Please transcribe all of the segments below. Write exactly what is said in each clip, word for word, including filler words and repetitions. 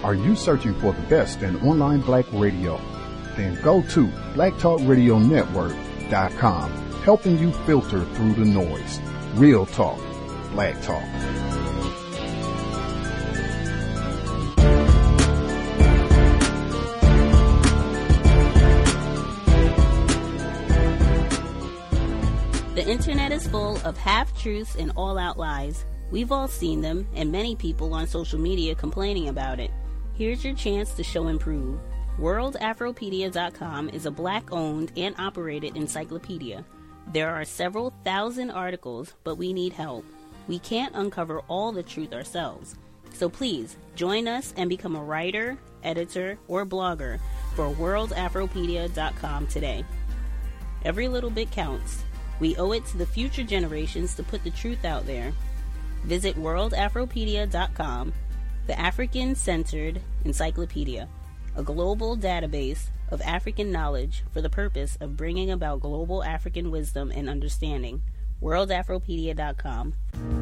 Are you searching for the best in online black radio? Then go to black talk radio network dot com, helping you filter through the noise. Real talk, black talk. The internet is full of half-truths and all-out lies. We've all seen them, and many people on social media complaining about it. Here's your chance to show and prove. world afropedia dot com is a black-owned and operated encyclopedia. There are several thousand articles, but we need help. We can't uncover all the truth ourselves. So please, join us and become a writer, editor, or blogger for world afropedia dot com today. Every little bit counts. We owe it to the future generations to put the truth out there. Visit world afropedia dot com, the African-centered encyclopedia, a global database of African knowledge for the purpose of bringing about global African wisdom and understanding. world afropedia dot com.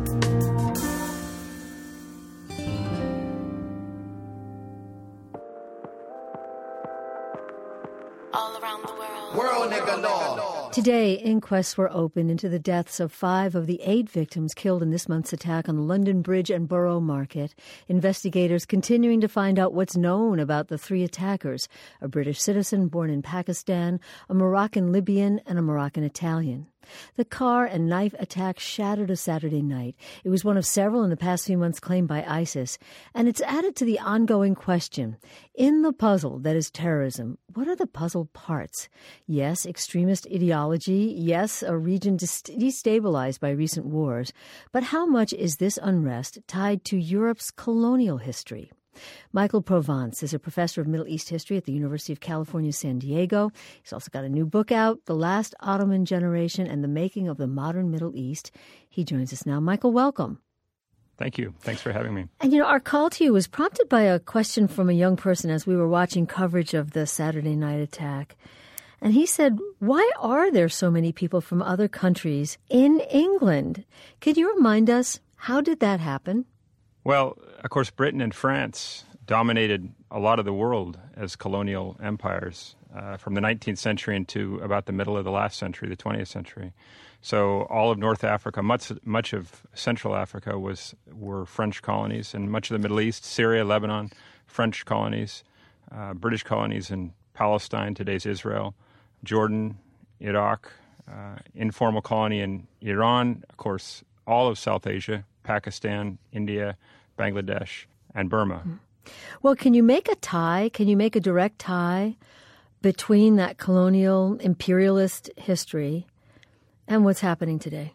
All around the world. World nigga law. Today, inquests were opened into the deaths of five of the eight victims killed in this month's attack on the London Bridge and Borough Market. Investigators continuing to find out what's known about the three attackers, a British citizen born in Pakistan, a Moroccan Libyan, and a Moroccan Italian. The car and knife attack shattered a Saturday night. It was one of several in the past few months claimed by ISIS, and it's added to the ongoing question. In the puzzle that is terrorism, what are the puzzle parts? Yes, extremist ideology. Yes, a region destabilized by recent wars. But how much is this unrest tied to Europe's colonial history? Michael Provence is a professor of Middle East history at the University of California, San Diego. He's also got a new book out, The Last Ottoman Generation and the Making of the Modern Middle East. He joins us now. Michael, welcome. Thank you. Thanks for having me. And, you know, our call to you was prompted by a question from a young person as we were watching coverage of the Saturday night attack. And he said, why are there so many people from other countries in England? Could you remind us, how did that happen? Well, of course, Britain and France dominated a lot of the world as colonial empires uh, from the nineteenth century into about the middle of the last century, the twentieth century. So all of North Africa, much much of Central Africa was were French colonies, and much of the Middle East, Syria, Lebanon, French colonies, uh, British colonies in Palestine, today's Israel, Jordan, Iraq, uh, informal colony in Iran, of course, all of South Asia, Pakistan, India, Bangladesh, and Burma. Well, can you make a tie? Can you make a direct tie between that colonial imperialist history and what's happening today?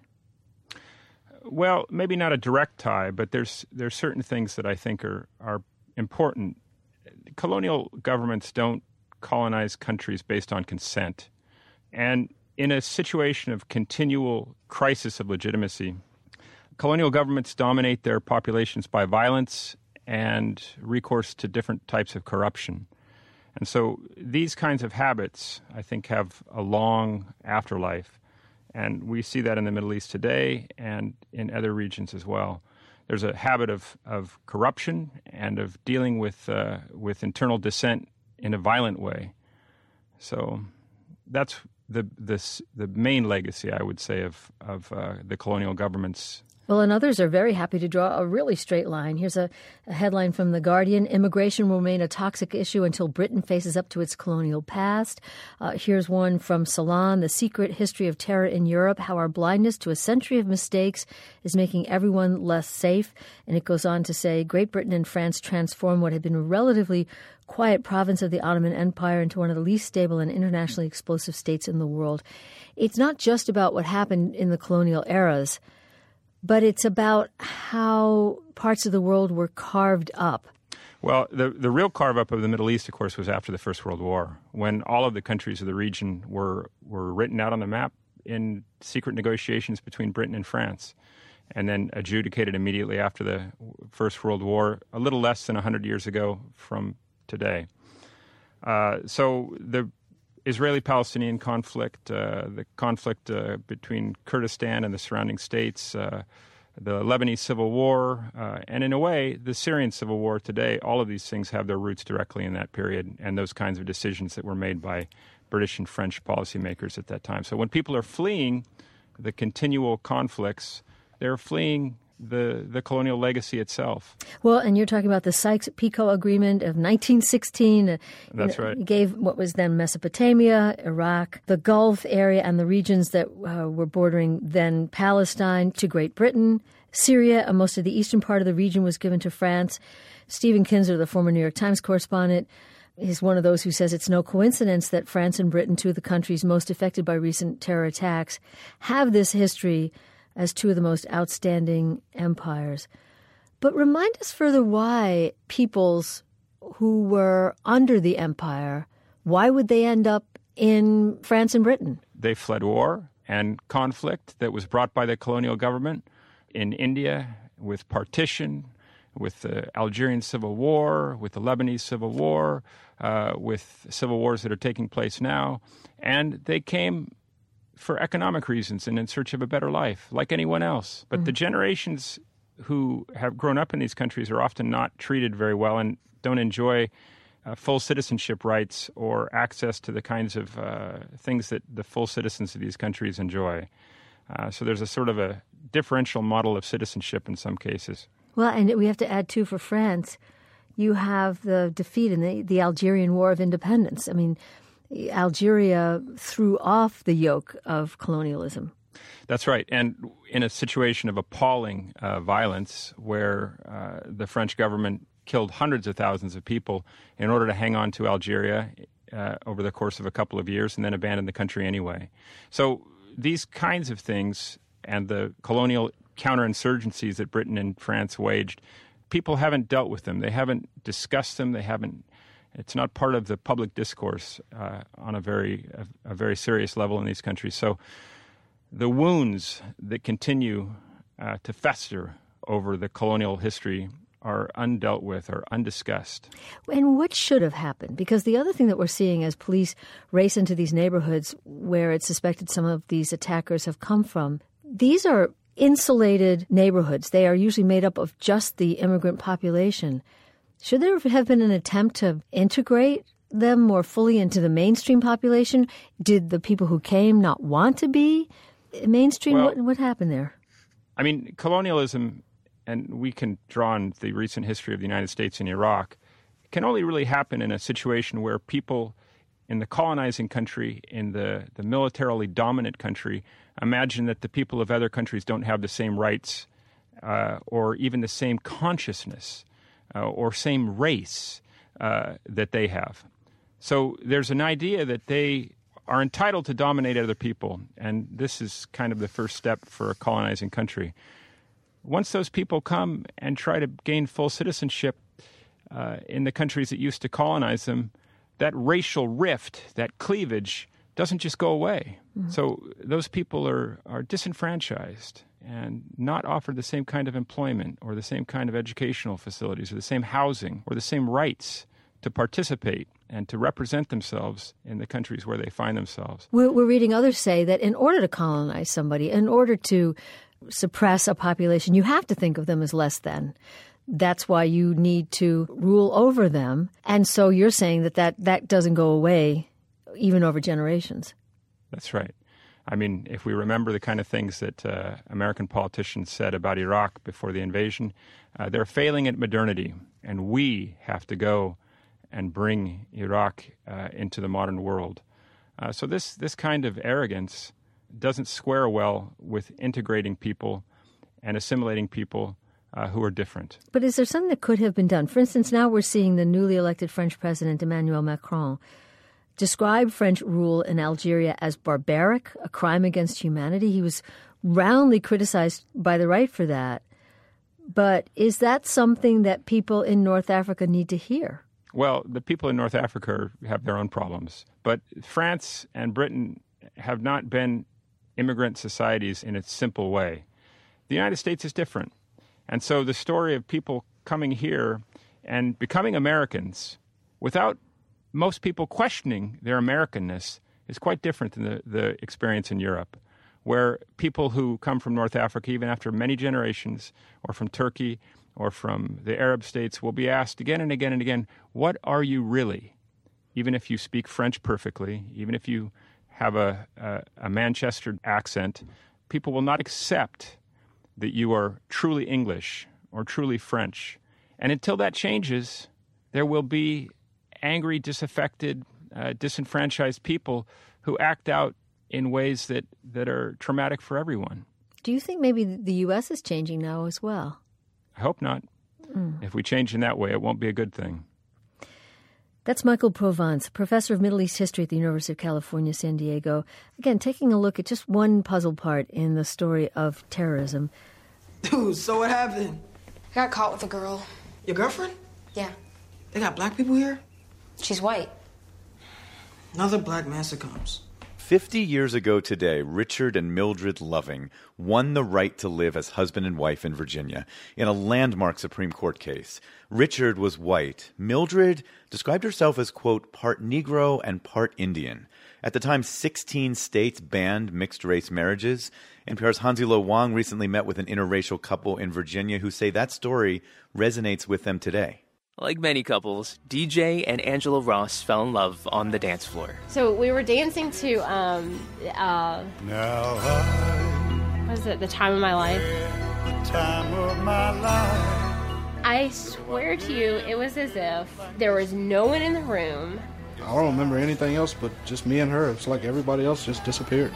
Well, maybe not a direct tie, but there's there's certain things that I think are, are important. Colonial governments don't colonize countries based on consent. And in a situation of continual crisis of legitimacy, colonial governments dominate their populations by violence and recourse to different types of corruption. And so these kinds of habits, I think, have a long afterlife. And we see that in the Middle East today and in other regions as well. There's a habit of, of corruption and of dealing with uh, with internal dissent in a violent way. So that's the the, the main legacy, I would say, of, of uh, the colonial governments. Well, and others are very happy to draw a really straight line. Here's a, a headline from The Guardian. Immigration will remain a toxic issue until Britain faces up to its colonial past. Uh, here's one from Salon, The Secret History of Terror in Europe, How Our Blindness to a Century of Mistakes is Making Everyone Less Safe. And it goes on to say, Great Britain and France transformed what had been a relatively quiet province of the Ottoman Empire into one of the least stable and internationally explosive states in the world. It's not just about what happened in the colonial eras, but it's about how parts of the world were carved up. Well, the the real carve-up of the Middle East, of course, was after the First World War, when all of the countries of the region were, were written out on the map in secret negotiations between Britain and France, and then adjudicated immediately after the First World War, a little less than one hundred years ago from today. Uh, so the Israeli-Palestinian conflict, uh, the conflict uh, between Kurdistan and the surrounding states, uh, the Lebanese Civil War, uh, and in a way, the Syrian Civil War today. All of these things have their roots directly in that period and those kinds of decisions that were made by British and French policymakers at that time. So when people are fleeing the continual conflicts, they're fleeing the, the colonial legacy itself. Well, and you're talking about the Sykes-Picot Agreement of nineteen sixteen. That's right. It gave what was then Mesopotamia, Iraq, the Gulf area, and the regions that uh, were bordering then Palestine to Great Britain. Syria, and most of the eastern part of the region was given to France. Stephen Kinzer, the former New York Times correspondent, is one of those who says it's no coincidence that France and Britain, two of the countries most affected by recent terror attacks, have this history as two of the most outstanding empires. But remind us further why peoples who were under the empire, why would they end up in France and Britain? They fled war and conflict that was brought by the colonial government. In India, with partition, with the Algerian Civil War, with the Lebanese Civil War, uh, with civil wars that are taking place now. And they came for economic reasons and in search of a better life, like anyone else. But mm-hmm. the generations who have grown up in these countries are often not treated very well and don't enjoy uh, full citizenship rights or access to the kinds of uh, things that the full citizens of these countries enjoy. Uh, so there's a sort of a differential model of citizenship in some cases. Well, and we have to add, too, for France, you have the defeat in the, the Algerian War of Independence. I mean, Algeria threw off the yoke of colonialism. That's right. And in a situation of appalling uh, violence where uh, the French government killed hundreds of thousands of people in order to hang on to Algeria uh, over the course of a couple of years and then abandon the country anyway. So these kinds of things and the colonial counterinsurgencies that Britain and France waged, people haven't dealt with them. They haven't discussed them. They haven't. It's not part of the public discourse uh, on a very a, a very serious level in these countries. So the wounds that continue uh, to fester over the colonial history are undealt with, are undiscussed. And what should have happened? Because the other thing that we're seeing as police race into these neighborhoods where it's suspected some of these attackers have come from, these are insulated neighborhoods. They are usually made up of just the immigrant population. Should there have been an attempt to integrate them more fully into the mainstream population? Did the people who came not want to be mainstream? Well, what, what happened there? I mean, colonialism, and we can draw on the recent history of the United States and Iraq, can only really happen in a situation where people in the colonizing country, in the, the militarily dominant country, imagine that the people of other countries don't have the same rights uh, or even the same consciousness uh, or same race uh, that they have. So there's an idea that they are entitled to dominate other people, and this is kind of the first step for a colonizing country. Once those people come and try to gain full citizenship uh, in the countries that used to colonize them, that racial rift, that cleavage, doesn't just go away. Mm-hmm. So those people are, are disenfranchised and not offered the same kind of employment or the same kind of educational facilities or the same housing or the same rights to participate and to represent themselves in the countries where they find themselves. We're, we're reading others say that in order to colonize somebody, in order to suppress a population, you have to think of them as less than. That's why you need to rule over them. And so you're saying that that, that doesn't go away even over generations. That's right. I mean, if we remember the kind of things that uh, American politicians said about Iraq before the invasion, uh, they're failing at modernity, and we have to go and bring Iraq uh, into the modern world. Uh, so this, this kind of arrogance doesn't square well with integrating people and assimilating people uh, who are different. But is there something that could have been done? For instance, now we're seeing the newly elected French president, Emmanuel Macron, describe French rule in Algeria as barbaric, a crime against humanity. He was roundly criticized by the right for that. But is that something that people in North Africa need to hear? Well, the people in North Africa have their own problems. But France and Britain have not been immigrant societies in a simple way. The United States is different. And so the story of people coming here and becoming Americans without most people questioning their Americanness is quite different than the, the experience in Europe, where people who come from North Africa, even after many generations, or from Turkey or from the Arab states, will be asked again and again and again, what are you really? Even if you speak French perfectly, even if you have a, a, a Manchester accent, people will not accept that you are truly English or truly French. And until that changes, there will be angry, disaffected, uh, disenfranchised people who act out in ways that, that are traumatic for everyone. Do you think maybe the U S is changing now as well? I hope not. Mm. If we change in that way, it won't be a good thing. That's Michael Provence, professor of Middle East history at the University of California, San Diego. Again, taking a look at just one puzzle part in the story of terrorism. Dude, so what happened? I got caught with a girl. Your girlfriend? Yeah. They got black people here? She's white. Another black man succumbs. Fifty years ago today, Richard and Mildred Loving won the right to live as husband and wife in Virginia in a landmark Supreme Court case. Richard was white. Mildred described herself as, quote, part Negro and part Indian. At the time, sixteen states banned mixed-race marriages. N P R's Hansi-Lo Wang recently met with an interracial couple in Virginia who say that story resonates with them today. Like many couples, D J and Angela Ross fell in love on the dance floor. So we were dancing to, um, uh, now I, what is it, The Time of My Life? The time of my life. I swear to you, it was as if there was no one in the room. I don't remember anything else but just me and her. It's like everybody else just disappeared.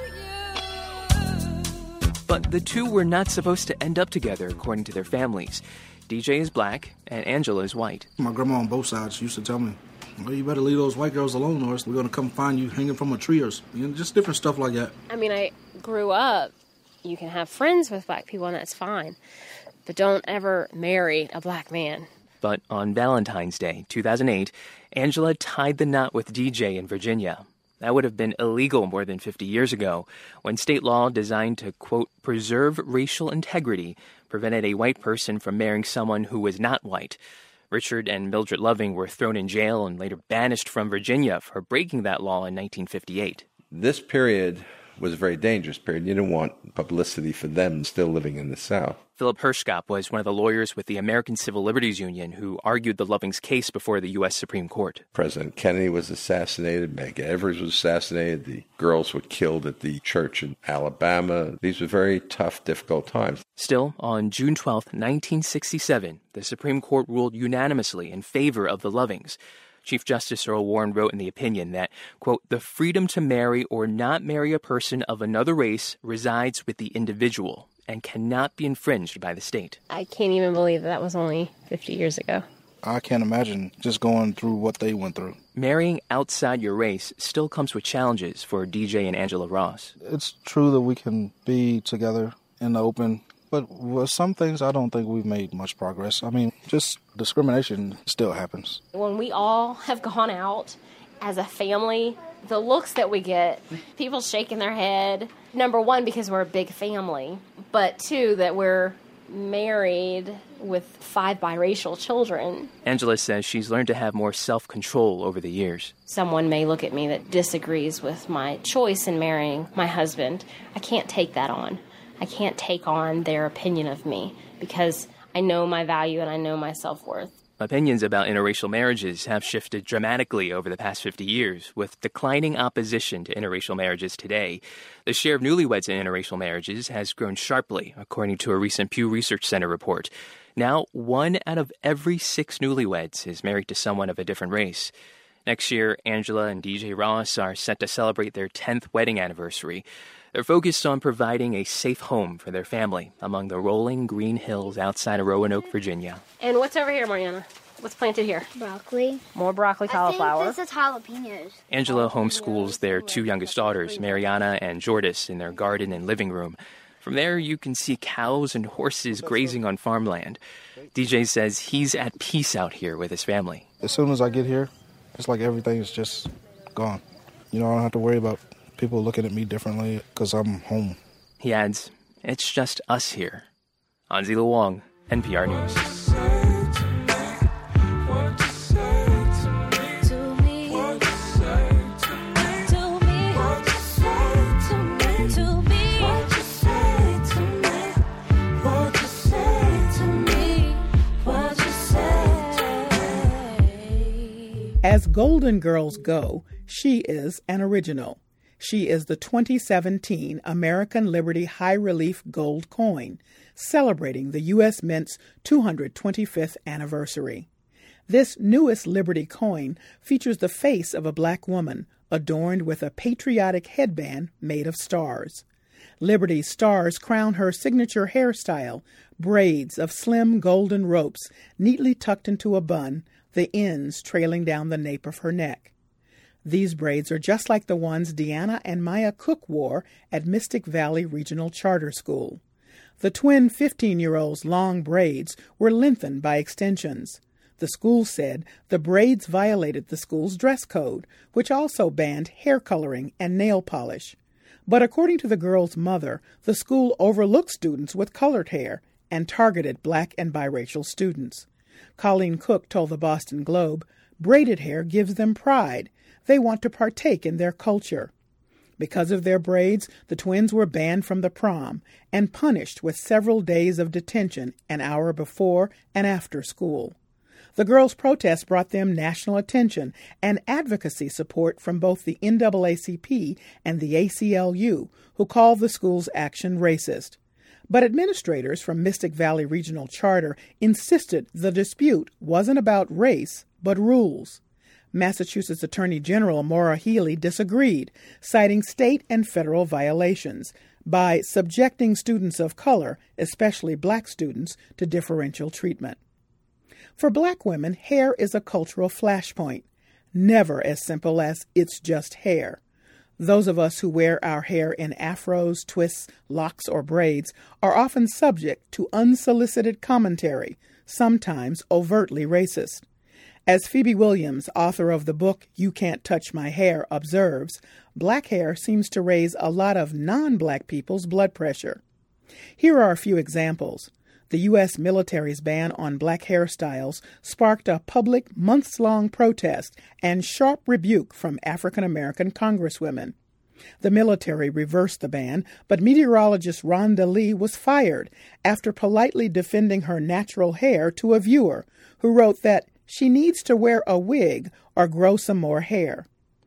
But the two were not supposed to end up together, according to their families. D J is black, and Angela is white. My grandma on both sides used to tell me, well, you better leave those white girls alone, or else we're going to come find you hanging from a tree or you know, just different stuff like that. I mean, I grew up, you can have friends with black people, and that's fine. But don't ever marry a black man. But on Valentine's Day, two thousand eight, Angela tied the knot with D J in Virginia. That would have been illegal more than fifty years ago, when state law designed to, quote, preserve racial integrity prevented a white person from marrying someone who was not white. Richard and Mildred Loving were thrown in jail and later banished from Virginia for breaking that law in nineteen fifty-eight. This period was a very dangerous period. You didn't want publicity for them still living in the South. Philip Hershkop was one of the lawyers with the American Civil Liberties Union who argued the Loving's case before the U S Supreme Court. President Kennedy was assassinated. Medgar Evers was assassinated. The girls were killed at the church in Alabama. These were very tough, difficult times. Still, on June twelfth, nineteen sixty-seven, the Supreme Court ruled unanimously in favor of the Lovings. Chief Justice Earl Warren wrote in the opinion that, quote, the freedom to marry or not marry a person of another race resides with the individual and cannot be infringed by the state. I can't even believe that, that was only fifty years ago. I can't imagine just going through what they went through. Marrying outside your race still comes with challenges for D J and Angela Ross. It's true that we can be together in the open, but with some things I don't think we've made much progress. I mean, just discrimination still happens. When we all have gone out as a family, the looks that we get, people shaking their head, number one, because we're a big family, but two, that we're married with five biracial children. Angela says she's learned to have more self-control over the years. Someone may look at me that disagrees with my choice in marrying my husband. I can't take that on. I can't take on their opinion of me because I know my value and I know my self-worth. Opinions about interracial marriages have shifted dramatically over the past fifty years, with declining opposition to interracial marriages today. The share of newlyweds in interracial marriages has grown sharply, according to a recent Pew Research Center report. Now, one out of every six newlyweds is married to someone of a different race. Next year, Angela and D J Ross are set to celebrate their tenth wedding anniversary. They're focused on providing a safe home for their family among the rolling green hills outside of Roanoke, Virginia. And what's over here, Mariana? What's planted here? Broccoli. More broccoli, cauliflower. I think this is jalapenos. Angela homeschools their two youngest daughters, Mariana and Jordis, in their garden and living room. From there, you can see cows and horses grazing on farmland. D J says he's at peace out here with his family. As soon as I get here, it's like everything is just gone. You know, I don't have to worry about people looking at me differently because I'm home. He adds, it's just us here. Hansi-Lo Wang, N P R News. To me, to me, to me, to me. Golden Girls Go, she is an original. She is the twenty seventeen American Liberty High Relief Gold Coin, celebrating the U S Mint's two hundred twenty-fifth anniversary. This newest Liberty coin features the face of a black woman adorned with a patriotic headband made of stars. Liberty's stars crown her signature hairstyle, braids of slim golden ropes neatly tucked into a bun, the ends trailing down the nape of her neck. These braids are just like the ones Deanna and Maya Cook wore at Mystic Valley Regional Charter School. The twin fifteen-year-olds' long braids were lengthened by extensions. The school said the braids violated the school's dress code, which also banned hair coloring and nail polish. But according to the girl's mother, the school overlooked students with colored hair and targeted black and biracial students. Colleen Cook told the Boston Globe, "Braided hair gives them pride. They want to partake in their culture." Because of their braids, the twins were banned from the prom and punished with several days of detention an hour before and after school. The girls' protest brought them national attention and advocacy support from both the N double A C P and the A C L U, who called the school's action racist. But administrators from Mystic Valley Regional Charter insisted the dispute wasn't about race, but rules. Massachusetts Attorney General Maura Healey disagreed, citing state and federal violations by subjecting students of color, especially black students, to differential treatment. For black women, hair is a cultural flashpoint, never as simple as it's just hair. Those of us who wear our hair in afros, twists, locks, or braids are often subject to unsolicited commentary, sometimes overtly racist. As Phoebe Williams, author of the book You Can't Touch My Hair, observes, black hair seems to raise a lot of non-black people's blood pressure. Here are a few examples. The U S military's ban on black hairstyles sparked a public, months-long protest and sharp rebuke from African-American congresswomen. The military reversed the ban, but meteorologist Rhonda Lee was fired after politely defending her natural hair to a viewer who wrote that she needs to wear a wig or grow some more hair.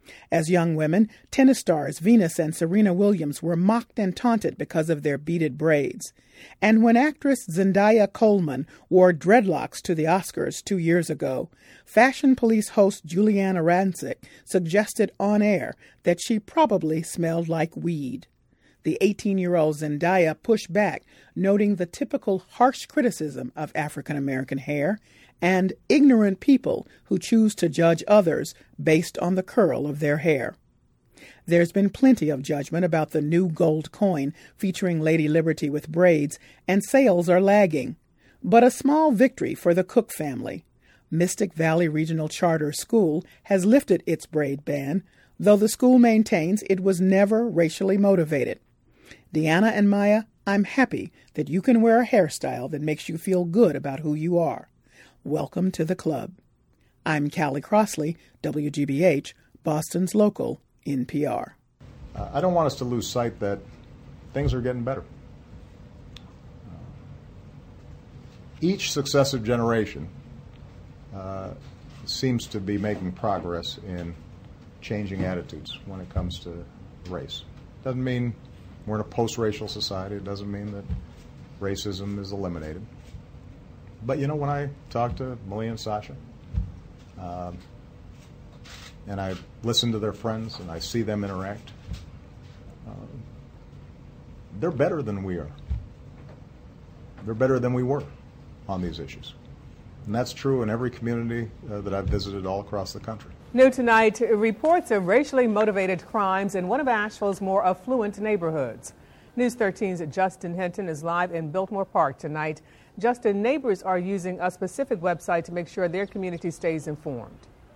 As young women, tennis stars Venus and Serena Williams were mocked and taunted because of their beaded braids. And when actress Zendaya Coleman wore dreadlocks to the Oscars two years ago, Fashion Police host Juliana Rancic suggested on air that she probably smelled like weed. The eighteen-year-old Zendaya pushed back, noting the typical harsh criticism of African-American hair and ignorant people who choose to judge others based on the curl of their hair. There's been plenty of judgment about the new gold coin featuring Lady Liberty with braids, and sales are lagging. But a small victory for the Cook family. Mystic Valley Regional Charter School has lifted its braid ban, though the school maintains it was never racially motivated. Deanna and Maya, I'm happy that you can wear a hairstyle that makes you feel good about who you are. Welcome to the club. I'm Callie Crossley, W G B H, Boston's local N P R. Uh, I don't want us to lose sight that things are getting better. Uh, each successive generation uh, seems to be making progress in changing attitudes when it comes to race. Doesn't mean we're in a post-racial society. It doesn't mean that racism is eliminated. But, you know, when I talk to Malia and Sasha, um, and I listen to their friends and I see them interact, uh, they're better than we are. They're better than we were on these issues. And that's true in every community uh, that I've visited all across the country. New tonight, reports of racially motivated crimes in one of Asheville's more affluent neighborhoods. News thirteen's Justin Hinton is live in Biltmore Park tonight. Justin, neighbors are using a specific website to make sure their community stays informed.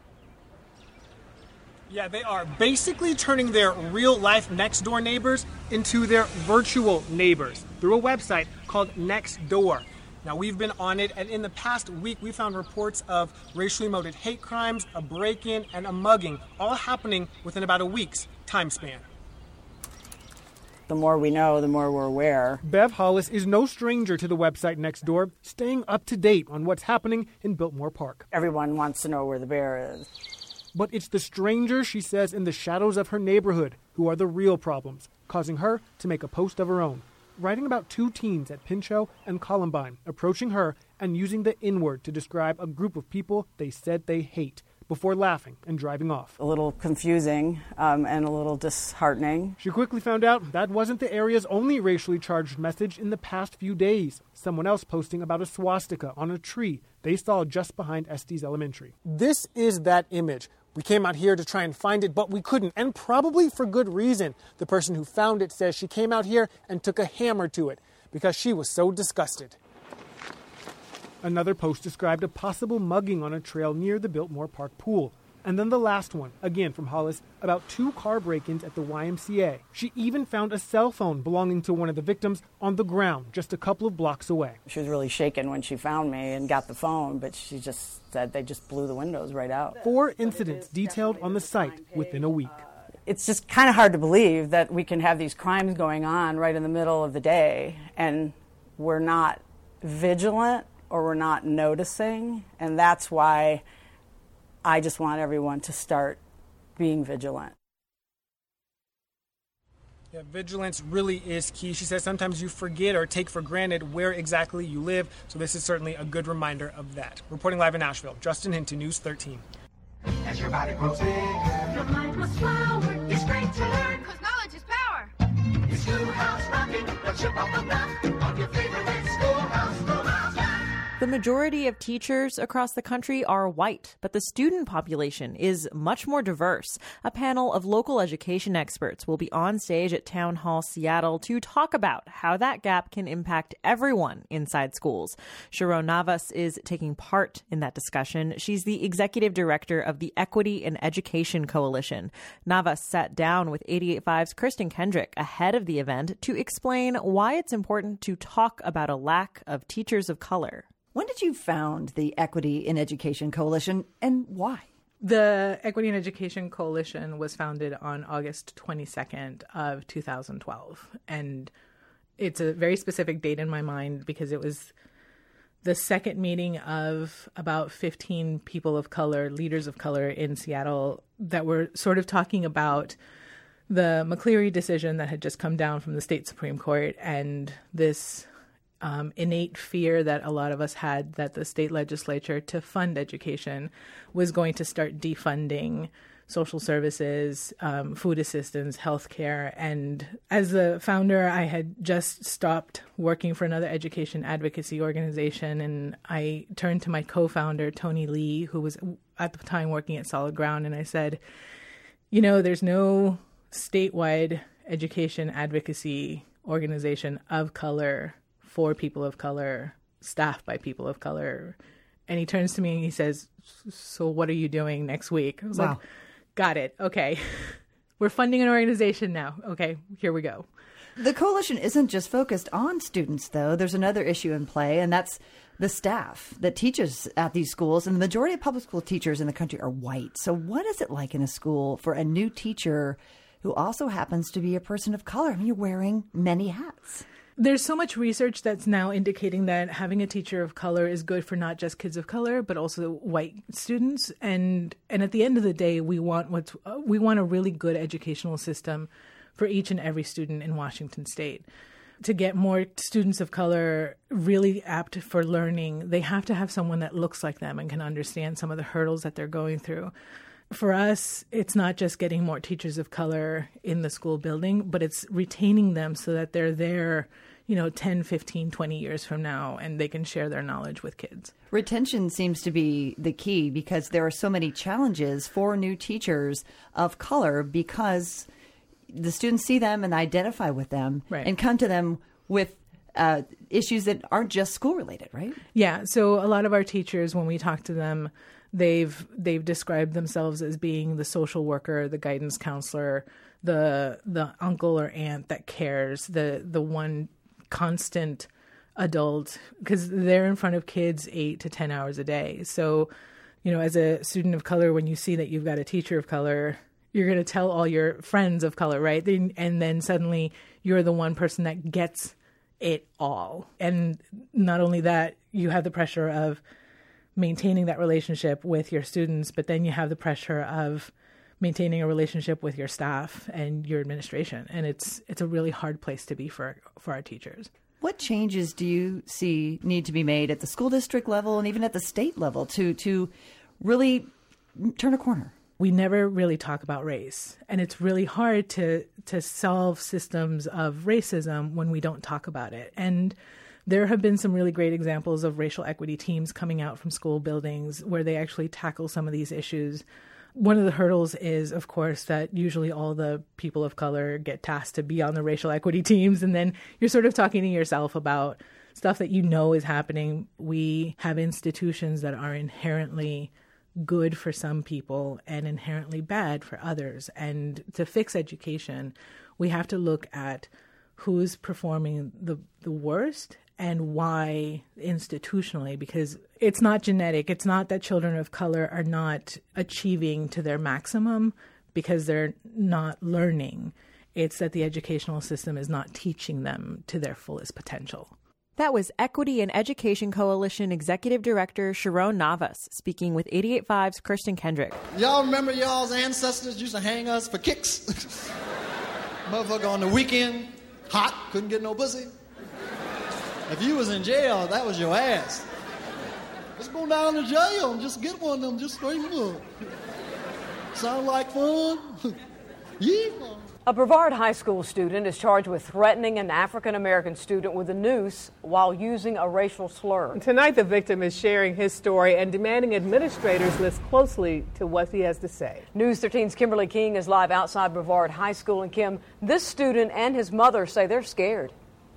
Yeah, they are basically turning their real-life next-door neighbors into their virtual neighbors through a website called Nextdoor. Now, we've been on it, and in the past week, we found reports of racially motivated hate crimes, a break-in, and a mugging, all happening within about a week's time span. The more we know, the more we're aware. Bev Hollis is no stranger to the website Nextdoor, staying up to date on what's happening in Biltmore Park. Everyone wants to know where the bear is. But it's the strangers, she says, in the shadows of her neighborhood who are the real problems, causing her to make a post of her own, writing about two teens at Pinchot and Columbine approaching her and using the N-word to describe a group of people they said they hate, before laughing and driving off. A little confusing um, and a little disheartening. She quickly found out that wasn't the area's only racially charged message in the past few days. Someone else posting about a swastika on a tree they saw just behind Estes Elementary. This is that image. We came out here to try and find it, but we couldn't, and probably for good reason. The person who found it says she came out here and took a hammer to it because she was so disgusted. Another post described a possible mugging on a trail near the Biltmore Park pool. And then the last one, again from Hollis, about two car break-ins at the Y M C A. She even found a cell phone belonging to one of the victims on the ground just a couple of blocks away. She was really shaken when she found me and got the phone, but she just said they just blew the windows right out. Four incidents detailed on the site within a week. It's just kind of hard to believe that we can have these crimes going on right in the middle of the day and we're not vigilant or we're not noticing, and that's why I just want everyone to start being vigilant. Yeah, vigilance really is key. She says sometimes you forget or take for granted where exactly you live, so this is certainly a good reminder of that. Reporting live in Nashville, Justin Hinton, News thirteen. As your body grows bigger, your mind must flower. It's great to learn, because knowledge is power. It's Schoolhouse Rockin', a chip off the block of your favorite schoolhouse romance. The majority of teachers across the country are white, but the student population is much more diverse. A panel of local education experts will be on stage at Town Hall Seattle to talk about how that gap can impact everyone inside schools. Sharon Navas is taking part in that discussion. She's the executive director of the Equity in Education Coalition. Navas sat down with eighty-eight point five's Kristen Kendrick ahead of the event to explain why it's important to talk about a lack of teachers of color. When did you found the Equity in Education Coalition, and why? The Equity in Education Coalition was founded on August twenty-second of two thousand twelve. And it's a very specific date in my mind because it was the second meeting of about fifteen people of color, leaders of color in Seattle, that were sort of talking about the McCleary decision that had just come down from the state Supreme Court and this Um, innate fear that a lot of us had that the state legislature to fund education was going to start defunding social services, um, food assistance, healthcare. And as the founder, I had just stopped working for another education advocacy organization, and I turned to my co-founder, Tony Lee, who was at the time working at Solid Ground, and I said, you know, there's no statewide education advocacy organization of color for people of color, staffed by people of color. And he turns to me and he says, so what are you doing next week? I was wow. like, got it. Okay. We're funding an organization now. Okay, here we go. The coalition isn't just focused on students, though. There's another issue in play, and that's the staff that teaches at these schools. And the majority of public school teachers in the country are white. So what is it like in a school for a new teacher who also happens to be a person of color? I mean, you're wearing many hats. There's so much research that's now indicating that having a teacher of color is good for not just kids of color, but also white students. And and at the end of the day, we want what's uh, we want a really good educational system for each and every student in Washington State. To get more students of color really apt for learning, they have to have someone that looks like them and can understand some of the hurdles that they're going through. For us, it's not just getting more teachers of color in the school building, but it's retaining them so that they're there, you know, ten, fifteen, twenty years from now, and they can share their knowledge with kids. Retention seems to be the key because there are so many challenges for new teachers of color because the students see them and identify with them right. and come to them with uh, issues that aren't just school related, right? Yeah. So a lot of our teachers, when we talk to them, They've they've described themselves as being the social worker, the guidance counselor, the the uncle or aunt that cares, the the one constant adult, because they're in front of kids eight to ten hours a day. So, you know, as a student of color, when you see that you've got a teacher of color, you're going to tell all your friends of color, right? And then suddenly you're the one person that gets it all. And not only that, you have the pressure of maintaining that relationship with your students, but then you have the pressure of maintaining a relationship with your staff and your administration. And it's it's a really hard place to be for for our teachers. What changes do you see need to be made at the school district level and even at the state level to to really turn a corner? We never really talk about race, and it's really hard to to solve systems of racism when we don't talk about it. And there have been some really great examples of racial equity teams coming out from school buildings where they actually tackle some of these issues. One of the hurdles is, of course, that usually all the people of color get tasked to be on the racial equity teams, and then you're sort of talking to yourself about stuff that you know is happening. We have institutions that are inherently good for some people and inherently bad for others. And to fix education, we have to look at who's performing the, the worst and why institutionally, because it's not genetic. It's not that children of color are not achieving to their maximum because they're not learning. It's that the educational system is not teaching them to their fullest potential. That was Equity and Education Coalition Executive Director Sharon Navas speaking with eighty-eight point five's Kirsten Kendrick. Y'all remember y'all's ancestors used to hang us for kicks? Motherfucker on the weekend, hot, couldn't get no pussy. If you was in jail, that was your ass. Let's go down to jail and just get one of them, just straighten up. Sound like fun? Yeah. A Brevard High School student is charged with threatening an African-American student with a noose while using a racial slur. Tonight, the victim is sharing his story and demanding administrators listen closely to what he has to say. News thirteen's Kimberly King is live outside Brevard High School. And Kim, this student and his mother say they're scared.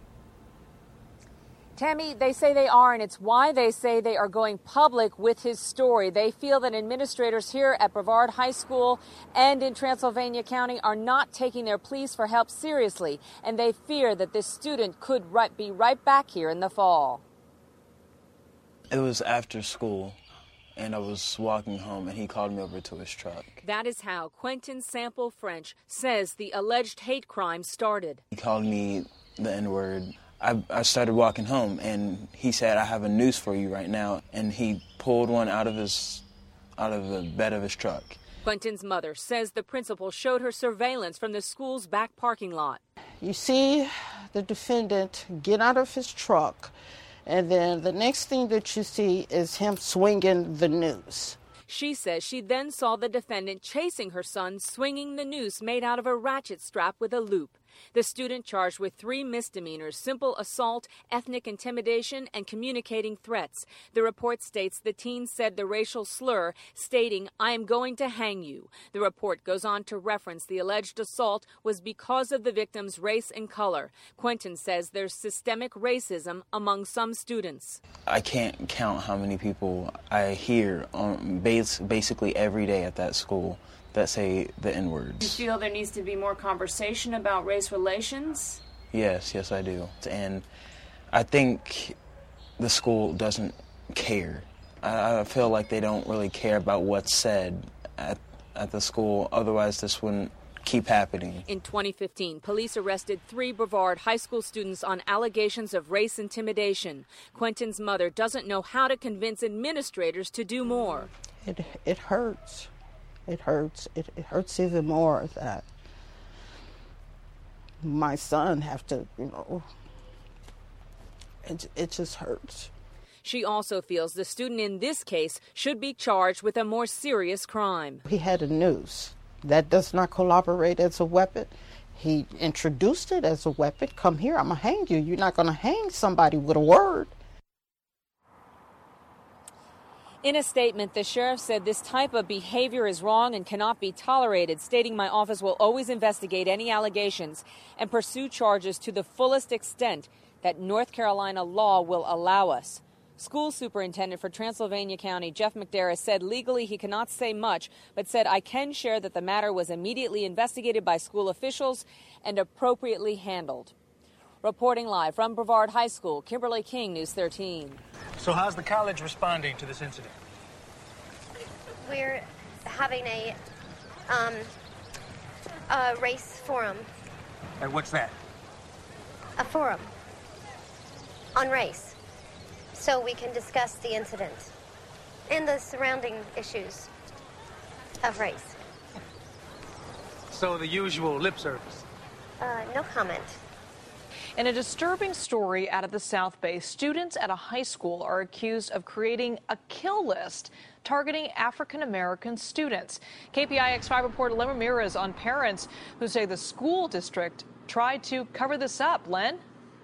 Tammy, they say they are, and it's why they say they are going public with his story. They feel that administrators here at Brevard High School and in Transylvania County are not taking their pleas for help seriously, and they fear that this student could right, be right back here in the fall. It was after school, and I was walking home, and he called me over to his truck. That is how Quentin Sample French says the alleged hate crime started. He called me the N-word. I, I started walking home, and he said, "I have a noose for you right now," and he pulled one out of his, out of the bed of his truck. Quentin's mother says the principal showed her surveillance from the school's back parking lot. You see the defendant get out of his truck, and then the next thing that you see is him swinging the noose. She says she then saw the defendant chasing her son, swinging the noose made out of a ratchet strap with a loop. The student charged with three misdemeanors: simple assault, ethnic intimidation, and communicating threats. The report states the teen said the racial slur, stating, "I am going to hang you." The report goes on to reference the alleged assault was because of the victim's race and color. Quentin says there's systemic racism among some students. I can't count how many people I hear on base, basically every day at that school that say the N-words. Do you feel there needs to be more conversation about race relations? Yes, yes I do. And I think the school doesn't care. I, I feel like they don't really care about what's said at, at the school, otherwise this wouldn't keep happening. In twenty fifteen, police arrested three Brevard High School students on allegations of race intimidation. Quentin's mother doesn't know how to convince administrators to do more. It, it hurts. It hurts. It, it hurts even more that my son have to, you know, it, it just hurts. She also feels the student in this case should be charged with a more serious crime. He had a noose. That does not collaborate as a weapon. He introduced it as a weapon. Come here, I'm going to hang you. You're not going to hang somebody with a word. In a statement, the sheriff said this type of behavior is wrong and cannot be tolerated, stating my office will always investigate any allegations and pursue charges to the fullest extent that North Carolina law will allow us. School superintendent for Transylvania County, Jeff McDarris, said legally he cannot say much, but said I can share that the matter was immediately investigated by school officials and appropriately handled. Reporting live from Brevard High School, Kimberly King, News thirteen. So how's the college responding to this incident? We're having a, um, a race forum. And what's that? A forum on race, so we can discuss the incident. and the surrounding issues of race. So the usual lip service. Uh, no comment. In a disturbing story out of the South Bay, students at a high school are accused of creating a kill list targeting African-American students. K P I X five reporter Len Ramirez on parents who say the school district tried to cover this up. Len?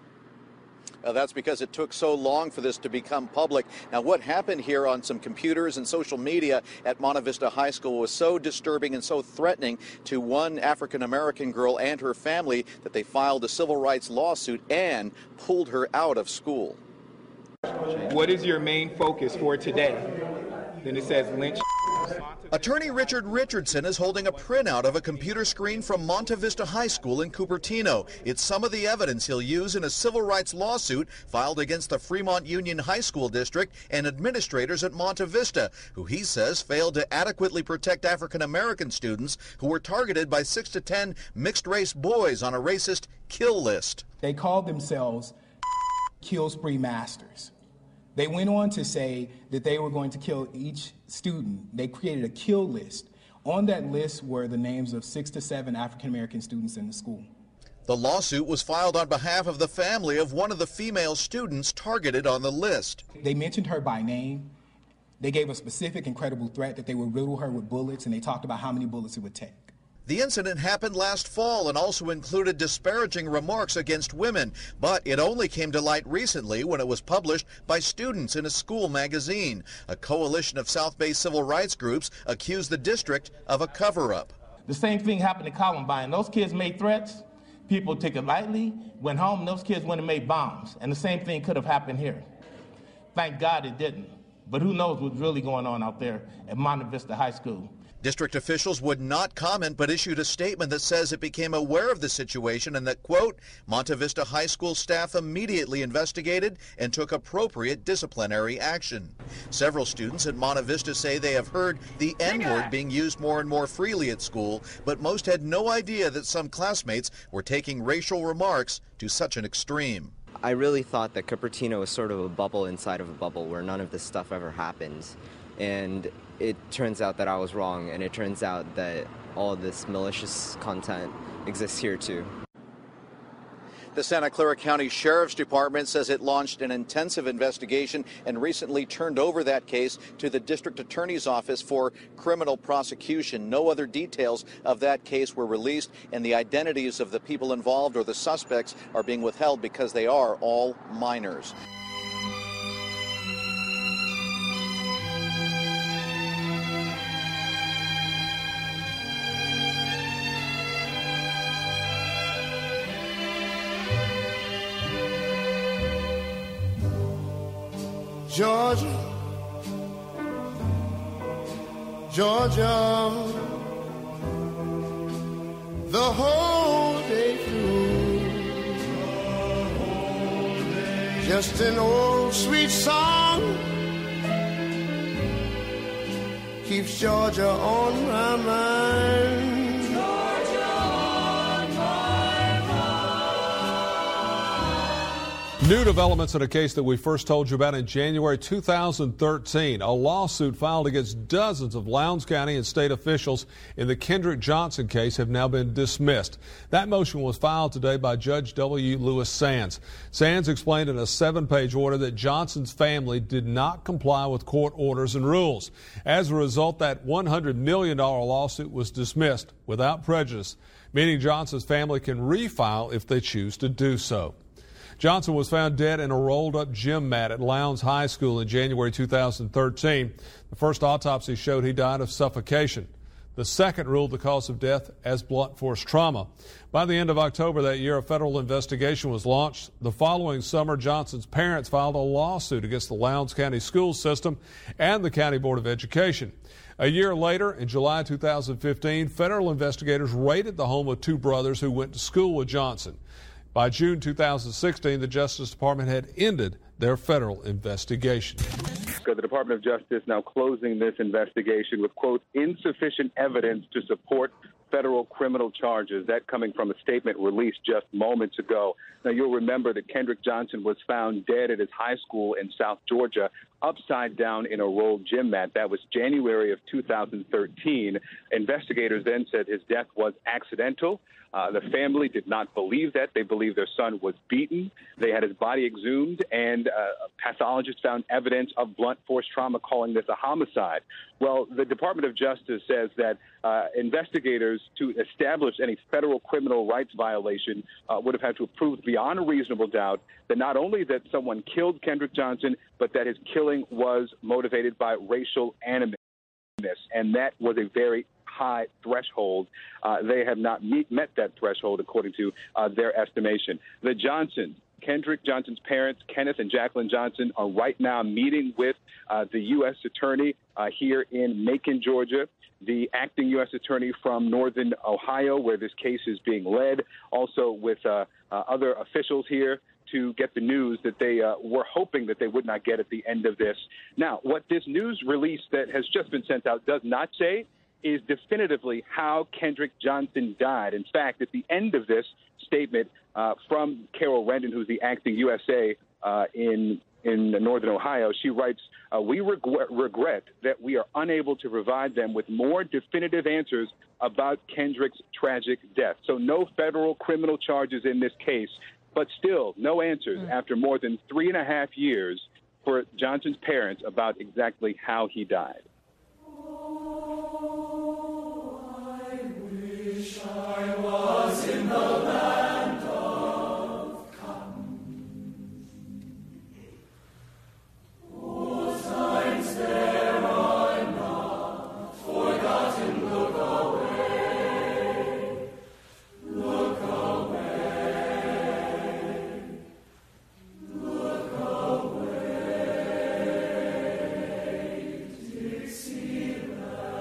Uh, that's because it took so long for this to become public. Now, what happened here on some computers and social media at Monte Vista High School was so disturbing and so threatening to one African-American girl and her family that they filed a civil rights lawsuit and pulled her out of school. What is your main focus for today? Then it says lynch. Attorney Richard Richardson is holding a printout of a computer screen from Monte Vista High School in Cupertino. It's some of the evidence he'll use in a civil rights lawsuit filed against the Fremont Union High School District and administrators at Monte Vista, who he says failed to adequately protect African-American students who were targeted by six to ten mixed-race boys on a racist kill list. They called themselves kill spree masters. They went on to say that they were going to kill each student. They created a kill list. On that list were the names of six to seven African-American students in the school. The lawsuit was filed on behalf of the family of one of the female students targeted on the list. They mentioned her by name. They gave a specific and credible threat that they would riddle her with bullets, and they talked about how many bullets it would take. The incident happened last fall and also included disparaging remarks against women, but it only came to light recently when it was published by students in a school magazine. A coalition of South Bay civil rights groups accused the district of a cover-up. The same thing happened in Columbine. Those kids made threats. People took it lightly, went home, and those kids went and made bombs. And the same thing could have happened here. Thank God it didn't. But who knows what's really going on out there at Monte Vista High School. District officials would not comment but issued a statement that says it became aware of the situation and that, quote, Monte Vista High School staff immediately investigated and took appropriate disciplinary action. Several students at Monte Vista say they have heard the N-word being used more and more freely at school, but most had no idea that some classmates were taking racial remarks to such an extreme. I really thought that Cupertino was sort of a bubble inside of a bubble where none of this stuff ever happens. And it turns out that I was wrong, and it turns out that all this malicious content exists here too. The Santa Clara County Sheriff's Department says it launched an intensive investigation and recently turned over that case to the District Attorney's Office for criminal prosecution. No other details of that case were released, and the identities of the people involved or the suspects are being withheld because they are all minors. Georgia, Georgia, the whole day through, just an old sweet song keeps Georgia on my mind. New developments in a case that we first told you about in January two thousand thirteen. A lawsuit filed against dozens of Lowndes County and state officials in the Kendrick Johnson case have now been dismissed. That motion was filed today by Judge W. Lewis Sands. Sands explained in a seven-page order that Johnson's family did not comply with court orders and rules. As a result, that one hundred million dollars lawsuit was dismissed without prejudice, meaning Johnson's family can refile if they choose to do so. Johnson was found dead in a rolled-up gym mat at Lowndes High School in January two thousand thirteen. The first autopsy showed he died of suffocation. The second ruled the cause of death as blunt force trauma. By the end of October that year, a federal investigation was launched. The following summer, Johnson's parents filed a lawsuit against the Lowndes County school system and the County Board of Education. A year later, in July two thousand fifteen, federal investigators raided the home of two brothers who went to school with Johnson. By June two thousand sixteen, the Justice Department had ended their federal investigation. The Department of Justice now closing this investigation with, quote, insufficient evidence to support federal criminal charges. That coming from a statement released just moments ago. Now, you'll remember that Kendrick Johnson was found dead at his high school in South Georgia, upside down in a rolled gym mat. That was January of two thousand thirteen. Investigators then said his death was accidental. Uh, the family did not believe that. They believed their son was beaten. They had his body exhumed, and uh, pathologists found evidence of blunt force trauma, calling this a homicide. Well, the Department of Justice says that uh, investigators, to establish any federal criminal rights violation, uh, would have had to prove beyond a reasonable doubt that not only that someone killed Kendrick Johnson, but that his killing was motivated by racial animus. And that was a very high threshold. Uh, they have not meet, met that threshold, according to uh, their estimation. The Johnsons, Kendrick Johnson's parents, Kenneth and Jacqueline Johnson, are right now meeting with uh, the U S attorney uh, here in Macon, Georgia, the acting U S attorney from Northern Ohio, where this case is being led, also with uh, uh, other officials here to get the news that they uh, were hoping that they would not get at the end of this. Now, what this news release that has just been sent out does not say is definitively how Kendrick Johnson died. In fact, at the end of this statement uh, from Carol Rendon, who's the acting U S A uh, in in Northern Ohio, she writes, uh, we regret, regret that we are unable to provide them with more definitive answers about Kendrick's tragic death. So no federal criminal charges in this case, but still no answers mm. after more than three and a half years for Johnson's parents about exactly how he died. I was in the land of Cannes. Whose times there are not forgotten. Look away, look away, look away, Dixieland.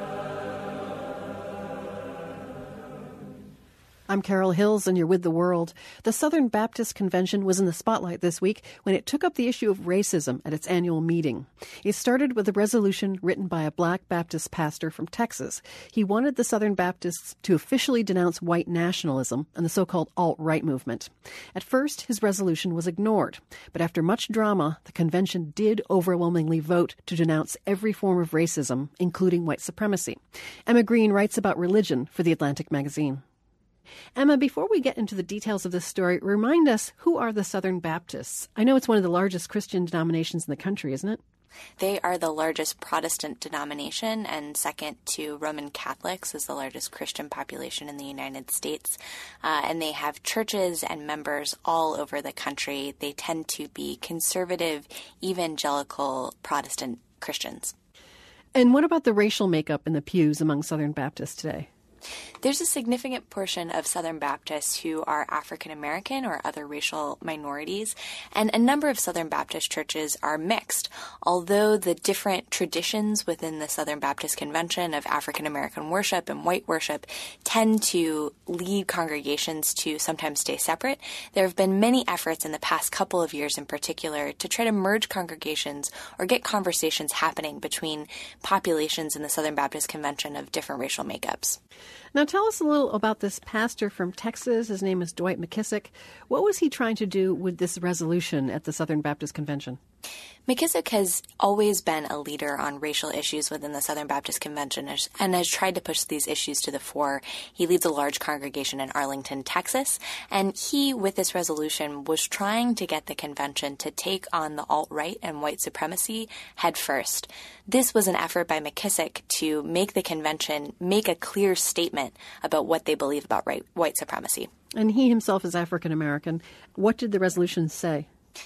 I'm Carol Hills, and you're with The World. The Southern Baptist Convention was in the spotlight this week when it took up the issue of racism at its annual meeting. It started with a resolution written by a black Baptist pastor from Texas. He wanted the Southern Baptists to officially denounce white nationalism and the so-called alt-right movement. At first, his resolution was ignored, but after much drama, the convention did overwhelmingly vote to denounce every form of racism, including white supremacy. Emma Green writes about religion for The Atlantic magazine. Emma, before we get into the details of this story, remind us, who are the Southern Baptists? I know it's one of the largest Christian denominations in the country, isn't it? They are the largest Protestant denomination, and second to Roman Catholics is the largest Christian population in the United States. Uh, and they have churches and members all over the country. They tend to be conservative, evangelical Protestant Christians. And what about the racial makeup in the pews among Southern Baptists today? There's a significant portion of Southern Baptists who are African American or other racial minorities, and a number of Southern Baptist churches are mixed. Although the different traditions within the Southern Baptist Convention of African American worship and white worship tend to lead congregations to sometimes stay separate, there have been many efforts in the past couple of years in particular to try to merge congregations or get conversations happening between populations in the Southern Baptist Convention of different racial makeups. Now tell us a little about this pastor from Texas. His name is Dwight McKissick. What was he trying to do with this resolution at the Southern Baptist Convention? McKissick has always been a leader on racial issues within the Southern Baptist Convention and has tried to push these issues to the fore. He leads a large congregation in Arlington, Texas, and he, with this resolution, was trying to get the convention to take on the alt-right and white supremacy head first. This was an effort by McKissick to make the convention make a clear statement about what they believe about right, white supremacy. And he himself is African American. What did the resolution say?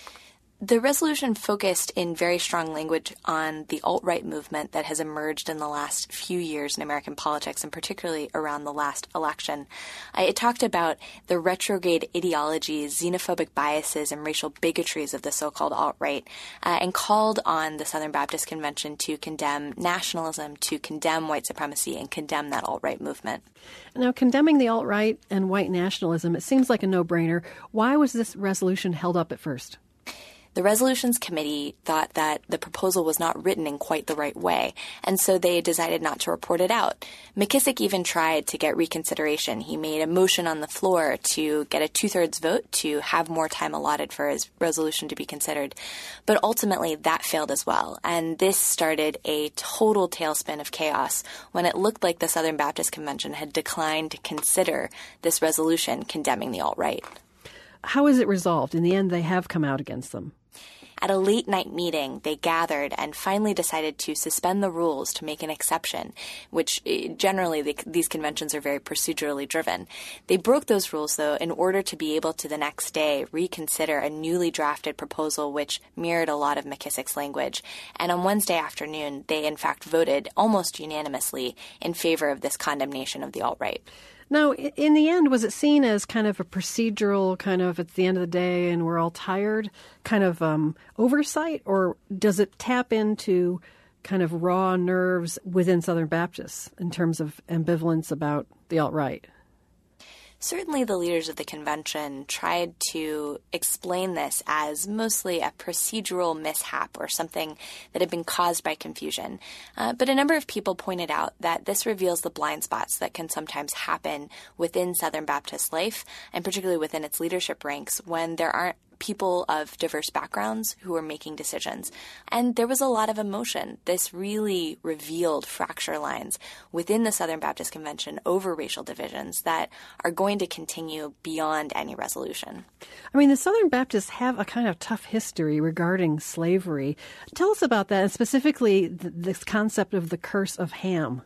The resolution focused in very strong language on the alt-right movement that has emerged in the last few years in American politics, and particularly around the last election. Uh, it talked about the retrograde ideologies, xenophobic biases, and racial bigotries of the so-called alt-right, uh, and called on the Southern Baptist Convention to condemn nationalism, to condemn white supremacy, and condemn that alt-right movement. Now, condemning the alt-right and white nationalism, it seems like a no-brainer. Why was this resolution held up at first? The resolutions committee thought that the proposal was not written in quite the right way, and so they decided not to report it out. McKissick even tried to get reconsideration. He made a motion on the floor to get a two-thirds vote to have more time allotted for his resolution to be considered. But ultimately, that failed as well, and this started a total tailspin of chaos when it looked like the Southern Baptist Convention had declined to consider this resolution condemning the alt-right. How is it resolved? In the end, they have come out against them. At a late-night meeting, they gathered and finally decided to suspend the rules to make an exception, which generally the, these conventions are very procedurally driven. They broke those rules, though, in order to be able to the next day reconsider a newly drafted proposal which mirrored a lot of McKissick's language. And on Wednesday afternoon, they in fact voted almost unanimously in favor of this condemnation of the alt-right. Now, in the end, was it seen as kind of a procedural, kind of at the end of the day and we're all tired, kind of um, oversight, or does it tap into kind of raw nerves within Southern Baptists in terms of ambivalence about the alt-right? Certainly the leaders of the convention tried to explain this as mostly a procedural mishap or something that had been caused by confusion. Uh, but a number of people pointed out that this reveals the blind spots that can sometimes happen within Southern Baptist life, and particularly within its leadership ranks, when there aren't people of diverse backgrounds who are making decisions. And there was a lot of emotion. This really revealed fracture lines within the Southern Baptist Convention over racial divisions that are going to continue beyond any resolution. I mean, the Southern Baptists have a kind of tough history regarding slavery. Tell us about that, and specifically th- this concept of the curse of Ham.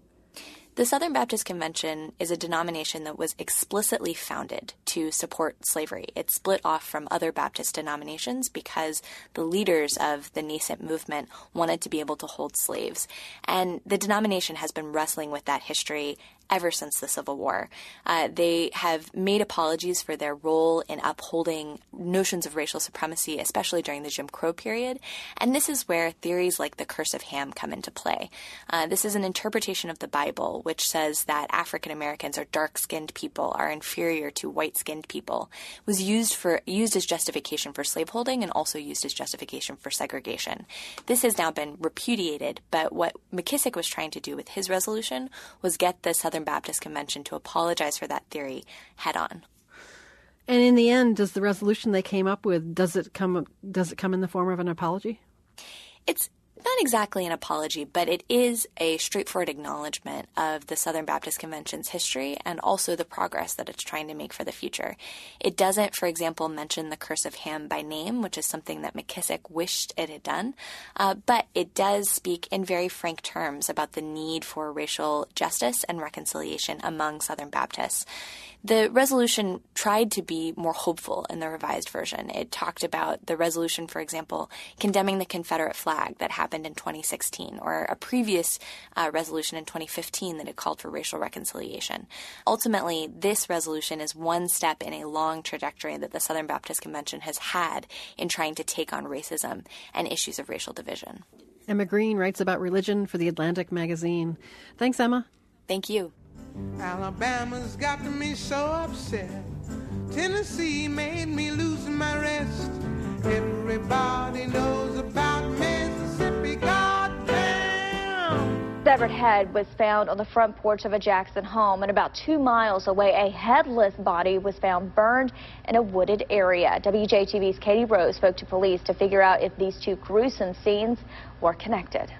The Southern Baptist Convention is a denomination that was explicitly founded to support slavery. It split off from other Baptist denominations because the leaders of the nascent movement wanted to be able to hold slaves. And the denomination has been wrestling with that history ever since the Civil War. Uh, they have made apologies for their role in upholding notions of racial supremacy, especially during the Jim Crow period. And this is where theories like the Curse of Ham come into play. Uh, this is an interpretation of the Bible which says that African Americans or dark-skinned people are inferior to white-skinned people. It was used for used as justification for slaveholding and also used as justification for segregation. This has now been repudiated, but what McKissick was trying to do with his resolution was get the Southern Baptist Convention to apologize for that theory head on. And in the end, does the resolution they came up with, does it come does it come in the form of an apology? It's not exactly an apology, but it is a straightforward acknowledgement of the Southern Baptist Convention's history and also the progress that it's trying to make for the future. It doesn't, for example, mention the Curse of Ham by name, which is something that McKissick wished it had done, uh, but it does speak in very frank terms about the need for racial justice and reconciliation among Southern Baptists. The resolution tried to be more hopeful in the revised version. It talked about the resolution, for example, condemning the Confederate flag that happened in twenty sixteen, or a previous uh, resolution in twenty fifteen that had called for racial reconciliation. Ultimately, this resolution is one step in a long trajectory that the Southern Baptist Convention has had in trying to take on racism and issues of racial division. Emma Green writes about religion for The Atlantic magazine. Thanks, Emma. Thank you. Alabama's got me so upset. Tennessee made me lose my rest. Everybody knows about Mississippi, goddamn. Severed head was found on the front porch of a Jackson home, and about two miles away, a headless body was found burned in a wooded area. W J T V's Katie Rose spoke to police to figure out if these two gruesome scenes were connected.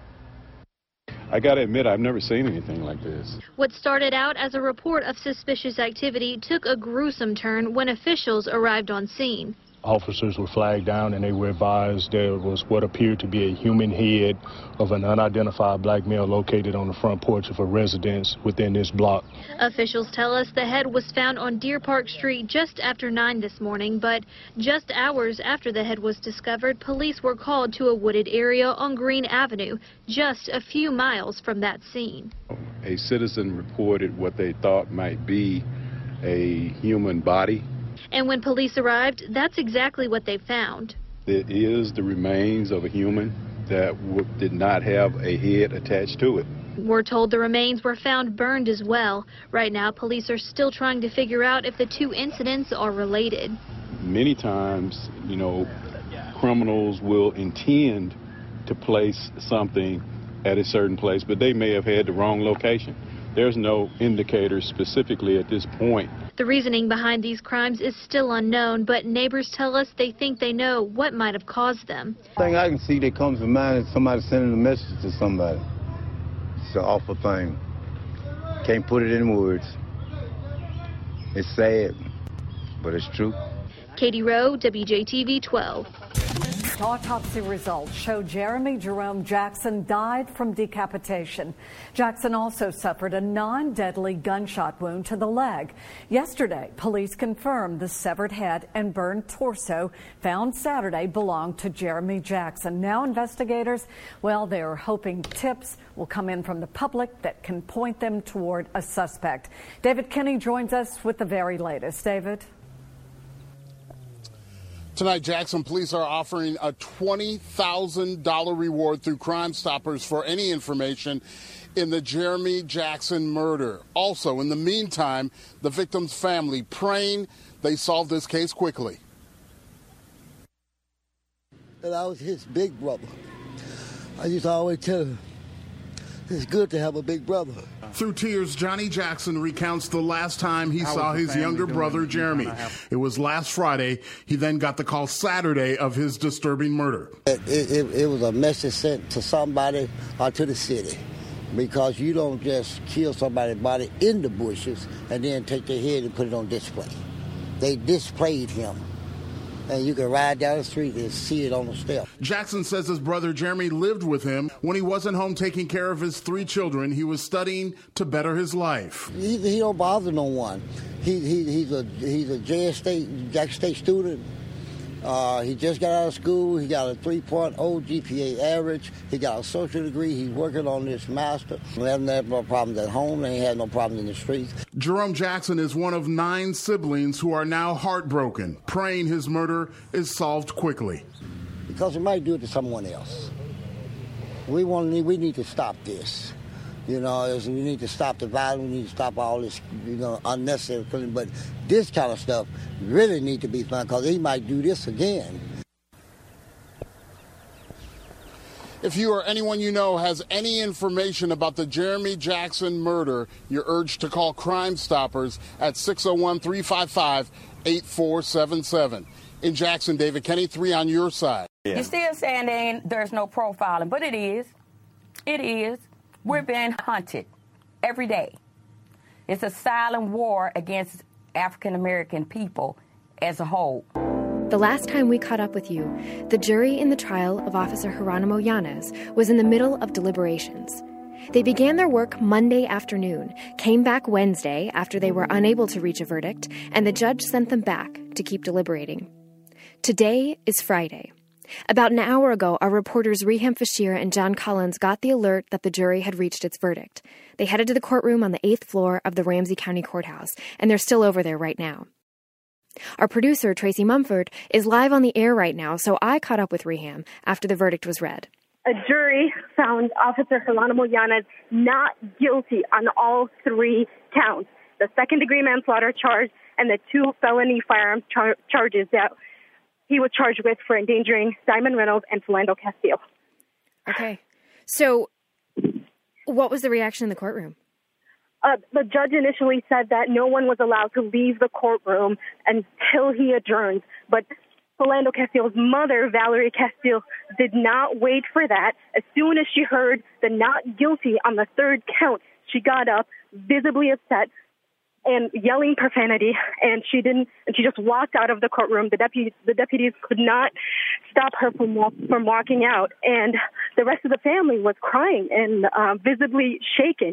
I gotta admit, I've never seen anything like this. What started out as a report of suspicious activity took a gruesome turn when officials arrived on scene. Officers were flagged down and they were advised there was what appeared to be a human head of an unidentified black male located on the front porch of a residence within this block. Officials tell us the head was found on Deer Park Street just after nine this morning, but just hours after the head was discovered, police were called to a wooded area on Green Avenue, just a few miles from that scene. A citizen reported what they thought might be a human body. And when police arrived, that's exactly what they found. It is the remains of a human that w did not have a head attached to it. We're told the remains were found burned as well. Right now, police are still trying to figure out if the two incidents are related. Many times, you know, criminals will intend to place something at a certain place, but they may have had the wrong location. There's no indicators specifically at this point. The reasoning behind these crimes is still unknown, but neighbors tell us they think they know what might have caused them. The thing I can see that comes to mind is somebody sending a message to somebody. It's an awful thing. Can't put it in words. It's sad, but it's true. Katie Rowe, W J T V twelve. Autopsy results show Jeremy Jerome Jackson died from decapitation. Jackson also suffered a non-deadly gunshot wound to the leg. Yesterday, police confirmed the severed head and burned torso found Saturday belonged to Jeremy Jackson. Now investigators, well, they're hoping tips will come in from the public that can point them toward a suspect. David Kinney joins us with the very latest. David? Tonight, Jackson police are offering a twenty thousand dollars reward through Crime Stoppers for any information in the Jeremy Jackson murder. Also, in the meantime, the victim's family praying they solve this case quickly. And I was his big brother. I used to always tell him, it's good to have a big brother. Through tears, Johnny Jackson recounts the last time he How saw his younger brother, Jeremy. It was last Friday. He then got the call Saturday of his disturbing murder. It, it, it was a message sent to somebody or to the city, because you don't just kill somebody's body in the bushes and then take their head and put it on display. They displayed him. And you can ride down the street and see it on the step. Jackson says his brother Jeremy lived with him. When he wasn't home taking care of his three children, he was studying to better his life. He, he don't bother no one. He, he, he's a he's a J S State, Jackson State student. Uh, he just got out of school. He got a three point oh G P A average. He got a associate degree. He's working on this master. We haven't had no problems at home. They ain't had no problems in the streets. Jerome Jackson is one of nine siblings who are now heartbroken, praying his murder is solved quickly. Because he might do it to someone else. We want we need to stop this. You know, we need to stop the violence. We need to stop all this, you know, unnecessary killing. But this kind of stuff really need to be found, because he might do this again. If you or anyone you know has any information about the Jeremy Jackson murder, you're urged to call Crime Stoppers at six oh one, three five five, eight four seven seven. In Jackson, David Kenny, three on your side. Yeah. You're still saying there ain't, there's no profiling, but it is. It is. We're being hunted every day. It's a silent war against African American people as a whole. The last time we caught up with you, the jury in the trial of Officer Geronimo Yanez was in the middle of deliberations. They began their work Monday afternoon, came back Wednesday after they were unable to reach a verdict, and the judge sent them back to keep deliberating. Today is Friday. About an hour ago, our reporters Reham Fashir and John Collins got the alert that the jury had reached its verdict. They headed to the courtroom on the eighth floor of the Ramsey County Courthouse, and they're still over there right now. Our producer, Tracy Mumford, is live on the air right now, so I caught up with Reham after the verdict was read. A jury found Officer Geronimo Yanez not guilty on all three counts, the second-degree manslaughter charge and the two felony firearms char- charges that he was charged with for endangering Diamond Reynolds and Philando Castillo. Okay. So what was the reaction in the courtroom? Uh, the judge initially said that no one was allowed to leave the courtroom until he adjourned. But Philando Castillo's mother, Valerie Castillo, did not wait for that. As soon as she heard the not guilty on the third count, she got up, visibly upset, and yelling profanity, and she didn't. And she just walked out of the courtroom. The deputies, the deputies could not stop her from walk, from walking out, and the rest of the family was crying and uh, visibly shaken.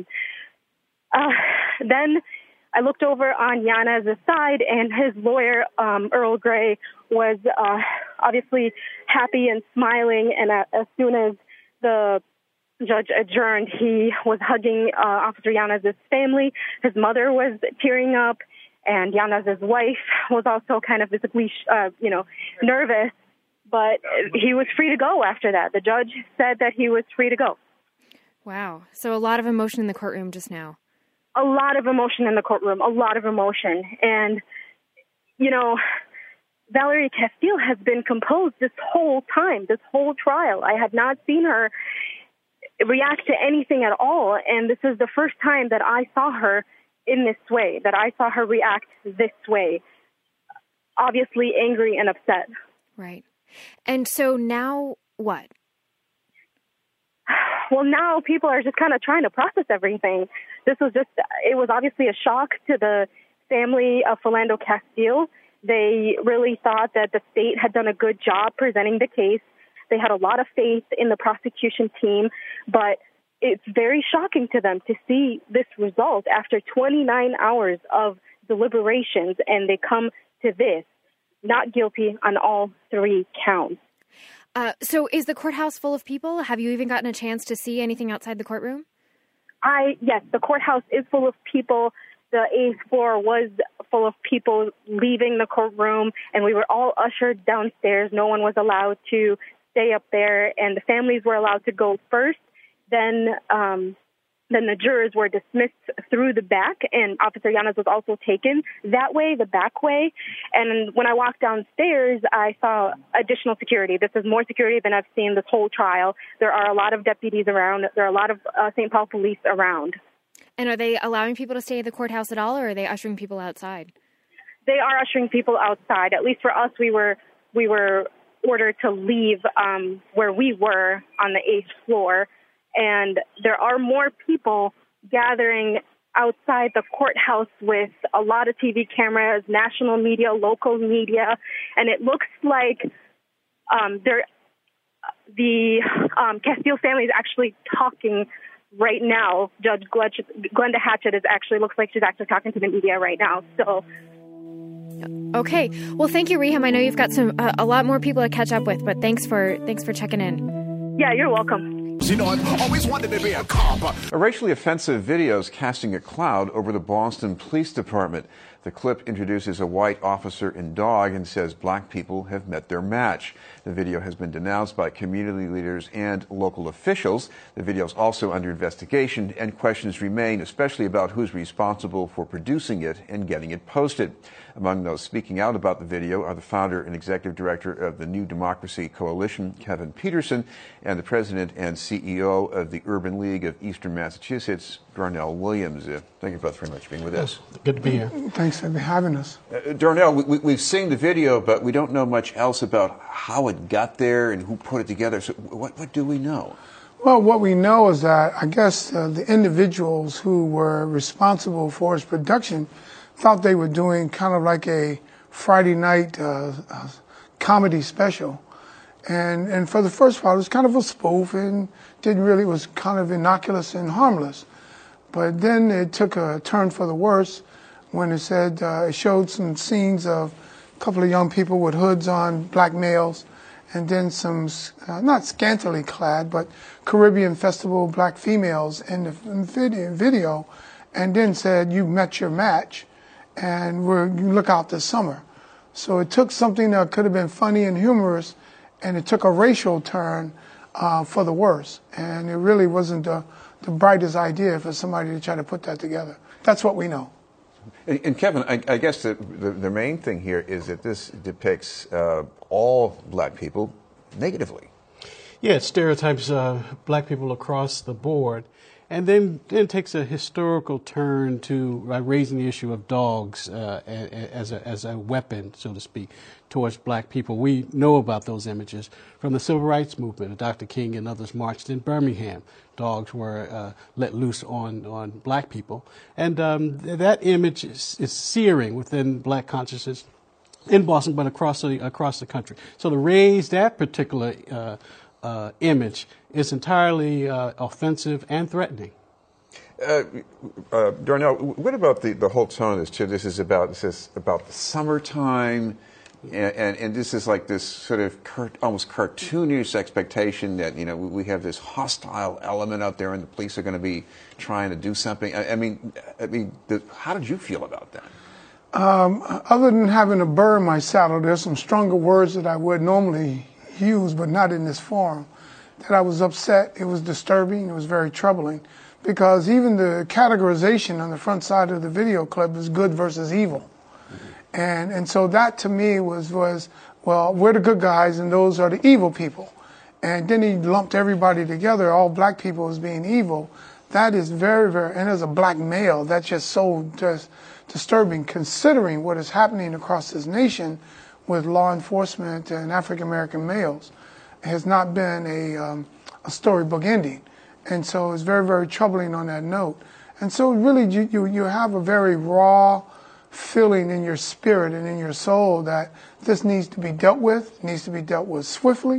Uh, then I looked over on Yanez's side, and his lawyer, um, Earl Gray, was uh, obviously happy and smiling. And uh, as soon as the judge adjourned, he was hugging uh, Officer Yanez's family. His mother was tearing up, and Yanez's wife was also kind of visibly, uh, you know, nervous. But he was free to go after that. The judge said that he was free to go. Wow. So a lot of emotion in the courtroom just now. A lot of emotion in the courtroom, a lot of emotion. And, you know, Valerie Castile has been composed this whole time, this whole trial. I had not seen her react to anything at all, and this is the first time that I saw her in this way, that I saw her react this way, obviously angry and upset. Right. And so now what? Well, now people are just kind of trying to process everything. This was just, it was obviously a shock to the family of Philando Castile. They really thought that the state had done a good job presenting the case. They had a lot of faith in the prosecution team, but it's very shocking to them to see this result after twenty-nine hours of deliberations, and they come to this, not guilty on all three counts. Uh, so is the courthouse full of people? Have you even gotten a chance to see anything outside the courtroom? I yes, the courthouse is full of people. The eighth floor was full of people leaving the courtroom, and we were all ushered downstairs. No one was allowed to stay up there, and the families were allowed to go first. Then um, then the jurors were dismissed through the back, and Officer Llanes was also taken that way, the back way. And when I walked downstairs, I saw additional security. This is more security than I've seen this whole trial. There are a lot of deputies around. There are a lot of uh, Saint Paul police around. And are they allowing people to stay at the courthouse at all, or are they ushering people outside? They are ushering people outside. At least for us, we were we were ordered to leave um, where we were on the eighth floor. And there are more people gathering outside the courthouse with a lot of T V cameras, national media, local media, and it looks like um, they're, the um, Castile family is actually talking right now. Judge Glenda Hatchett is actually looks like she's actually talking to the media right now. So. Okay. Well, thank you, Reham. I know you've got some uh, a lot more people to catch up with, but thanks for thanks for checking in. Yeah, you're welcome. You know, I've always wanted to be a cop. A racially offensive video is casting a cloud over the Boston Police Department. The clip introduces a white officer and dog and says black people have met their match. The video has been denounced by community leaders and local officials. The video is also under investigation, and questions remain, especially about who's responsible for producing it and getting it posted. Among those speaking out about the video are the founder and executive director of the New Democracy Coalition, Kevin Peterson, and the president and C E O of the Urban League of Eastern Massachusetts, Darnell Williams. Uh, thank you both very much for being with us. Good to be here. Thanks for having us. Uh, Darnell, we, we've seen the video, but we don't know much else about how it got there and who put it together. So what, what do we know? Well, what we know is that I guess uh, the individuals who were responsible for its production thought they were doing kind of like a Friday night uh, uh, comedy special. And and for the first part, it was kind of a spoof and didn't really, it was kind of innocuous and harmless. But then it took a turn for the worse when it said, uh, it showed some scenes of a couple of young people with hoods on, black males, and then some, uh, not scantily clad, but Caribbean festival black females in the video, video and then said, you've met your match, and we're, you look out this summer. So it took something that could have been funny and humorous, and it took a racial turn uh, for the worse. And it really wasn't the, the brightest idea for somebody to try to put that together. That's what we know. And, and Kevin, I, I guess the, the, the main thing here is that this depicts uh, all black people negatively. Yeah, it stereotypes uh, black people across the board. And then, then takes a historical turn to uh, raising the issue of dogs uh, as, a, as a weapon, so to speak, towards black people. We know about those images from the Civil Rights Movement. Doctor King and others marched in Birmingham. Dogs were uh, let loose on, on black people. And um, that image is, is searing within black consciousness in Boston, but across the, across the country. So to raise that particular uh, uh, image is entirely uh, offensive and threatening. Uh, uh, Darnell, what about the, the whole tone of this, Chip? This is about this is about the summertime, and, and, and this is like this sort of cart, almost cartoonish expectation that, you know, we, we have this hostile element out there and the police are going to be trying to do something. I, I mean, I mean, the, how did you feel about that? Um, other than having a burr in my saddle, there's some stronger words that I would normally use, but not in this forum. That I was upset, it was disturbing, it was very troubling, because even the categorization on the front side of the video clip is good versus evil. And and so that to me was, was well, we're the good guys and those are the evil people. And then he lumped everybody together, all black people as being evil. That is very, very, and as a black male, that's just so just disturbing considering what is happening across this nation with law enforcement and African-American males. It has not been a, um, a storybook ending. And so it's very, very troubling on that note. And so really you, you, you have a very raw feeling in your spirit and in your soul that this needs to be dealt with, needs to be dealt with swiftly.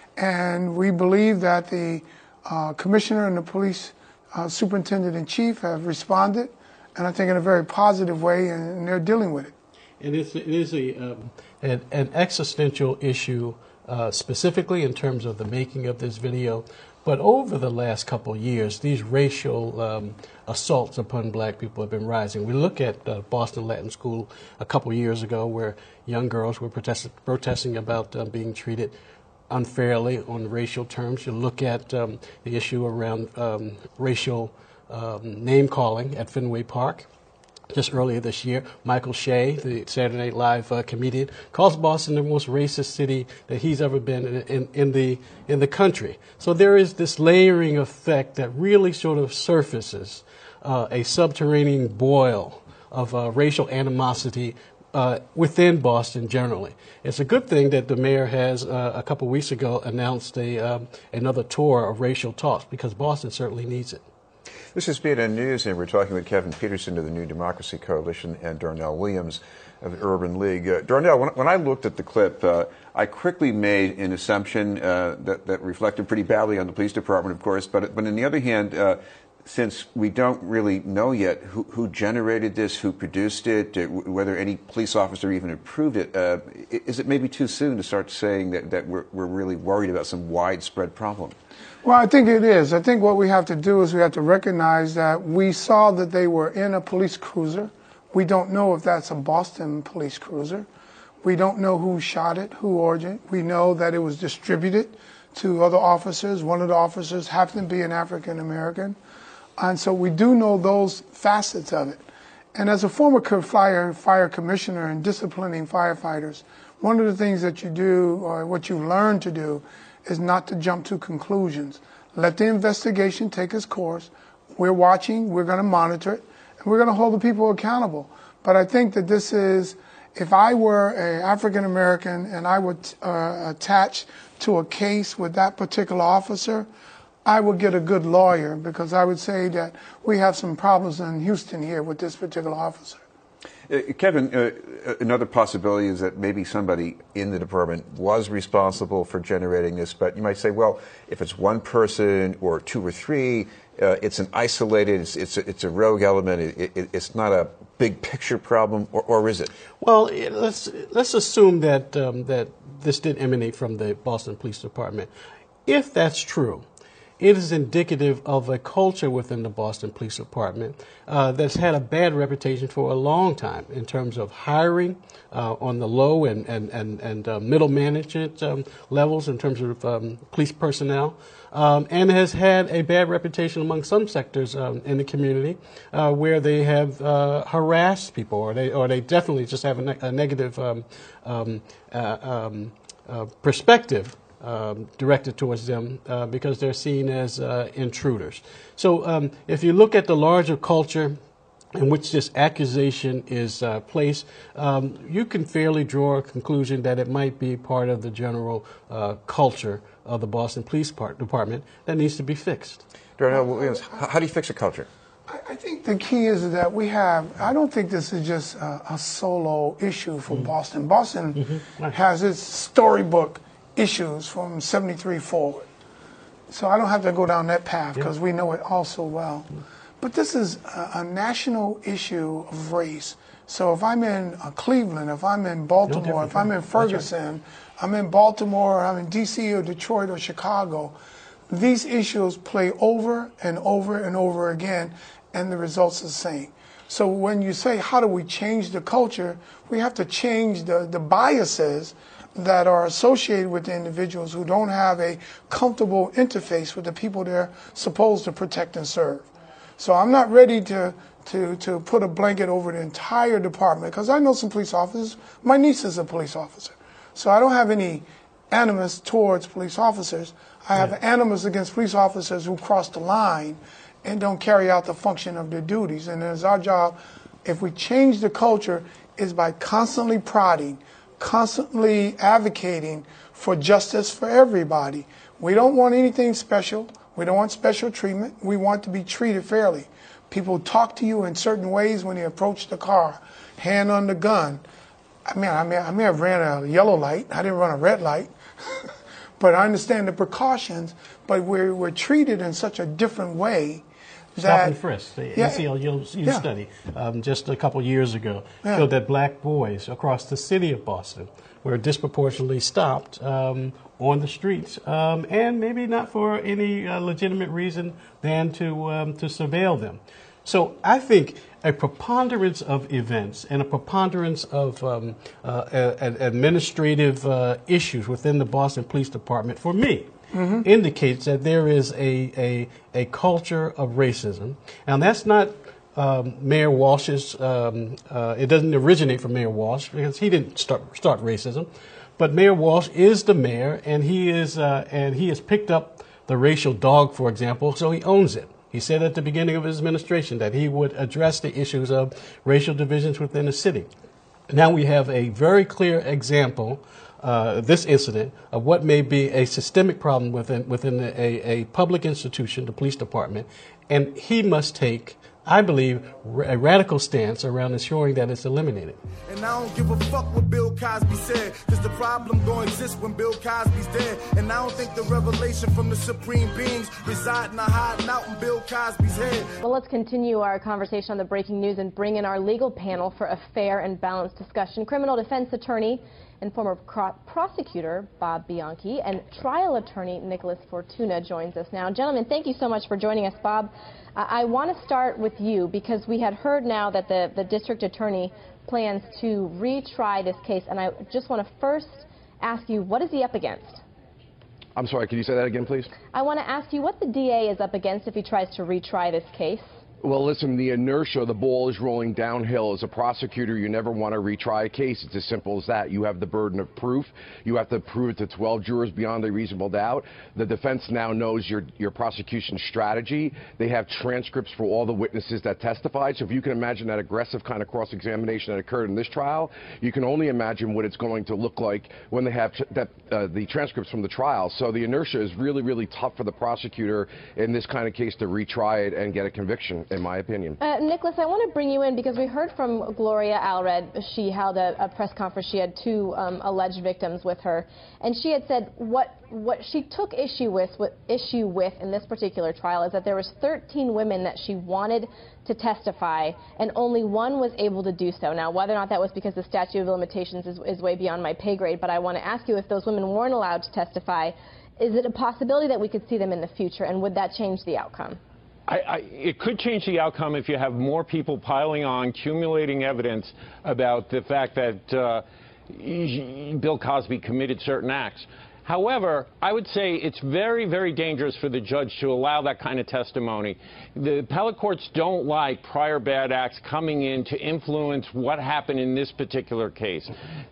And we believe that the uh, commissioner and the police uh, superintendent-in-chief have responded, and I think in a very positive way, and, and they're dealing with it. And it's, it is a, um, an, an existential issue, uh, specifically in terms of the making of this video. But over the last couple of years, these racial um, assaults upon black people have been rising. We look at uh, Boston Latin School a couple of years ago where young girls were protest protesting about uh, being treated unfairly on racial terms. You look at um, the issue around um, racial um, name-calling at Fenway Park. Just earlier this year, Michael Shea, the Saturday Night Live uh, comedian, calls Boston the most racist city that he's ever been in, in, in the in the country. So there is this layering effect that really sort of surfaces uh, a subterranean boil of uh, racial animosity uh, within Boston generally. It's a good thing that the mayor has uh, a couple weeks ago announced a um, another tour of racial talks because Boston certainly needs it. This is B N N News, and we're talking with Kevin Peterson of the New Democracy Coalition and Darnell Williams of the Urban League. Uh, Darnell, when, when I looked at the clip, uh, I quickly made an assumption uh, that, that reflected pretty badly on the police department, of course, but, but on the other hand, uh, since we don't really know yet who, who generated this, who produced it, uh, whether any police officer even approved it, uh, is it maybe too soon to start saying that, that we're, we're really worried about some widespread problem? Well, I think it is. I think what we have to do is we have to recognize that we saw that they were in a police cruiser. We don't know if that's a Boston police cruiser. We don't know who shot it, who ordered it. We know that it was distributed to other officers. One of the officers happened to be an African American. And so we do know those facets of it. And as a former fire, fire commissioner and disciplining firefighters, one of the things that you do, or what you learn to do, is not to jump to conclusions. Let the investigation take its course. We're watching, we're going to monitor it, and we're going to hold the people accountable. But I think that this is, if I were an African American and I would uh, attach to a case with that particular officer, I would get a good lawyer because I would say that we have some problems in Houston here with this particular officer. Uh, Kevin, uh, another possibility is that maybe somebody in the department was responsible for generating this, but you might say, well, if it's one person or two or three, uh, it's an isolated, it's, it's, a, it's a rogue element, it, it, it's not a big picture problem, or, or is it? Well, let's, let's assume that, um, that this did emanate from the Boston Police Department. If that's true, it is indicative of a culture within the Boston Police Department uh, that's had a bad reputation for a long time in terms of hiring uh, on the low and, and, and, and uh, middle management um, levels in terms of um, police personnel, um, and has had a bad reputation among some sectors um, in the community uh, where they have uh, harassed people, or they, or they definitely just have a, ne a negative um, um, uh, um, uh, perspective Um, directed towards them uh, because they're seen as uh, intruders. So um, if you look at the larger culture in which this accusation is uh, placed, um, you can fairly draw a conclusion that it might be part of the general uh, culture of the Boston Police Department that needs to be fixed. Darnell Williams, how do you fix a culture? I think the key is that we have, I don't think this is just a, a solo issue for mm-hmm. Boston. Boston mm-hmm. right. has its storybook issues from seventy-three forward. So I don't have to go down that path because yeah. we know it all so well. But this is a, a national issue of race. So if I'm in uh, Cleveland, if I'm in Baltimore, no if I'm in Ferguson, right. I'm in Baltimore, I'm in D C or Detroit or Chicago, these issues play over and over and over again, and the results are the same. So when you say, how do we change the culture, we have to change the, the biases that are associated with the individuals who don't have a comfortable interface with the people they're supposed to protect and serve. So I'm not ready to, to, to put a blanket over the entire department, because I know some police officers. My niece is a police officer. So I don't have any animus towards police officers. I have yeah. animus against police officers who cross the line and don't carry out the function of their duties. And it's our job, if we change the culture, is by constantly prodding, constantly advocating for justice for everybody. We don't want anything special. We don't want special treatment. We want to be treated fairly. People talk to you in certain ways when they approach the car, hand on the gun. I mean, I may, I may have ran a yellow light. I didn't run a red light. But I understand the precautions, but we're, we're treated in such a different way. Stop and frisk, the yeah, A C L U yeah. study um, just a couple years ago yeah. showed that black boys across the city of Boston were disproportionately stopped um, on the streets, um, and maybe not for any uh, legitimate reason than to um, to surveil them. So I think a preponderance of events and a preponderance of um, uh, a, a administrative uh, issues within the Boston Police Department, for me, mm-hmm. indicates that there is a, a, a culture of racism. And that's not um, Mayor Walsh's, um, uh, it doesn't originate from Mayor Walsh, because he didn't start, start racism. But Mayor Walsh is the mayor, and he is uh, and he has picked up the racial dog, for example, so he owns it. He said at the beginning of his administration that he would address the issues of racial divisions within the city. Now we have a very clear example, uh, this incident, of what may be a systemic problem within within a, a public institution, the police department, and he must take, I believe, a radical stance around ensuring that it's eliminated. And I don't give a fuck what Bill Cosby said, because the problem don't exist when Bill Cosby's dead. And I don't think the revelation from the supreme beings reside in a hiding out in Bill Cosby's head. Well, let's continue our conversation on the breaking news and bring in our legal panel for a fair and balanced discussion. Criminal defense attorney and former prosecutor Bob Bianchi and trial attorney Nicholas Fortuna joins us now. Gentlemen, thank you so much for joining us. Bob, uh, I want to start with you, because we had heard now that the, the district attorney plans to retry this case, and I just want to first ask you, what is he up against? I'm sorry, can you say that again, please? I want to ask you what the D A is up against if he tries to retry this case. Well, listen, the inertia, the ball is rolling downhill. As a prosecutor, you never want to retry a case. It's as simple as that. You have the burden of proof. You have to prove it to twelve jurors beyond a reasonable doubt. The defense now knows your, your prosecution strategy. They have transcripts for all the witnesses that testified. So if you can imagine that aggressive kind of cross-examination that occurred in this trial, you can only imagine what it's going to look like when they have that, uh, the transcripts from the trial. So the inertia is really, really tough for the prosecutor in this kind of case to retry it and get a conviction, in my opinion. Uh, Nicholas, I want to bring you in because we heard from Gloria Allred. She held a, a press conference. She had two um, alleged victims with her, and she had said what what she took issue with, what issue with in this particular trial is that there was thirteen women that she wanted to testify, and only one was able to do so. Now, whether or not that was because the statute of limitations is, is way beyond my pay grade, but I want to ask you, if those women weren't allowed to testify, is it a possibility that we could see them in the future, and would that change the outcome? I, I, it could change the outcome if you have more people piling on, accumulating evidence about the fact that uh, Bill Cosby committed certain acts. However, I would say it's very, very dangerous for the judge to allow that kind of testimony. The appellate courts don't like prior bad acts coming in to influence what happened in this particular case.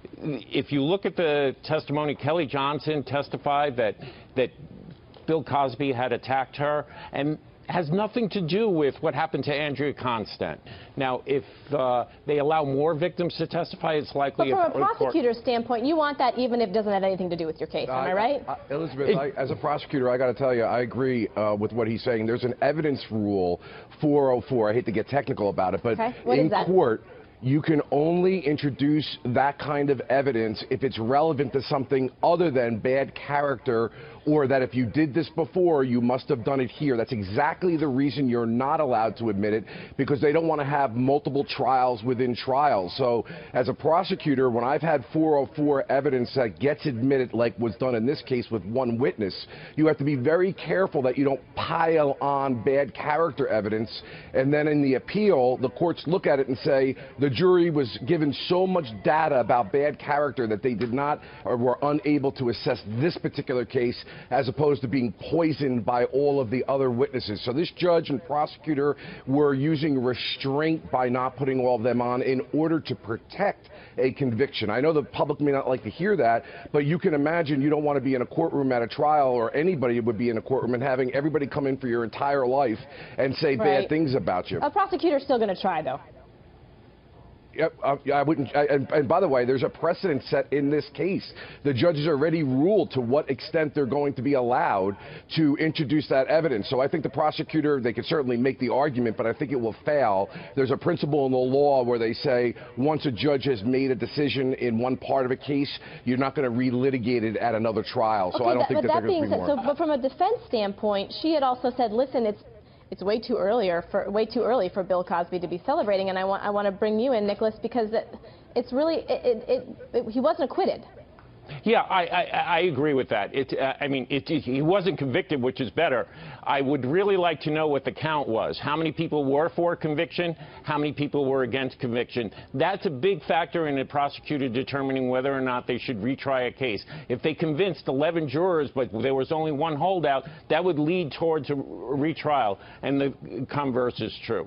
If you look at the testimony, Kelly Johnson testified that, that Bill Cosby had attacked her, and has nothing to do with what happened to Andrea Constant. Now, if uh, they allow more victims to testify, it's likely... But from a, a prosecutor's standpoint, you want that even if it doesn't have anything to do with your case, am uh, I right? Uh, Elizabeth, it, I, as a prosecutor, I got to tell you, I agree uh, with what he's saying. There's an evidence rule, four oh four. I hate to get technical about it, but okay. What in is that? court, you can only introduce that kind of evidence if it's relevant to something other than bad character, or that if you did this before, you must have done it here. That's exactly the reason you're not allowed to admit it, because they don't want to have multiple trials within trials. So as a prosecutor, when I've had four oh four evidence that gets admitted, like was done in this case with one witness, you have to be very careful that you don't pile on bad character evidence. And then in the appeal, the courts look at it and say, the jury was given so much data about bad character that they did not or were unable to assess this particular case as opposed to being poisoned by all of the other witnesses. So this judge and prosecutor were using restraint by not putting all of them on in order to protect a conviction. I know the public may not like to hear that, but you can imagine you don't want to be in a courtroom at a trial, or anybody would be in a courtroom, and having everybody come in for your entire life and say Right. bad things about you. A prosecutor's still going to try, though. Yep, uh, I wouldn't. I, and, and by the way, there's a precedent set in this case. The judges already ruled to what extent they're going to be allowed to introduce that evidence. So I think the prosecutor, they could certainly make the argument, but I think it will fail. There's a principle in the law where they say once a judge has made a decision in one part of a case, you're not going to relitigate it at another trial. So okay, I don't that, think but that, that they're going being to be said, more. so, but from a defense standpoint, she had also said, listen, it's It's way too earlier for way too early for Bill Cosby to be celebrating, and I want I want to bring you in, Nicholas, because it, it's really it, it, it, it, he wasn't acquitted. Yeah, I, I, I agree with that. It, uh, I mean, it, it, he wasn't convicted, which is better. I would really like to know what the count was. How many people were for conviction? How many people were against conviction? That's a big factor in a prosecutor determining whether or not they should retry a case. If they convinced eleven jurors, but there was only one holdout, that would lead towards a retrial, and the converse is true.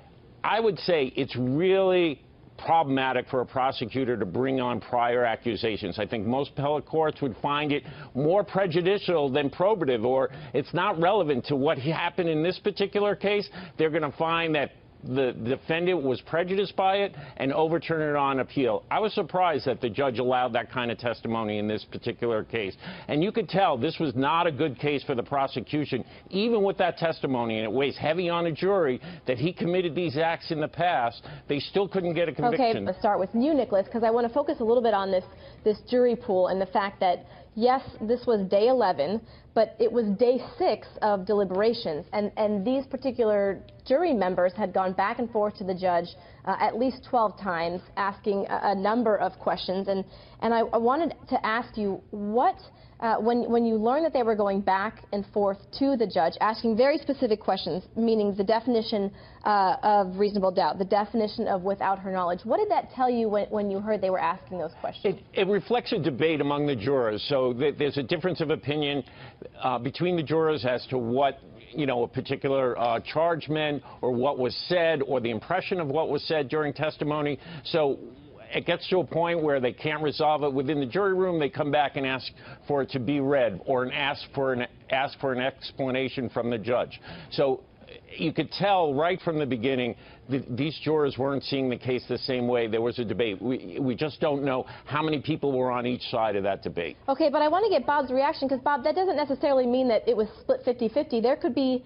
I would say it's really problematic for a prosecutor to bring on prior accusations. I think most appellate courts would find it more prejudicial than probative, or it's not relevant to what happened in this particular case. They're going to find that the defendant was prejudiced by it and overturn it on appeal. I was surprised that the judge allowed that kind of testimony in this particular case. And you could tell this was not a good case for the prosecution, even with that testimony, and it weighs heavy on a jury that he committed these acts in the past. They still couldn't get a conviction. Okay, let's start with you, Nicholas, because I want to focus a little bit on this, this jury pool and the fact that, yes, this was day eleven, but it was day six of deliberations, and, and these particular jury members had gone back and forth to the judge uh, at least twelve times, asking a, a number of questions. And, and I, I wanted to ask you, what, uh, when, when you learned that they were going back and forth to the judge, asking very specific questions, meaning the definition uh, of reasonable doubt, the definition of without her knowledge, what did that tell you when, when you heard they were asking those questions? It, it reflects a debate among the jurors. So th there's a difference of opinion uh, between the jurors as to what, you know, a particular uh, charge meant, or what was said, or the impression of what was said during testimony. So it gets to a point where they can't resolve it within the jury room. They come back and ask for it to be read, or an ask for an ask for an explanation from the judge. So you could tell right from the beginning that these jurors weren't seeing the case the same way. There was a debate. We, we just don't know how many people were on each side of that debate. Okay, but I want to get Bob's reaction, because, Bob, that doesn't necessarily mean that it was split fifty fifty. There could be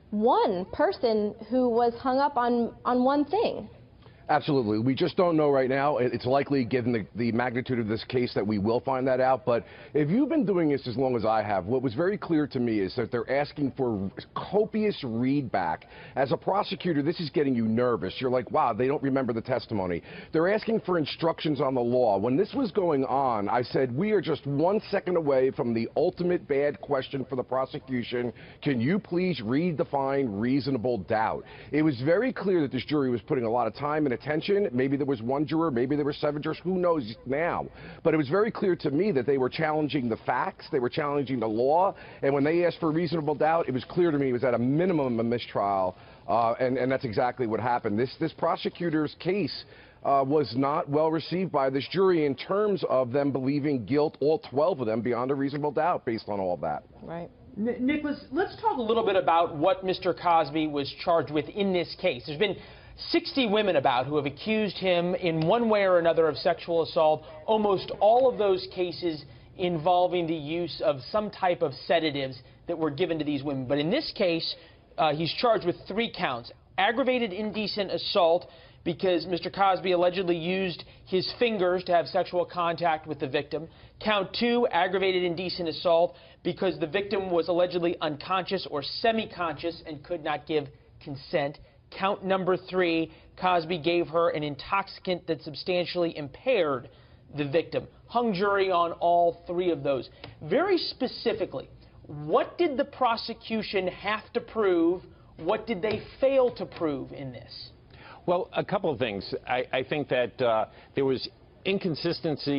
one person who was hung up on, on one thing. Absolutely. We just don't know right now. It's likely, given the, the magnitude of this case, that we will find that out. But if you've been doing this as long as I have, what was very clear to me is that they're asking for copious readback. As a prosecutor, this is getting you nervous. You're like, wow, they don't remember the testimony. They're asking for instructions on the law. When this was going on, I said, we are just one second away from the ultimate bad question for the prosecution. Can you please redefine reasonable doubt? It was very clear that this jury was putting a lot of time and attention. Maybe there was one juror, maybe there were seven jurors, who knows now. But it was very clear to me that they were challenging the facts, they were challenging the law, and when they asked for reasonable doubt, it was clear to me it was at a minimum a mistrial, uh, and, and that's exactly what happened. This, this prosecutor's case uh, was not well received by this jury in terms of them believing guilt, all twelve of them, beyond a reasonable doubt based on all of that. Right. N Nicholas, let's talk a little bit about what Mister Cosby was charged with in this case. There's been sixty women about who have accused him in one way or another of sexual assault, almost all of those cases involving the use of some type of sedatives that were given to these women. But in this case, uh, he's charged with three counts. Aggravated indecent assault, because Mister Cosby allegedly used his fingers to have sexual contact with the victim. Count two, aggravated indecent assault, because the victim was allegedly unconscious or semi-conscious and could not give consent. Count number three, Cosby gave her an intoxicant that substantially impaired the victim. Hung jury on all three of those. Very specifically, what did the prosecution have to prove? What did they fail to prove in this? Well, a couple of things. I, I think that uh, there was inconsistency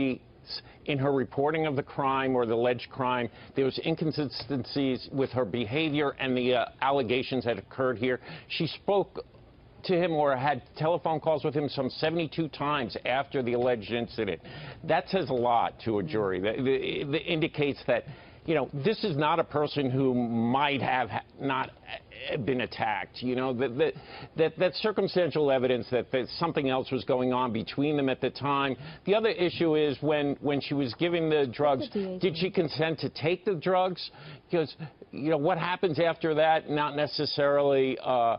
in her reporting of the crime or the alleged crime. There was inconsistencies with her behavior and the uh, allegations that occurred here. She spoke to him or had telephone calls with him some seventy-two times after the alleged incident. That says a lot to a jury. That, that, that indicates that, you know, this is not a person who might have not been attacked. You know, that that, that, that circumstantial evidence that, that something else was going on between them at the time. The other issue is when, when she was giving the drugs, did she consent to take the drugs? Because, you know, what happens after that, not necessarily uh,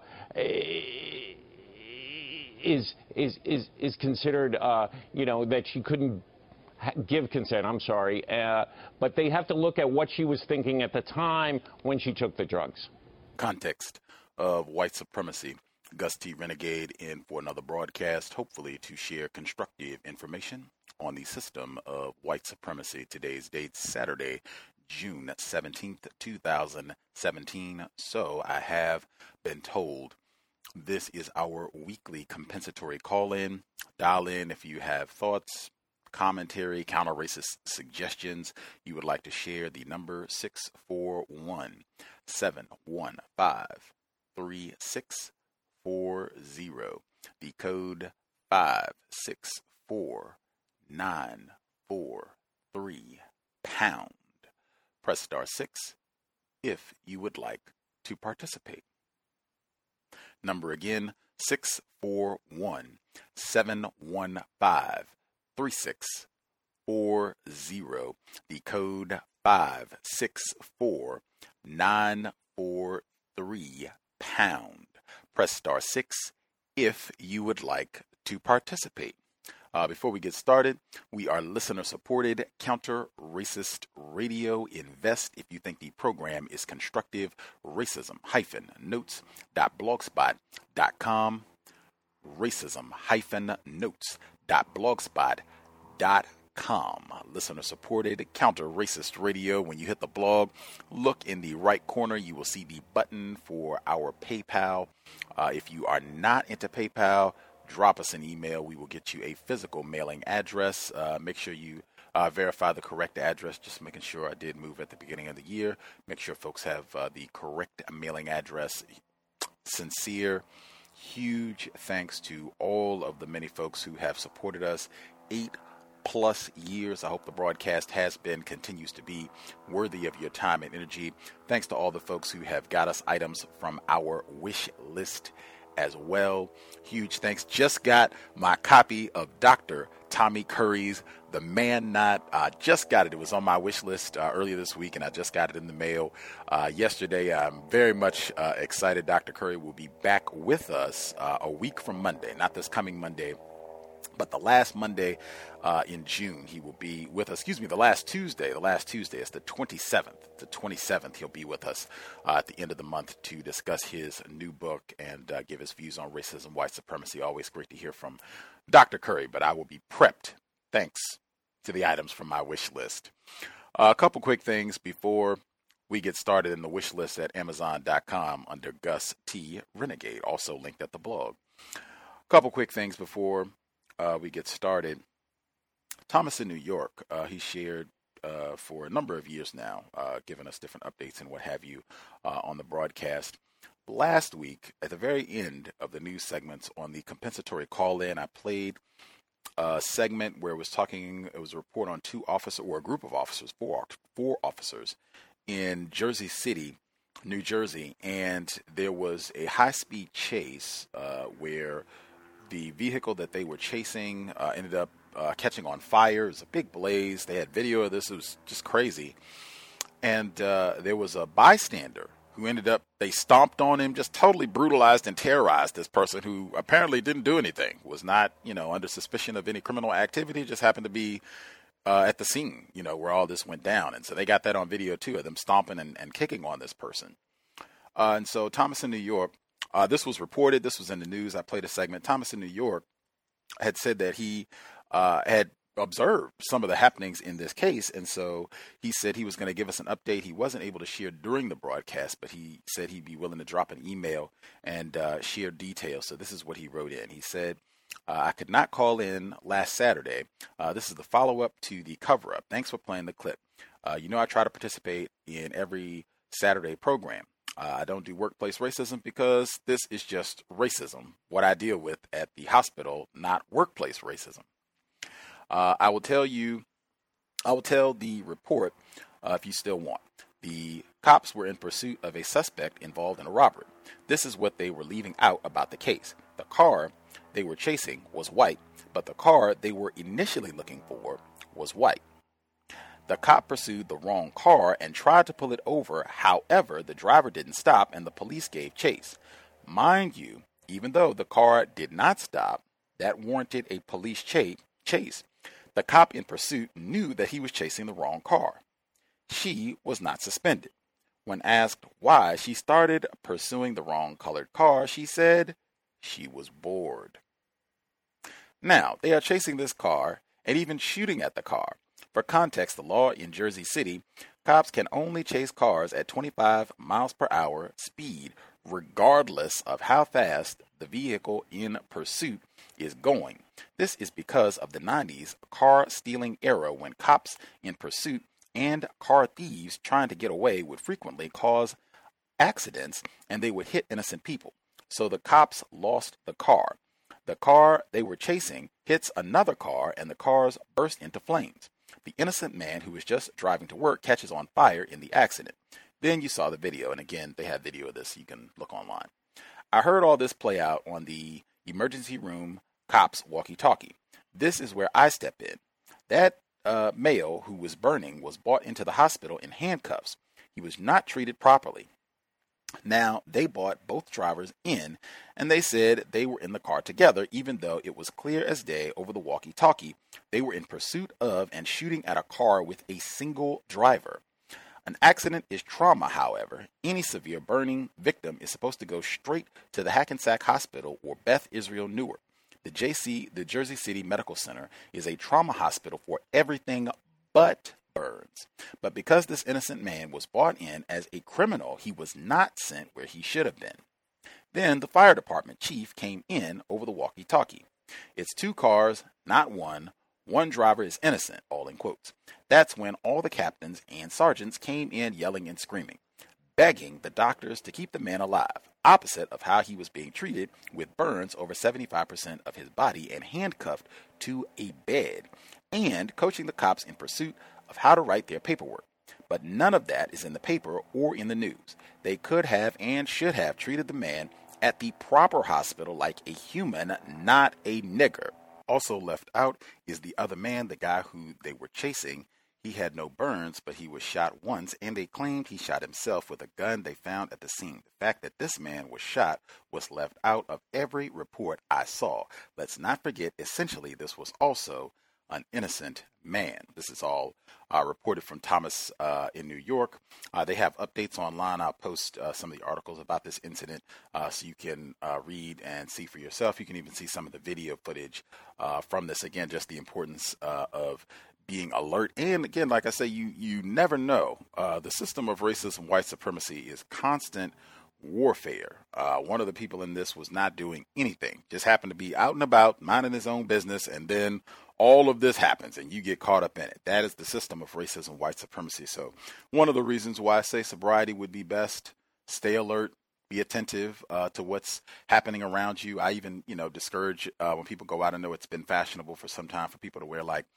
is, is, is, is considered, uh, you know, that she couldn't give consent, I'm sorry, uh, but they have to look at what she was thinking at the time when she took the drugs. Context of white supremacy. Gus T. Renegade in for another broadcast, hopefully to share constructive information on the system of white supremacy. Today's date, Saturday, June seventeenth, two thousand seventeen. So I have been told this is our weekly compensatory call-in. Dial in if you have thoughts, commentary, counter-racist suggestions you would like to share. The number six four one, seven one five, three six four zero. The code five six four nine four three pound. Press star six if you would like to participate. Number again, six four one, seven one five, three six four zero. The code five six four nine four three pound. Press star six if you would like to participate. Uh, before we get started, we are listener-supported, counter-racist radio. Invest if you think the program is constructive. Racism-notes.blogspot dot com. Racism-notes.blogspot dot com. Listener-supported, counter-racist radio. When you hit the blog, look in the right corner. You will see the button for our PayPal. Uh, if you are not into PayPal, drop us an email. We will get you a physical mailing address. Uh, make sure you uh, verify the correct address, just making sure I did move at the beginning of the year. Make sure folks have uh, the correct mailing address. Sincere, huge thanks to all of the many folks who have supported us. Eight plus years. I hope the broadcast has been, continues to be worthy of your time and energy. Thanks to all the folks who have got us items from our wish list as well. Huge thanks. Just got my copy of Doctor Tommy Curry's The Man Not. Uh, just got it. It was on my wish list uh, earlier this week, and I just got it in the mail uh, yesterday. I'm very much uh, excited. Doctor Curry will be back with us uh, a week from Monday, not this coming Monday, but the last Monday uh, in June, he will be with us. Excuse me, the last Tuesday. The last Tuesday is the twenty-seventh. The twenty-seventh, he'll be with us uh, at the end of the month to discuss his new book and uh, give his views on racism, white supremacy. Always great to hear from Doctor Curry, but I will be prepped thanks to the items from my wish list. Uh, a couple quick things before we get started in the wish list at amazon dot com under Gus T. Renegade, also linked at the blog. A couple quick things before Uh, we get started. Thomas in New York, uh, he shared uh, for a number of years now, uh, giving us different updates and what have you uh, on the broadcast. Last week, at the very end of the news segments on the compensatory call-in, I played a segment where it was talking, it was a report on two officers, or a group of officers, four, four officers in Jersey City, New Jersey, and there was a high-speed chase uh, where the vehicle that they were chasing uh, ended up uh, catching on fire. It was a big blaze. They had video of this. It was just crazy. And uh, there was a bystander who ended up, they stomped on him, just totally brutalized and terrorized this person who apparently didn't do anything, was not, you know, under suspicion of any criminal activity, just happened to be uh, at the scene, you know, where all this went down. And so they got that on video, too, of them stomping and, and kicking on this person. Uh, and so Thomas in New York, Uh, this was reported. This was in the news. I played a segment. Thomas in New York had said that he uh, had observed some of the happenings in this case. And so he said he was going to give us an update. He wasn't able to share during the broadcast, but he said he'd be willing to drop an email and uh, share details. So this is what he wrote in. He said, Uh, I could not call in last Saturday. Uh, this is the follow-up to the cover-up. Thanks for playing the clip. Uh, you know I try to participate in every Saturday program. Uh, I don't do workplace racism because this is just racism, what I deal with at the hospital, not workplace racism. Uh, I will tell you, I will tell the report uh, if you still want. The cops were in pursuit of a suspect involved in a robbery. This is what they were leaving out about the case. The car they were chasing was white, but the car they were initially looking for was white. The cop pursued the wrong car and tried to pull it over. However, the driver didn't stop and the police gave chase. Mind you, even though the car did not stop, that warranted a police chase. The cop in pursuit knew that he was chasing the wrong car. She was not suspended. When asked why she started pursuing the wrong colored car, she said she was bored. Now, they are chasing this car and even shooting at the car. For context, the law in Jersey City, cops can only chase cars at twenty-five miles per hour speed, regardless of how fast the vehicle in pursuit is going. This is because of the nineties car stealing era when cops in pursuit and car thieves trying to get away would frequently cause accidents and they would hit innocent people. So the cops lost the car. The car they were chasing hits another car and the cars burst into flames. The innocent man who was just driving to work catches on fire in the accident. Then you saw the video, and again, they have video of this. You can look online. I heard all this play out on the emergency room cops walkie-talkie. This is where I step in. That uh, male who was burning was brought into the hospital in handcuffs. He was not treated properly. Now, they brought both drivers in, and they said they were in the car together, even though it was clear as day over the walkie-talkie they were in pursuit of and shooting at a car with a single driver. An accident is trauma, however. Any severe burning victim is supposed to go straight to the Hackensack Hospital or Beth Israel Newark. The J C, the Jersey City Medical Center, is a trauma hospital for everything but burns. But because this innocent man was brought in as a criminal, he was not sent where he should have been. Then the fire department chief came in over the walkie-talkie. It's two cars, not one. One driver is innocent, all in quotes. That's when all the captains and sergeants came in yelling and screaming, begging the doctors to keep the man alive, opposite of how he was being treated with burns over seventy-five percent of his body and handcuffed to a bed, and coaching the cops in pursuit of how to write their paperwork. But none of that is in the paper or in the news. They could have and should have treated the man at the proper hospital like a human, not a nigger. Also left out is the other man, the guy who they were chasing. He had no burns, but he was shot once, and they claimed he shot himself with a gun they found at the scene. The fact that this man was shot was left out of every report I saw. Let's not forget, essentially, this was also an innocent man. This is all uh, reported from Thomas uh, in New York. Uh, they have updates online. I'll post uh, some of the articles about this incident uh, so you can uh, read and see for yourself. You can even see some of the video footage uh, from this. Again, just the importance uh, of being alert. And again, like I say, you, you never know. Uh, the system of racism, white supremacy is constant warfare. Uh, one of the people in this was not doing anything, just happened to be out and about, minding his own business, and then all of this happens and you get caught up in it. That is the system of racism, white supremacy. So one of the reasons why I say sobriety would be best, stay alert, be attentive uh, to what's happening around you. I even, you know, discourage uh, when people go out. I know it's been fashionable for some time for people to wear like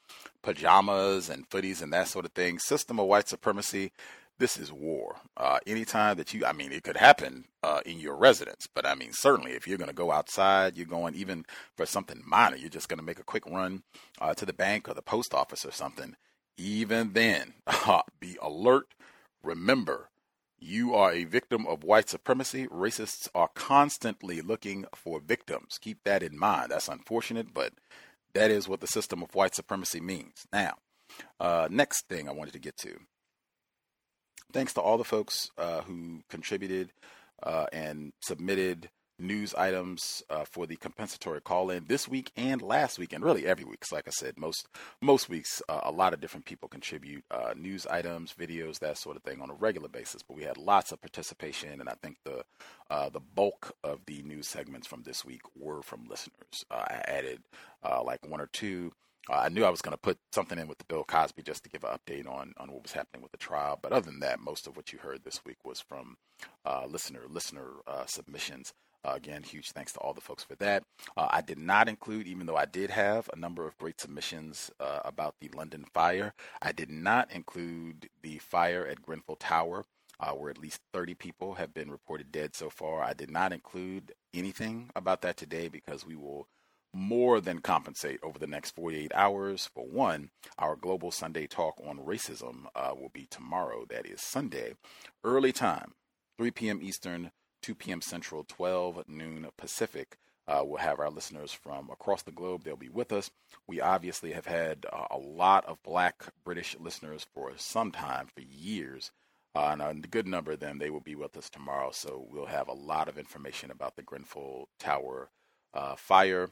pajamas and footies and that sort of thing. System of white supremacy. This is war. Uh, anytime that you, I mean, it could happen uh, in your residence, but I mean, certainly if you're going to go outside, you're going even for something minor, you're just going to make a quick run uh, to the bank or the post office or something. Even then, uh, be alert. Remember, you are a victim of white supremacy. Racists are constantly looking for victims. Keep that in mind. That's unfortunate, but that is what the system of white supremacy means. Now, uh, next thing I wanted to get to. Thanks to all the folks uh, who contributed uh, and submitted news items uh, for the compensatory call-in this week and last week, and really every week. So like I said, most most weeks, uh, a lot of different people contribute uh, news items, videos, that sort of thing on a regular basis. But we had lots of participation, and I think the uh, the bulk of the news segments from this week were from listeners. Uh, I added uh, like one or two. Uh, I knew I was going to put something in with the Bill Cosby just to give an update on, on what was happening with the trial. But other than that, most of what you heard this week was from uh, listener listener uh, submissions. Uh, again, huge thanks to all the folks for that. Uh, I did not include, even though I did have a number of great submissions uh, about the London fire, I did not include the fire at Grenfell Tower, uh, where at least thirty people have been reported dead so far. I did not include anything about that today because we will more than compensate over the next forty-eight hours. For one, our Global Sunday Talk on Racism uh, will be tomorrow. That is Sunday, early time, three p.m. Eastern, two p.m. Central, twelve noon Pacific. Uh, we'll have our listeners from across the globe. They'll be with us. We obviously have had uh, a lot of Black British listeners for some time, for years. Uh, and a good number of them, they will be with us tomorrow. So we'll have a lot of information about the Grenfell Tower uh, fire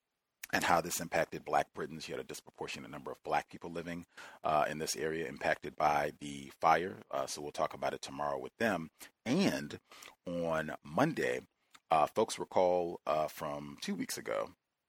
and how this impacted Black Britons. You had a disproportionate number of Black people living uh, in this area impacted by the fire. Uh, so we'll talk about it tomorrow with them. And on Monday, uh, folks recall uh, from two weeks ago,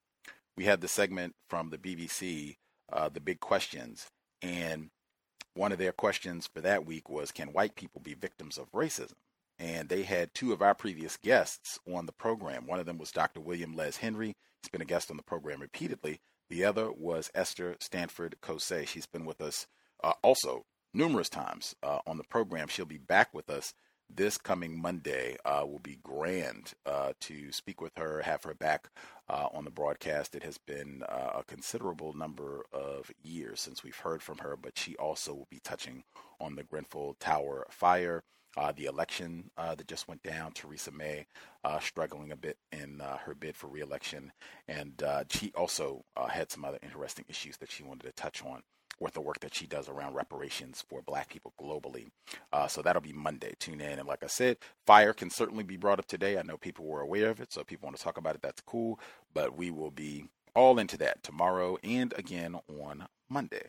we had the segment from the B B C, uh, The Big Questions. And one of their questions for that week was, can white people be victims of racism? And they had two of our previous guests on the program. One of them was Doctor William Les Henry. He's been a guest on the program repeatedly. The other was Esther Stanford Kosei. She's been with us uh, also numerous times uh, on the program. She'll be back with us this coming Monday. Uh, will be grand uh, to speak with her, have her back uh, on the broadcast. It has been uh, a considerable number of years since we've heard from her, but she also will be touching on the Grenfell Tower fire. Uh, the election uh, that just went down, Theresa May uh, struggling a bit in uh, her bid for re-election. And uh, she also uh, had some other interesting issues that she wanted to touch on with the work that she does around reparations for Black people globally. Uh, so that'll be Monday. Tune in. And like I said, fire can certainly be brought up today. I know people were aware of it, so if people want to talk about it, that's cool. But we will be all into that tomorrow and again on Monday.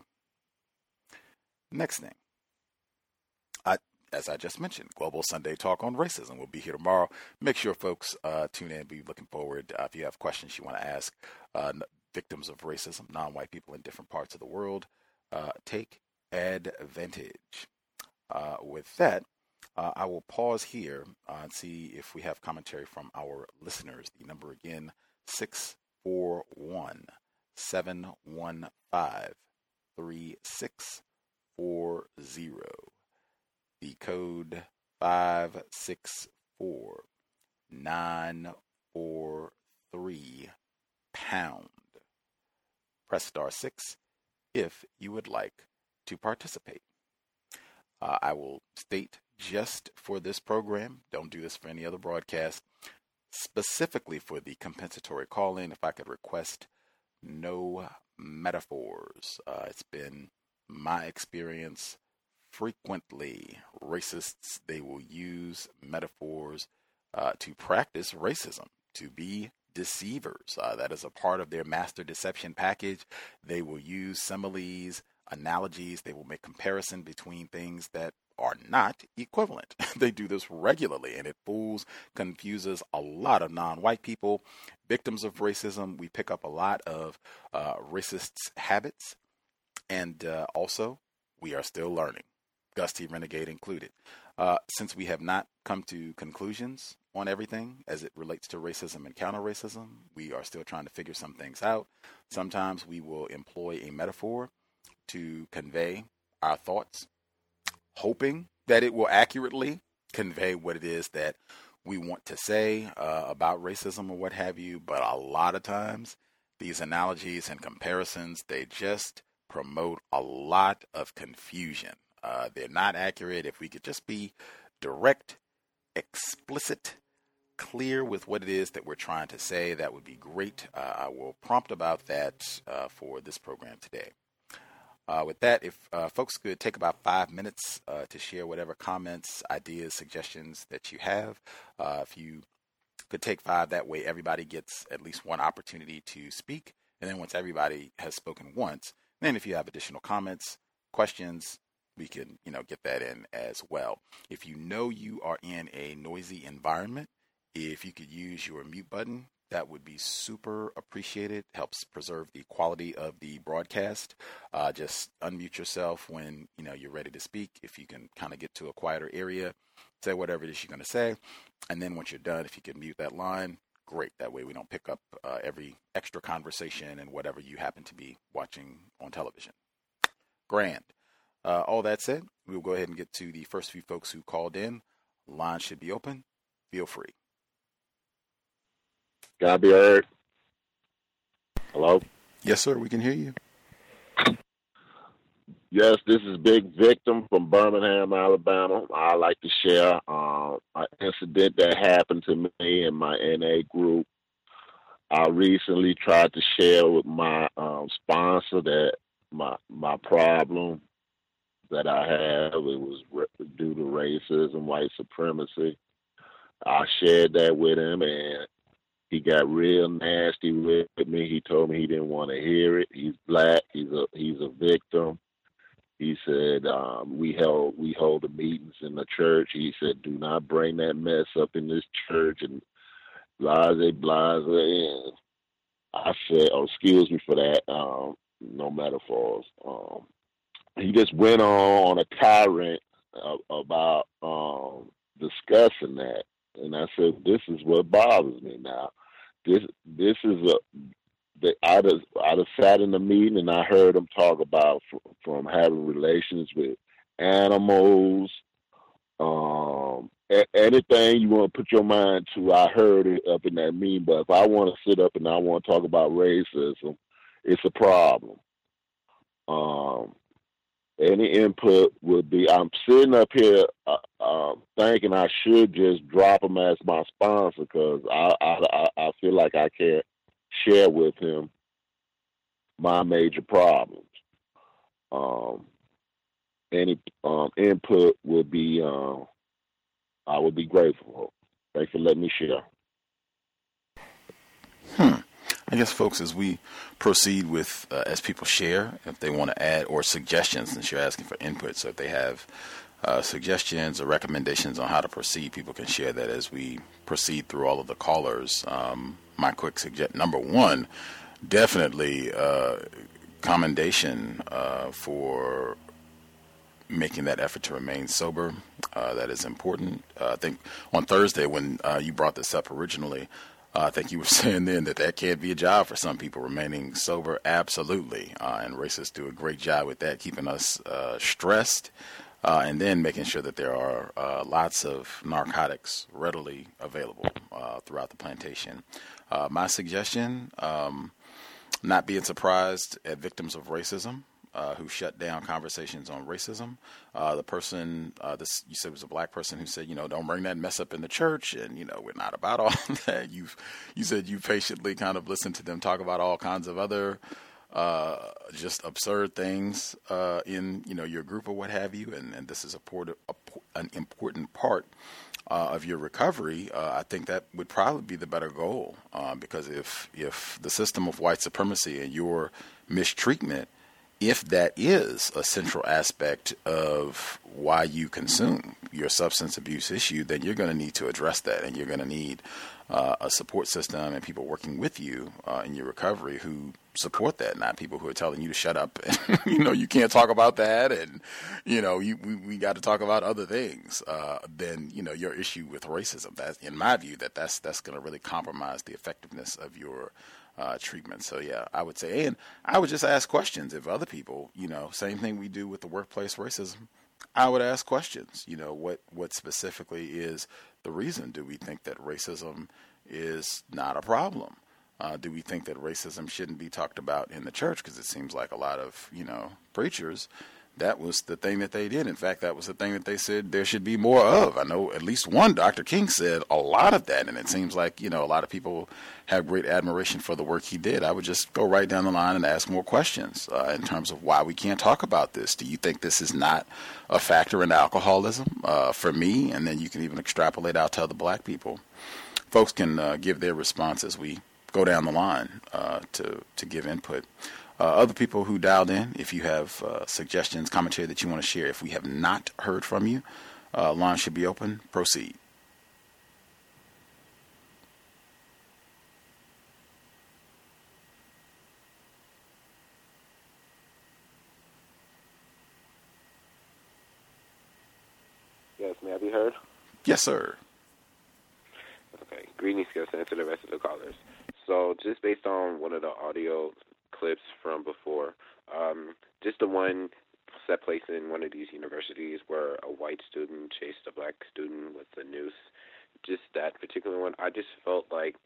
Next thing. I As I just mentioned, Global Sunday Talk on Racism will be here tomorrow. Make sure folks uh, tune in. Be looking forward. Uh, if you have questions you want to ask uh, victims of racism, non-white people in different parts of the world, uh, take advantage. Uh, with that, uh, I will pause here uh, and see if we have commentary from our listeners. The number again, six four one, seven one five, three six four zero. The code five six four nine four three pound. Press star six if you would like to participate. Uh, I will state just for this program, don't do this for any other broadcast, specifically for the compensatory call-in, if I could request no metaphors. Uh, it's been my experience frequently, racists, they will use metaphors uh, to practice racism, to be deceivers. Uh, that is a part of their master deception package. They will use similes, analogies. They will make comparison between things that are not equivalent. They do this regularly, and it fools, confuses a lot of non-white people. Victims of racism, we pick up a lot of uh, racists' habits, and uh, also, we are still learning. Gus T. Renegade included. Uh, since we have not come to conclusions on everything as it relates to racism and counter-racism, we are still trying to figure some things out. Sometimes we will employ a metaphor to convey our thoughts, hoping that it will accurately convey what it is that we want to say uh, about racism or what have you. But a lot of times, these analogies and comparisons, they just promote a lot of confusion. Uh, they're not accurate. If we could just be direct, explicit, clear with what it is that we're trying to say, that would be great. Uh, I will prompt about that uh, for this program today. Uh, with that, if uh, folks could take about five minutes uh, to share whatever comments, ideas, suggestions that you have. Uh, if you could take five. That way everybody gets at least one opportunity to speak. And then once everybody has spoken once, then if you have additional comments, questions, we can, you know, get that in as well. If you know you are in a noisy environment, if you could use your mute button, that would be super appreciated. Helps preserve the quality of the broadcast. Uh, just unmute yourself when, you know, you're ready to speak. If you can kind of get to a quieter area, say whatever it is you're going to say. And then once you're done, if you can mute that line, great. That way we don't pick up uh, every extra conversation and whatever you happen to be watching on television. Grand. Uh, all that said, we will go ahead and get to the first few folks who called in. Line should be open. Feel free. Can I be heard? Hello? Yes, sir. We can hear you. Yes, this is Big Victim from Birmingham, Alabama. I'd like to share uh, an incident that happened to me in my N A group. I recently tried to share with my um, sponsor that my my problem that I have, it was re- due to racism, white supremacy. I shared that with him, and he got real nasty with me. He told me he didn't want to hear it. He's black. He's a he's a victim. He said um, we held we hold the meetings in the church. He said, do not bring that mess up in this church, and blase blase. And I said, oh, excuse me for that. Um, no metaphors. Um, he just went on, on a tyrant uh, about um, discussing that. And I said, this is what bothers me now. This this is a, the, I just, I just sat in the meeting and I heard him talk about f- from having relations with animals, um, a- anything you want to put your mind to, I heard it up in that meeting. But if I want to sit up and I want to talk about racism, it's a problem. Um, Any input would be, I'm sitting up here uh, uh, thinking I should just drop him as my sponsor because I, I, I feel like I can't share with him my major problems. Um, any um, input would be, uh, I would be grateful. Thanks for letting me share. Hmm. I guess, folks, as we proceed with, uh, as people share, if they want to add, or suggestions, since you're asking for input, so if they have uh, suggestions or recommendations on how to proceed, people can share that as we proceed through all of the callers. Um, my quick suggestion, number one, definitely uh, commendation uh, for making that effort to remain sober. Uh, that is important. Uh, I think on Thursday when uh, you brought this up originally, Uh, I think you were saying then that that can't be a job for some people, remaining sober. Absolutely. Uh, and racists do a great job with that, keeping us uh, stressed uh, and then making sure that there are uh, lots of narcotics readily available uh, throughout the plantation. Uh, my suggestion, um, not being surprised at victims of racism uh, who shut down conversations on racism. Uh, the person, uh, this you said was a black person who said, you know, don't bring that mess up in the church, and you know, we're not about all that. You, you said you patiently kind of listened to them talk about all kinds of other, uh, just absurd things uh, in you know your group or what have you, and, and this is a, port, a an important part uh, of your recovery. Uh, I think that would probably be the better goal uh, because if if the system of white supremacy and your mistreatment, if that is a central aspect of why you consume your substance abuse issue, then you're going to need to address that, and you're going to need uh, a support system and people working with you uh, in your recovery who support that, not people who are telling you to shut up and, you know, you can't talk about that, and, you know, you, we, we got to talk about other things. Uh, then, you know, your issue with racism, that, in my view, that that's, that's going to really compromise the effectiveness of your Uh, treatment. So yeah, I would say, and I would just ask questions. If other people, you know, same thing we do with the workplace racism, I would ask questions. You know, what what specifically is the reason? Do we think that racism is not a problem? Uh, do we think that racism shouldn't be talked about in the church? Because it seems like a lot of, you know, preachers, that was the thing that they did. In fact, that was the thing that they said there should be more of. I know at least one, Doctor King, said a lot of that, and it seems like, you know, a lot of people have great admiration for the work he did. I would just go right down the line and ask more questions uh, in terms of why we can't talk about this. Do you think this is not a factor in alcoholism uh, for me? And then you can even extrapolate out to other black people. folks can uh, give their response as we go down the line uh, to, to give input. Uh, other people who dialed in, if you have uh, suggestions, commentary that you want to share, if we have not heard from you, uh, line should be open. Proceed. Yes, may I be heard? Yes, sir. Okay. Greetings, guys, and to the rest of the callers. So, just based on one of the audio clips from before, um, just the one set place in one of these universities where a white student chased a black student with a noose. Just that particular one, I just felt like,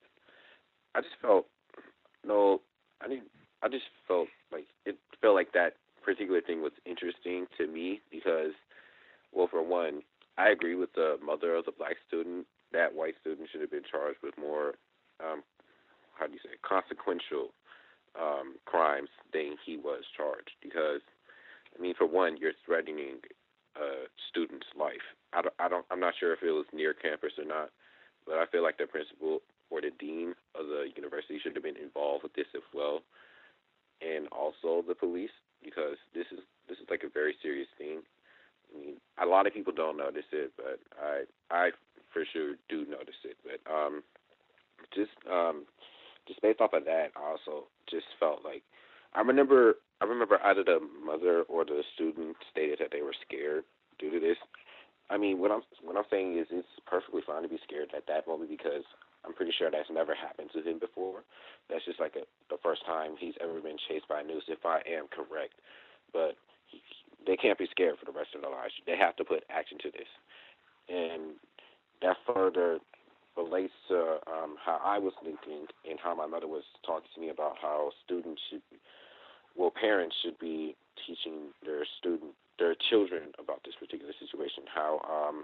I just felt, no, I didn't, I just felt like, it felt like that particular thing was interesting to me because, well, for one, I agree with the mother of the black student. That white student should have been charged with more, um, how do you say, consequential um, crimes than he was charged. Because, I mean, for one, you're threatening a student's life. I don't, I don't, I'm not sure if it was near campus or not, but I feel like the principal or the dean of the university should have been involved with this as well, and also the police, because this is this is like a very serious thing. I mean, a lot of people don't notice it, but I I for sure do notice it. But um, just um, just based off of that, I also just felt like I remember I remember either the mother or the student stated that they were scared due to this. I mean, what I'm what I'm saying is it's perfectly fine to be scared at that moment because I'm pretty sure that's never happened to him before. That's just like a, the first time he's ever been chased by a noose, if I am correct. But he, they can't be scared for the rest of their lives. They have to put action to this. And that further relates to um, how I was thinking and how my mother was talking to me about how students should, well, parents should be teaching their student, their children about this particular situation, how um,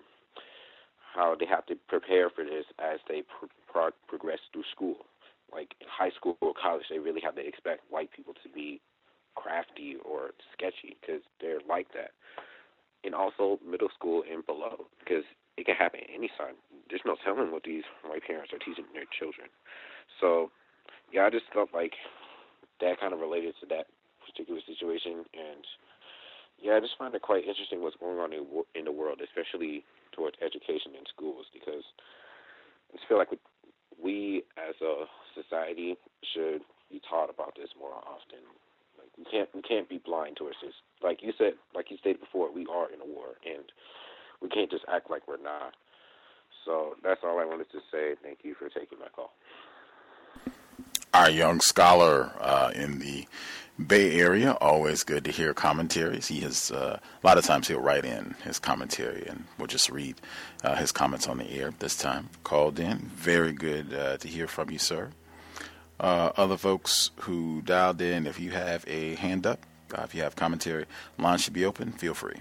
how they have to prepare for this as they pro- pro- progress through school. Like in high school or college, they really have to expect white people to be crafty or sketchy because they're like that. And also middle school and below because it can happen any time. There's no telling what these white parents are teaching their children. So, yeah, I just felt like that kind of related to that particular situation. And, yeah, I just find it quite interesting what's going on in, in the world, especially towards education in schools, because I just feel like we, we as a society should be taught about this more often. Like we can't we can't be blind towards this. Like you said, like you stated before, we are in a war, and we can't just act like we're not. So that's all I wanted to say. Thank you for taking my call. Our young scholar uh, in the Bay Area, always good to hear commentaries. He has, uh, a lot of times he'll write in his commentary, and we'll just read uh, his comments on the air this time. Called in. Very good uh, to hear from you, sir. Uh, other folks who dialed in, if you have a hand up, uh, if you have commentary, line should be open. Feel free.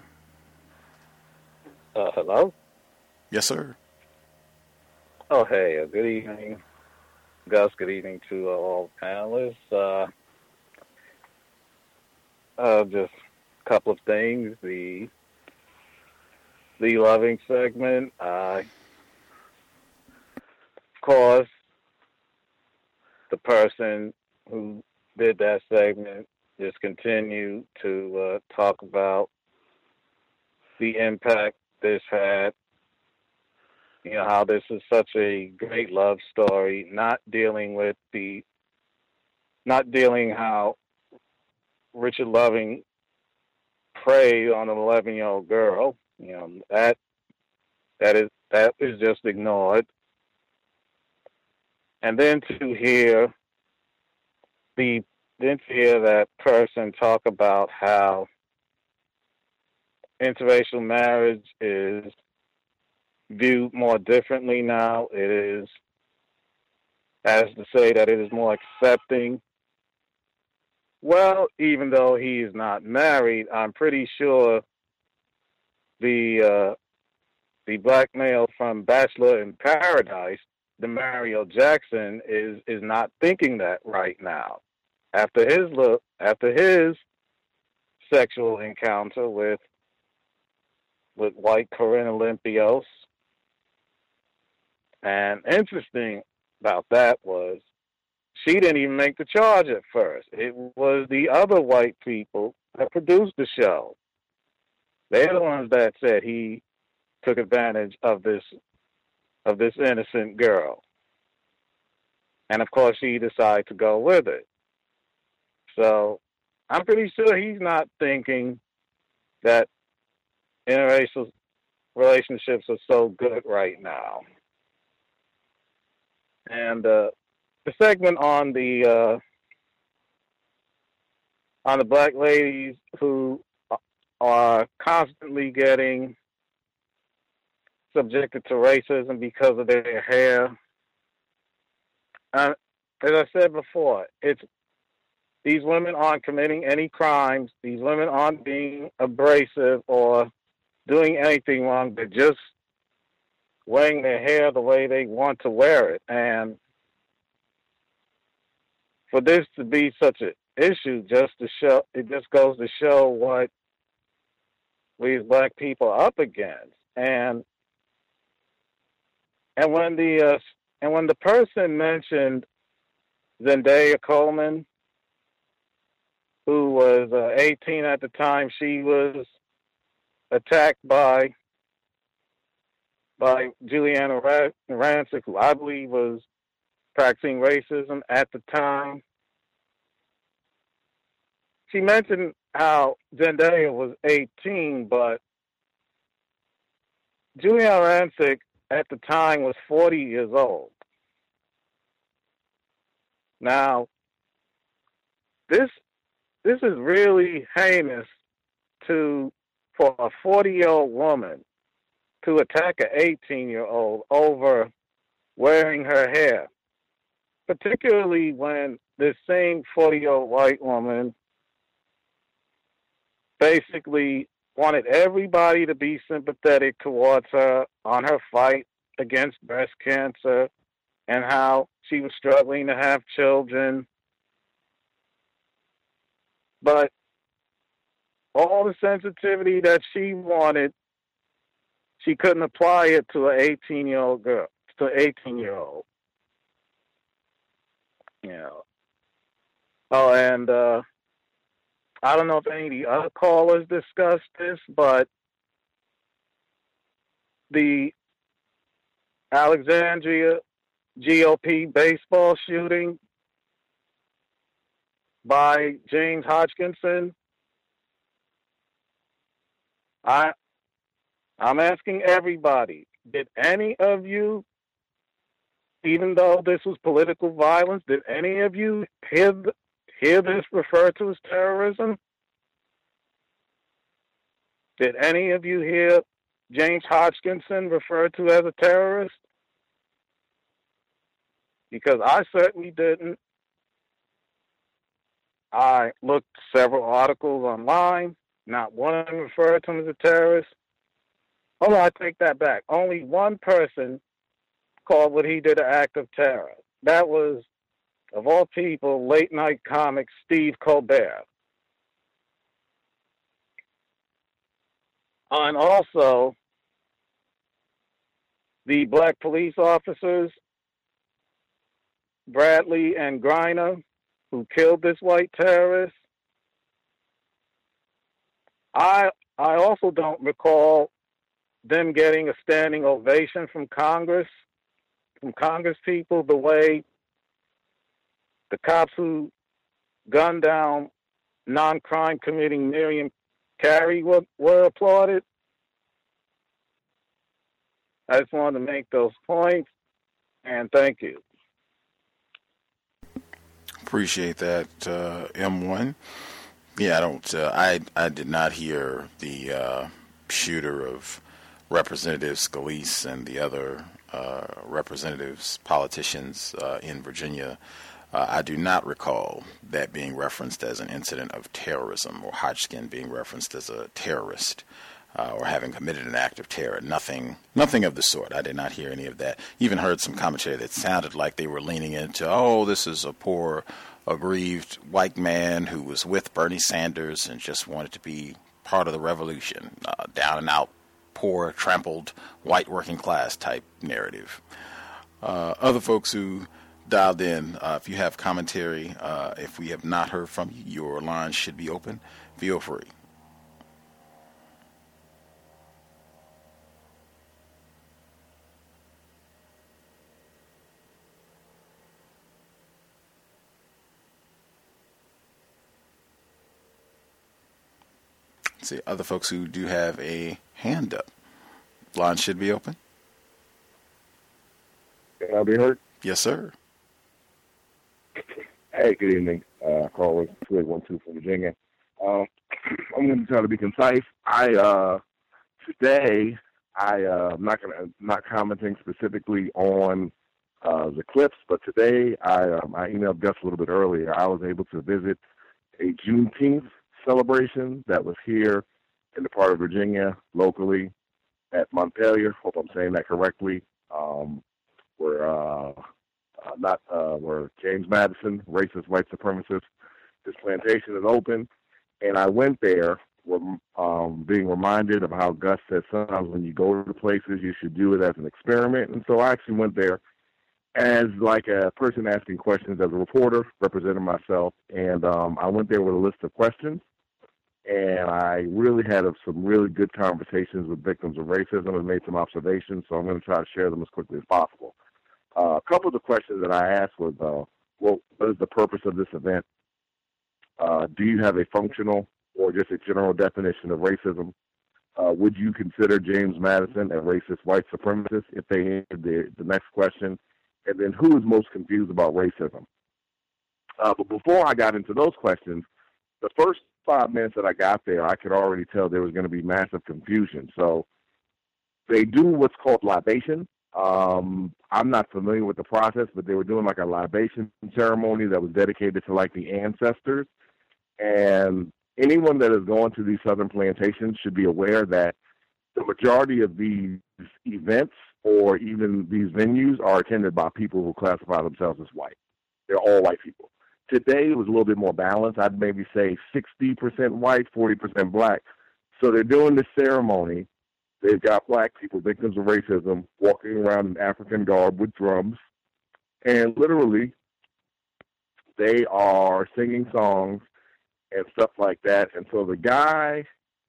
Uh, hello? Yes, sir. Oh, hey, uh, good evening. Gus, good evening to uh, all panelists. Uh, uh, just a couple of things. The the loving segment, uh, of course, the person who did that segment just continued to uh, talk about the impact this had. You know, how this is such a great love story, not dealing with the, not dealing how Richard Loving preyed on an eleven-year-old girl. You know, that, that is, that is just ignored. And then to hear the, then to hear that person talk about how interracial marriage is viewed more differently now. It is, as to say that it is more accepting. Well, even though he is not married, I'm pretty sure the uh, the black male from Bachelor in Paradise, Demario Jackson, is is not thinking that right now. After his look, after his sexual encounter with with white Corinna Olympios. And interesting about that was she didn't even make the charge at first. It was the other white people that produced the show. They're the ones that said he took advantage of this of this innocent girl. And of course she decided to go with it. So I'm pretty sure he's not thinking that interracial relationships are so good right now. And uh, the segment on the uh, on the black ladies who are constantly getting subjected to racism because of their hair. Uh, as I said before, it's these women aren't committing any crimes. These women aren't being abrasive or doing anything wrong. They're just wearing their hair the way they want to wear it. And for this to be such an issue, just to show, it just goes to show what we as black people are up against. And and when the uh, and when the person mentioned Zendaya Coleman, who was uh, eighteen at the time she was attacked by by Juliana Rancic, who I believe was practicing racism at the time. She mentioned how Zendaya was eighteen, but Juliana Rancic at the time was forty years old. Now, this this is really heinous to for a forty-year-old woman to attack an eighteen-year-old over wearing her hair, particularly when this same forty-year-old white woman basically wanted everybody to be sympathetic towards her on her fight against breast cancer and how she was struggling to have children. But all the sensitivity that she wanted, she couldn't apply it to an eighteen-year-old girl, to an eighteen-year-old. You know. Oh, and uh, I don't know if any of the other callers discussed this, but the Alexandria G O P baseball shooting by James Hodgkinson, I, I'm asking everybody, did any of you, even though this was political violence, did any of you hear, hear this referred to as terrorism? Did any of you hear James Hodgkinson referred to as a terrorist? Because I certainly didn't. I looked several articles online. Not one referred to him as a terrorist. Oh, no, I take that back. Only one person called what he did an act of terror. That was, of all people, late night comic Steve Colbert. And also, the black police officers, Bradley and Griner, who killed this white terrorist. I I also don't recall them getting a standing ovation from Congress, from Congress people, the way the cops who gunned down non-crime committing Miriam Carey were, were applauded. I just wanted to make those points, and thank you. Appreciate that, uh, M one. Yeah, I don't. Uh, I I did not hear the uh, shooter of Representative Scalise and the other uh, representatives, politicians uh, in Virginia. Uh, I do not recall that being referenced as an incident of terrorism or Hodgkin being referenced as a terrorist uh, or having committed an act of terror. Nothing, nothing of the sort. I did not hear any of that. Even heard some commentary that sounded like they were leaning into, oh, this is a poor, aggrieved white man who was with Bernie Sanders and just wanted to be part of the revolution. Uh, down and out, poor, trampled, white working class type narrative. Uh, other folks who dialed in, uh, if you have commentary, uh, if we have not heard from you, your line should be open. Feel free. See, other folks who do have a hand up, line should be open. Can I be heard? Yes, sir. Hey, good evening. Uh, caller two eight one two from Virginia. Um, I'm going to try to be concise. I uh, today I uh, I'm not going to not commenting specifically on uh, the clips, but today I um, I emailed Gus a little bit earlier. I was able to visit a Juneteenth celebration that was here in the part of Virginia locally at Montpelier. Hope I'm saying that correctly. Um, where uh, uh, not uh, where James Madison, racist white supremacist, his plantation is open, and I went there, um, being reminded of how Gus said sometimes when you go to places you should do it as an experiment, and so I actually went there as like a person asking questions as a reporter, representing myself, and um, I went there with a list of questions. And I really had a, some really good conversations with victims of racism and made some observations, so I'm going to try to share them as quickly as possible. Uh, a couple of the questions that I asked was, uh, well, what is the purpose of this event? Uh, do you have a functional or just a general definition of racism? Uh, would you consider James Madison a racist white supremacist if they answered the, the next question? And then who is most confused about racism? Uh, but before I got into those questions, the first five minutes that I got there, I could already tell there was going to be massive confusion. So they do what's called libation. Um, I'm not familiar with the process, but they were doing like a libation ceremony that was dedicated to like the ancestors. And anyone that is going to these southern plantations should be aware that the majority of these events or even these venues are attended by people who classify themselves as white. They're all white people. Today it was a little bit more balanced. I'd maybe say sixty percent white, forty percent black. So they're doing this ceremony. They've got black people, victims of racism, walking around in African garb with drums. And literally, they are singing songs and stuff like that. And so the guy,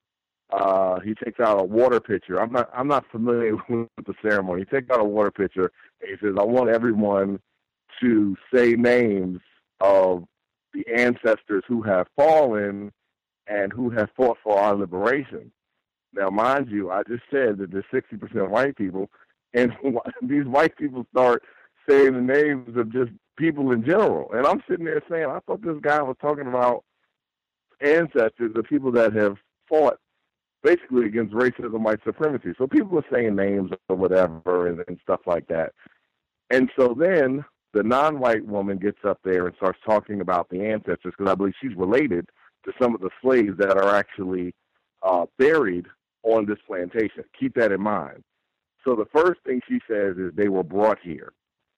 uh, he takes out a water pitcher. I'm not, I'm not familiar with the ceremony. He takes out a water pitcher and he says, I want everyone to say names of the ancestors who have fallen and who have fought for our liberation. Now, mind you, I just said that there's sixty percent white people, and these white people start saying the names of just people in general. And I'm sitting there saying, I thought this guy was talking about ancestors, the people that have fought basically against racism, white supremacy. So people are saying names or whatever and, and stuff like that. And so then the non-white woman gets up there and starts talking about the ancestors, because I believe she's related to some of the slaves that are actually uh, buried on this plantation. Keep that in mind. So the first thing she says is they were brought here.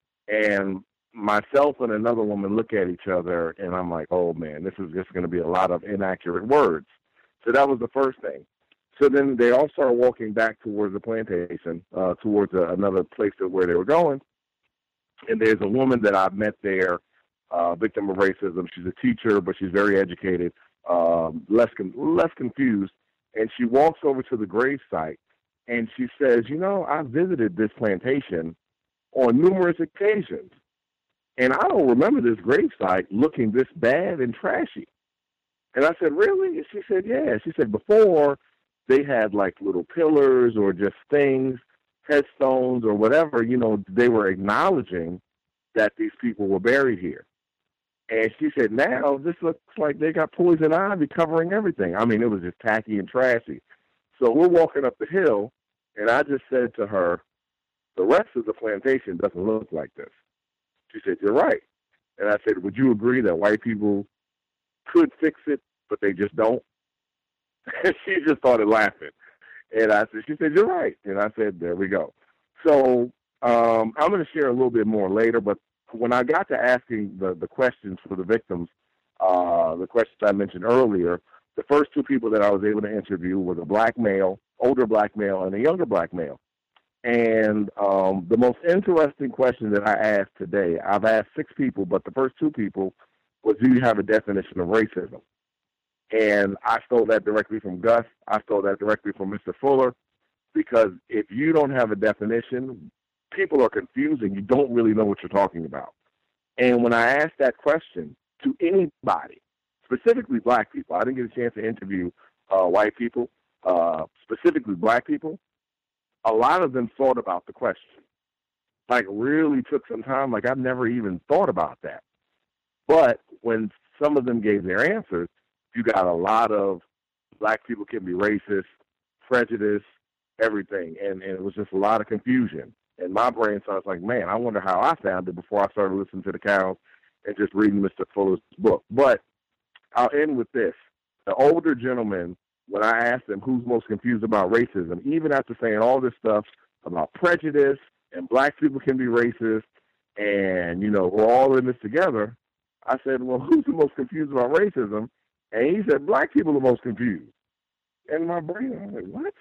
And myself and another woman look at each other, and I'm like, oh, man, this is just going to be a lot of inaccurate words. So that was the first thing. So then they all start walking back towards the plantation, uh, towards a, another place that, where they were going. And there's a woman that I've met there, uh, victim of racism. She's a teacher, but she's very educated, um, less con- less confused. And she walks over to the grave site, and she says, you know, I visited this plantation on numerous occasions, and I don't remember this grave site looking this bad and trashy. And I said, really? And she said, yeah. She said, before, they had like little pillars or just things, headstones or whatever, you know, they were acknowledging that these people were buried here. And she said, now this looks like they got poison ivy covering everything. I mean, it was just tacky and trashy. So we're walking up the hill, and I just said to her, the rest of the plantation doesn't look like this. She said, you're right. And I said, would you agree that white people could fix it, but they just don't? And she just started laughing. And I said, she said, you're right. And I said, there we go. So um, I'm going to share a little bit more later, but when I got to asking the, the questions for the victims, uh, the questions I mentioned earlier, the first two people that I was able to interview was a black male, older black male, and a younger black male. And um, the most interesting question that I asked today, I've asked six people, but the first two people was, do you have a definition of racism? And I stole that directly from Gus. I stole that directly from Mister Fuller, because if you don't have a definition, people are confused and you don't really know what you're talking about. And when I asked that question to anybody, specifically black people, I didn't get a chance to interview uh, white people, uh, specifically black people, a lot of them thought about the question. Like, really took some time. Like, I've never even thought about that. But when some of them gave their answers, you got a lot of black people can be racist, prejudice, everything. And, and it was just a lot of confusion. And my brain starts like, man, I wonder how I found it before I started listening to the cows and just reading Mister Fuller's book. But I'll end with this. The older gentleman, when I asked him who's most confused about racism, even after saying all this stuff about prejudice and black people can be racist and, you know, we're all in this together, I said, well, who's the most confused about racism? And he said, black people are most confused. And in my brain, I was like, what?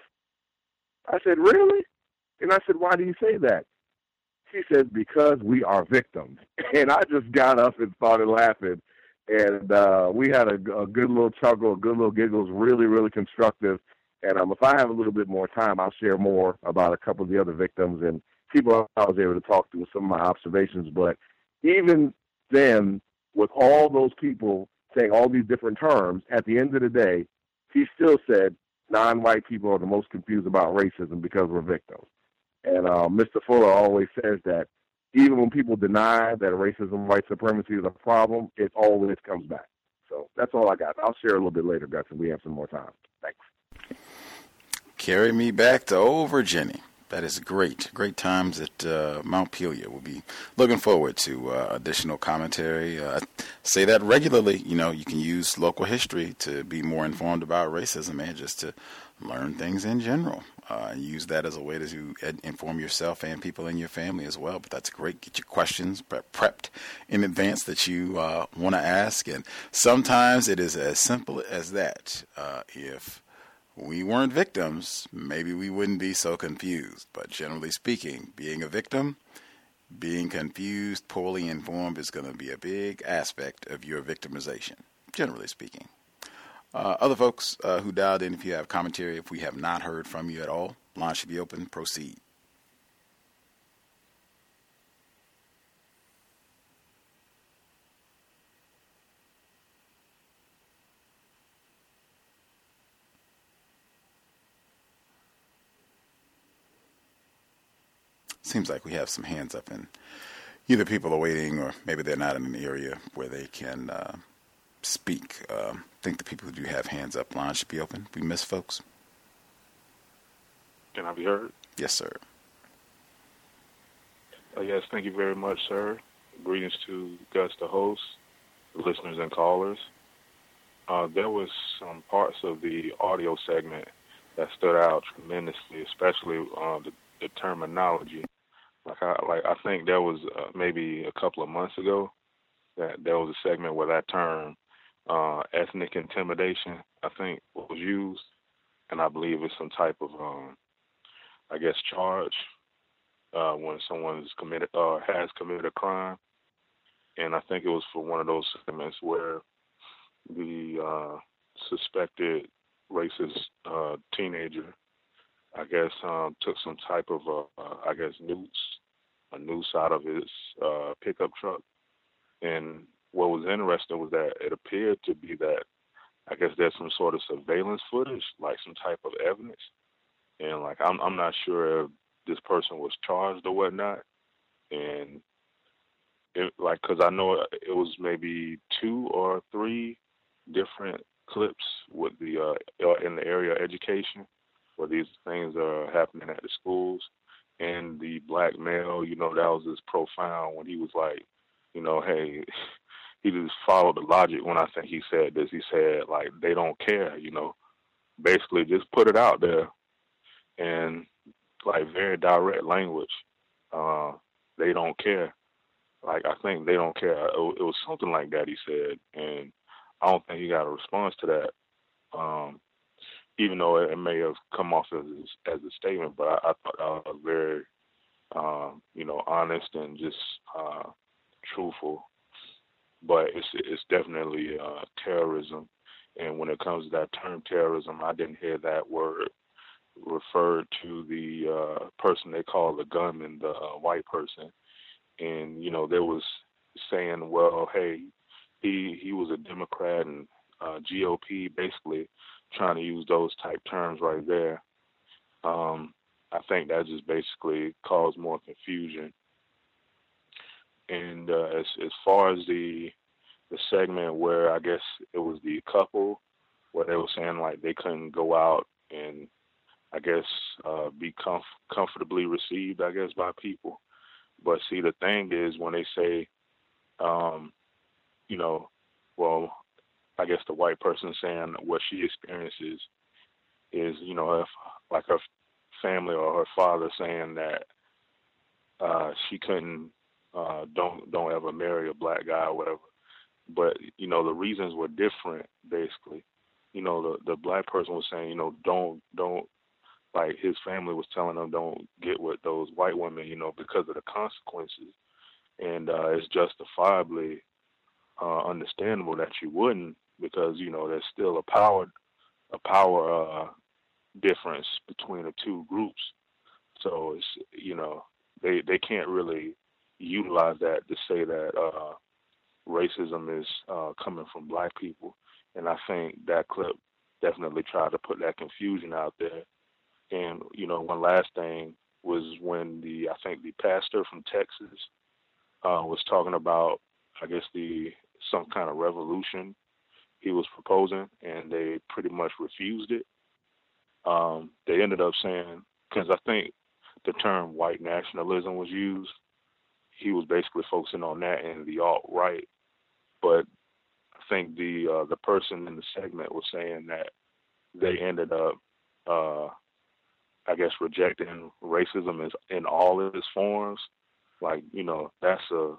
I said, really? And I said, why do you say that? He said, because we are victims. And I just got up and started laughing. And uh, we had a, a good little chuckle, a good little giggle. It was really, really constructive. And um, if I have a little bit more time, I'll share more about a couple of the other victims and people I was able to talk to with some of my observations. But even then, with all those people saying all these different terms, at the end of the day, he still said non-white people are the most confused about racism because we're victims. And uh, Mister Fuller always says that even when people deny that racism, white supremacy is a problem, it always comes back. So that's all I got. I'll share a little bit later, Gus, if we have some more time. Thanks. Carry me back to old Virginia. That is great. Great times at uh, Mount Pelion. We'll be looking forward to uh, additional commentary. Uh, I say that regularly. You know, you can use local history to be more informed about racism and just to learn things in general. Uh, and use that as a way to ed- inform yourself and people in your family as well. But that's great. Get your questions pre- prepped in advance that you uh, want to ask. And sometimes it is as simple as that. Uh, if we weren't victims, maybe we wouldn't be so confused. But generally speaking, being a victim, being confused, poorly informed is going to be a big aspect of your victimization, generally speaking. Uh, other folks uh, who dialed in, if you have commentary, if we have not heard from you at all, line should be open. Proceed. Seems like we have some hands up, and either people are waiting or maybe they're not in an area where they can uh, speak. Uh, I think the people who do have hands up, line should be open. We miss folks. Can I be heard? Yes, sir. Uh, yes, thank you very much, sir. Greetings to Gus, the host, the listeners and callers. Uh, there was some parts of the audio segment that stood out tremendously, especially uh, the, the terminology. Like I, like I think there was uh, maybe a couple of months ago that there was a segment where that term, uh, ethnic intimidation, I think was used, and I believe it's some type of, um, I guess, charge uh, when someone's committed or uh, has committed a crime. And I think it was for one of those segments where the uh, suspected racist uh, teenager, I guess, um, took some type of, uh, uh, I guess, noose, a noose out of his uh, pickup truck. And what was interesting was that it appeared to be that, I guess, there's some sort of surveillance footage, like some type of evidence. And, like, I'm I'm not sure if this person was charged or whatnot. And, it, like, because I know it was maybe two or three different clips with the uh, in the area of education where these things are happening at the schools. And the black male, you know, that was just profound when he was like, you know, hey, he just followed the logic when I think he said this. He said, like, they don't care, you know, basically just put it out there. And, like, very direct language. Uh, they don't care. Like, I think they don't care. It, it was something like that he said. And I don't think he got a response to that. Um, even though it may have come off as as a statement, but I, I thought I was very, um, you know, honest and just uh, truthful. But it's it's definitely uh, terrorism, and when it comes to that term terrorism, I didn't hear that word referred to the uh, person they call the gunman, the uh, white person, and you know, there was saying, well, hey, he he was a Democrat and uh, G O P, basically trying to use those type terms right there. Um, I think that just basically caused more confusion. And uh, as as far as the the segment where I guess it was the couple where they were saying like they couldn't go out and I guess uh, be comf- comfortably received, I guess, by people. But see, the thing is when they say, um, you know, well, I guess the white person saying what she experiences is, you know, if, like her family or her father saying that uh, she couldn't, uh, don't don't ever marry a black guy or whatever. But you know, the reasons were different. Basically, you know, the the black person was saying, you know, don't don't like his family was telling him don't get with those white women, you know, because of the consequences, and uh, it's justifiably uh, understandable that you wouldn't, because you know there's still a power a power uh, difference between the two groups. So it's, you know, they they can't really utilize that to say that uh, racism is uh, coming from black people. And I think that clip definitely tried to put that confusion out there. And you know, one last thing was when the I think the pastor from Texas uh, was talking about, I guess, the some kind of revolution he was proposing, and they pretty much refused it. Um, they ended up saying, because I think the term white nationalism was used, he was basically focusing on that and the alt-right. But I think the uh, the person in the segment was saying that they ended up, uh, I guess, rejecting racism as in all of its forms. Like, you know, that's a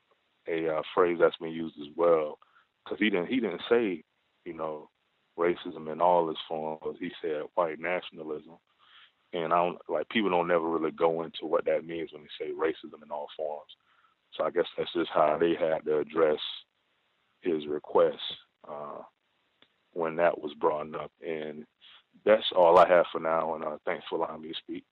a uh, phrase that's been used as well, because he didn't he didn't say, you know, racism in all its forms. He said white nationalism, and I don't like people don't never really go into what that means when they say racism in all forms. So I guess that's just how they had to address his request uh, when that was brought up. And that's all I have for now. And uh, thanks for allowing me to speak.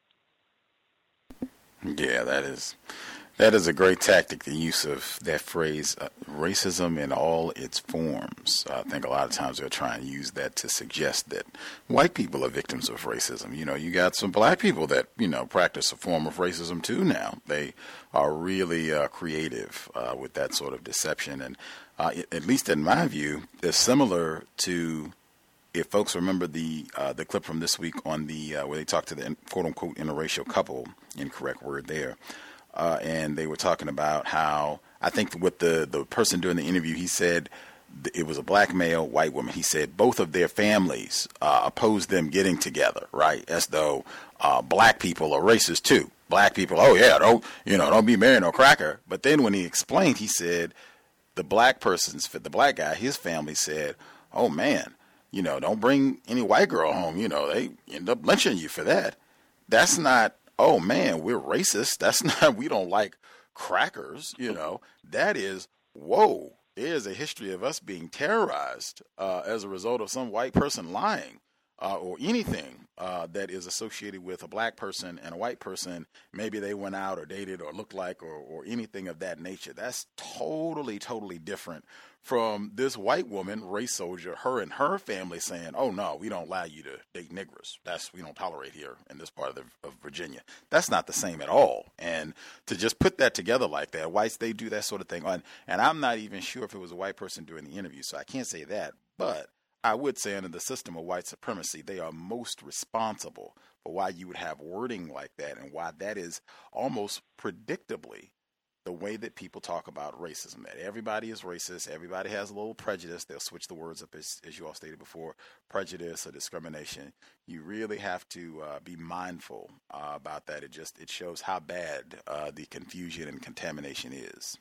Yeah, that is that is a great tactic, the use of that phrase, uh, racism in all its forms. I think a lot of times they're trying to use that to suggest that white people are victims of racism. You know, you got some black people that, you know, practice a form of racism too now. They are really uh, creative uh, with that sort of deception. And uh, at least in my view, it's similar to, if folks remember the uh, the clip from this week on the uh, where they talked to the quote unquote interracial couple, incorrect word there, uh, and they were talking about how, I think with the the person doing the interview, he said it was a black male, white woman. He said both of their families uh, opposed them getting together, right? As though uh, black people are racist too. Black people, oh yeah, don't you know, don't be marrying no cracker. But then when he explained, he said the black person's the black guy, his family said, oh man, you know, don't bring any white girl home. You know, they end up lynching you for that. That's not, oh, man, we're racist. That's not, we don't like crackers. You know, that is, whoa, there's a history of us being terrorized uh, as a result of some white person lying uh, or anything uh, that is associated with a black person and a white person. Maybe they went out or dated or looked like or, or anything of that nature. That's totally, totally different from this white woman, race soldier, her and her family saying, oh, no, we don't allow you to date niggers. That's, we don't tolerate here in this part of, the, of Virginia. That's not the same at all. And to just put that together like that, whites, they do that sort of thing. And, and I'm not even sure if it was a white person doing the interview, so I can't say that. But I would say under the system of white supremacy, they are most responsible for why you would have wording like that and why that is almost predictably the way that people talk about racism, that everybody is racist, everybody has a little prejudice. They'll switch the words up, as, as you all stated before, prejudice or discrimination. You really have to uh, be mindful uh, about that. It just it shows how bad uh, the confusion and contamination is.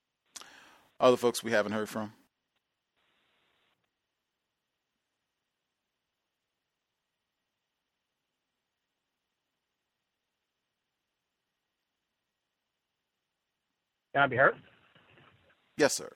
Other folks we haven't heard from? Can I be heard? Yes, sir.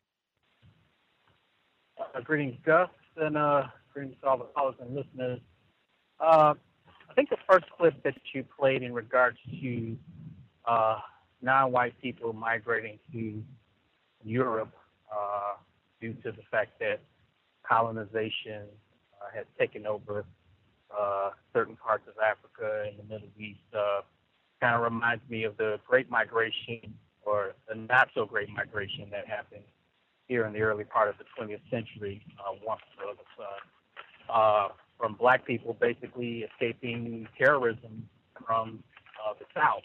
Uh, greetings, Gus, and uh, greetings to all the callers and listeners. Uh, I think the first clip that you played in regards to uh, non-white people migrating to Europe uh, due to the fact that colonization uh, has taken over uh, certain parts of Africa and the Middle East uh, kind of reminds me of the Great Migration, or the not-so-great migration that happened here in the early part of the twentieth century, uh, once it was, uh, uh, from black people basically escaping terrorism from uh, the South.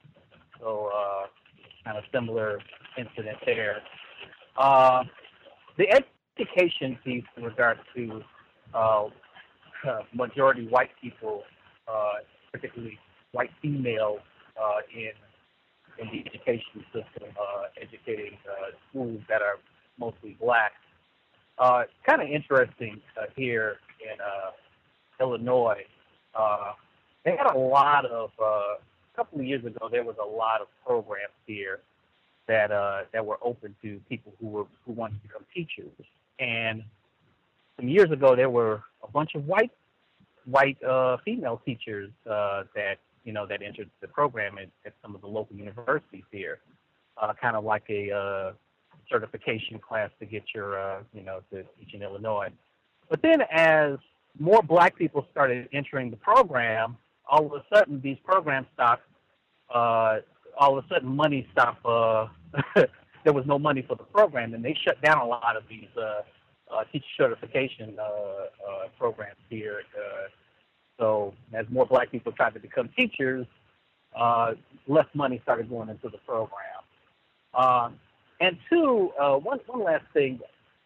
So uh, kind of similar incident there. Uh, the education piece in regards to uh, uh, majority white people, uh, particularly white females uh, in in the education system, uh, educating uh, schools that are mostly black. Uh, kind of interesting uh, here in uh, Illinois. Uh, they had a lot of, uh, a couple of years ago, there was a lot of programs here that uh, that were open to people who were who wanted to become teachers. And some years ago, there were a bunch of white white uh, female teachers uh, that you know that entered the program at, at some of the local universities here, uh, kind of like a uh, certification class to get your uh, you know to teach in Illinois. But then, as more black people started entering the program, all of a sudden these programs stopped. Uh, all of a sudden, money stopped. Uh, there was no money for the program, and they shut down a lot of these uh, uh, teacher certification uh, uh, programs here. Uh, so, as more black people tried to become teachers, uh, less money started going into the program. Uh, and two, uh, one one last thing.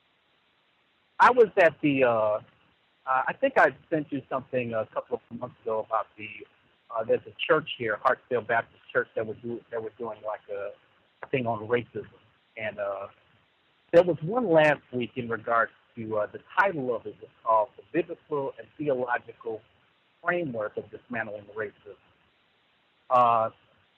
I was at the. Uh, Uh, I think I sent you something a couple of months ago about the uh, there's a church here, Hartsdale Baptist Church, that was do, that was doing like a, a thing on racism, and uh, there was one last week in regards to uh, the title of it was called "The Biblical and Theological Framework of Dismantling Racism." Uh,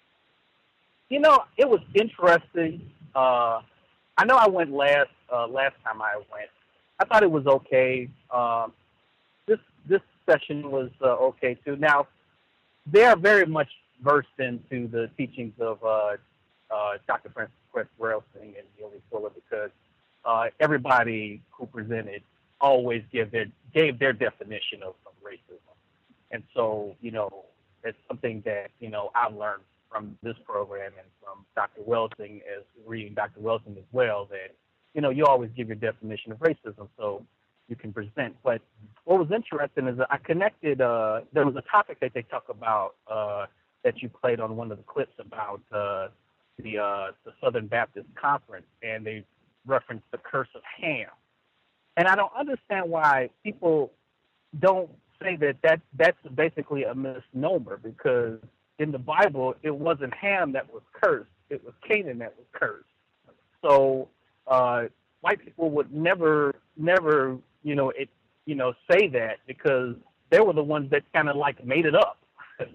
you know, it was interesting. Uh, I know I went last uh, last time I went. I thought it was okay. Um, This this session was uh, okay too. Now, they are very much versed into the teachings of uh, uh, Doctor Francis Welsing and Neely Fuller, because uh, everybody who presented always give their gave their definition of, of racism, and so you know it's something that you know I've learned from this program and from Doctor Welsing, as reading Doctor Welsing as well, that you know you always give your definition of racism. So you can present. But what was interesting is that I connected, uh, there was a topic that they talk about uh, that you played on one of the clips about uh, the, uh, the Southern Baptist Conference, and they referenced the curse of Ham. And I don't understand why people don't say that, that that's basically a misnomer, because in the Bible, it wasn't Ham that was cursed, it was Canaan that was cursed. So uh, white people would never, never, you know, it, you know, say that, because they were the ones that kind of like made it up.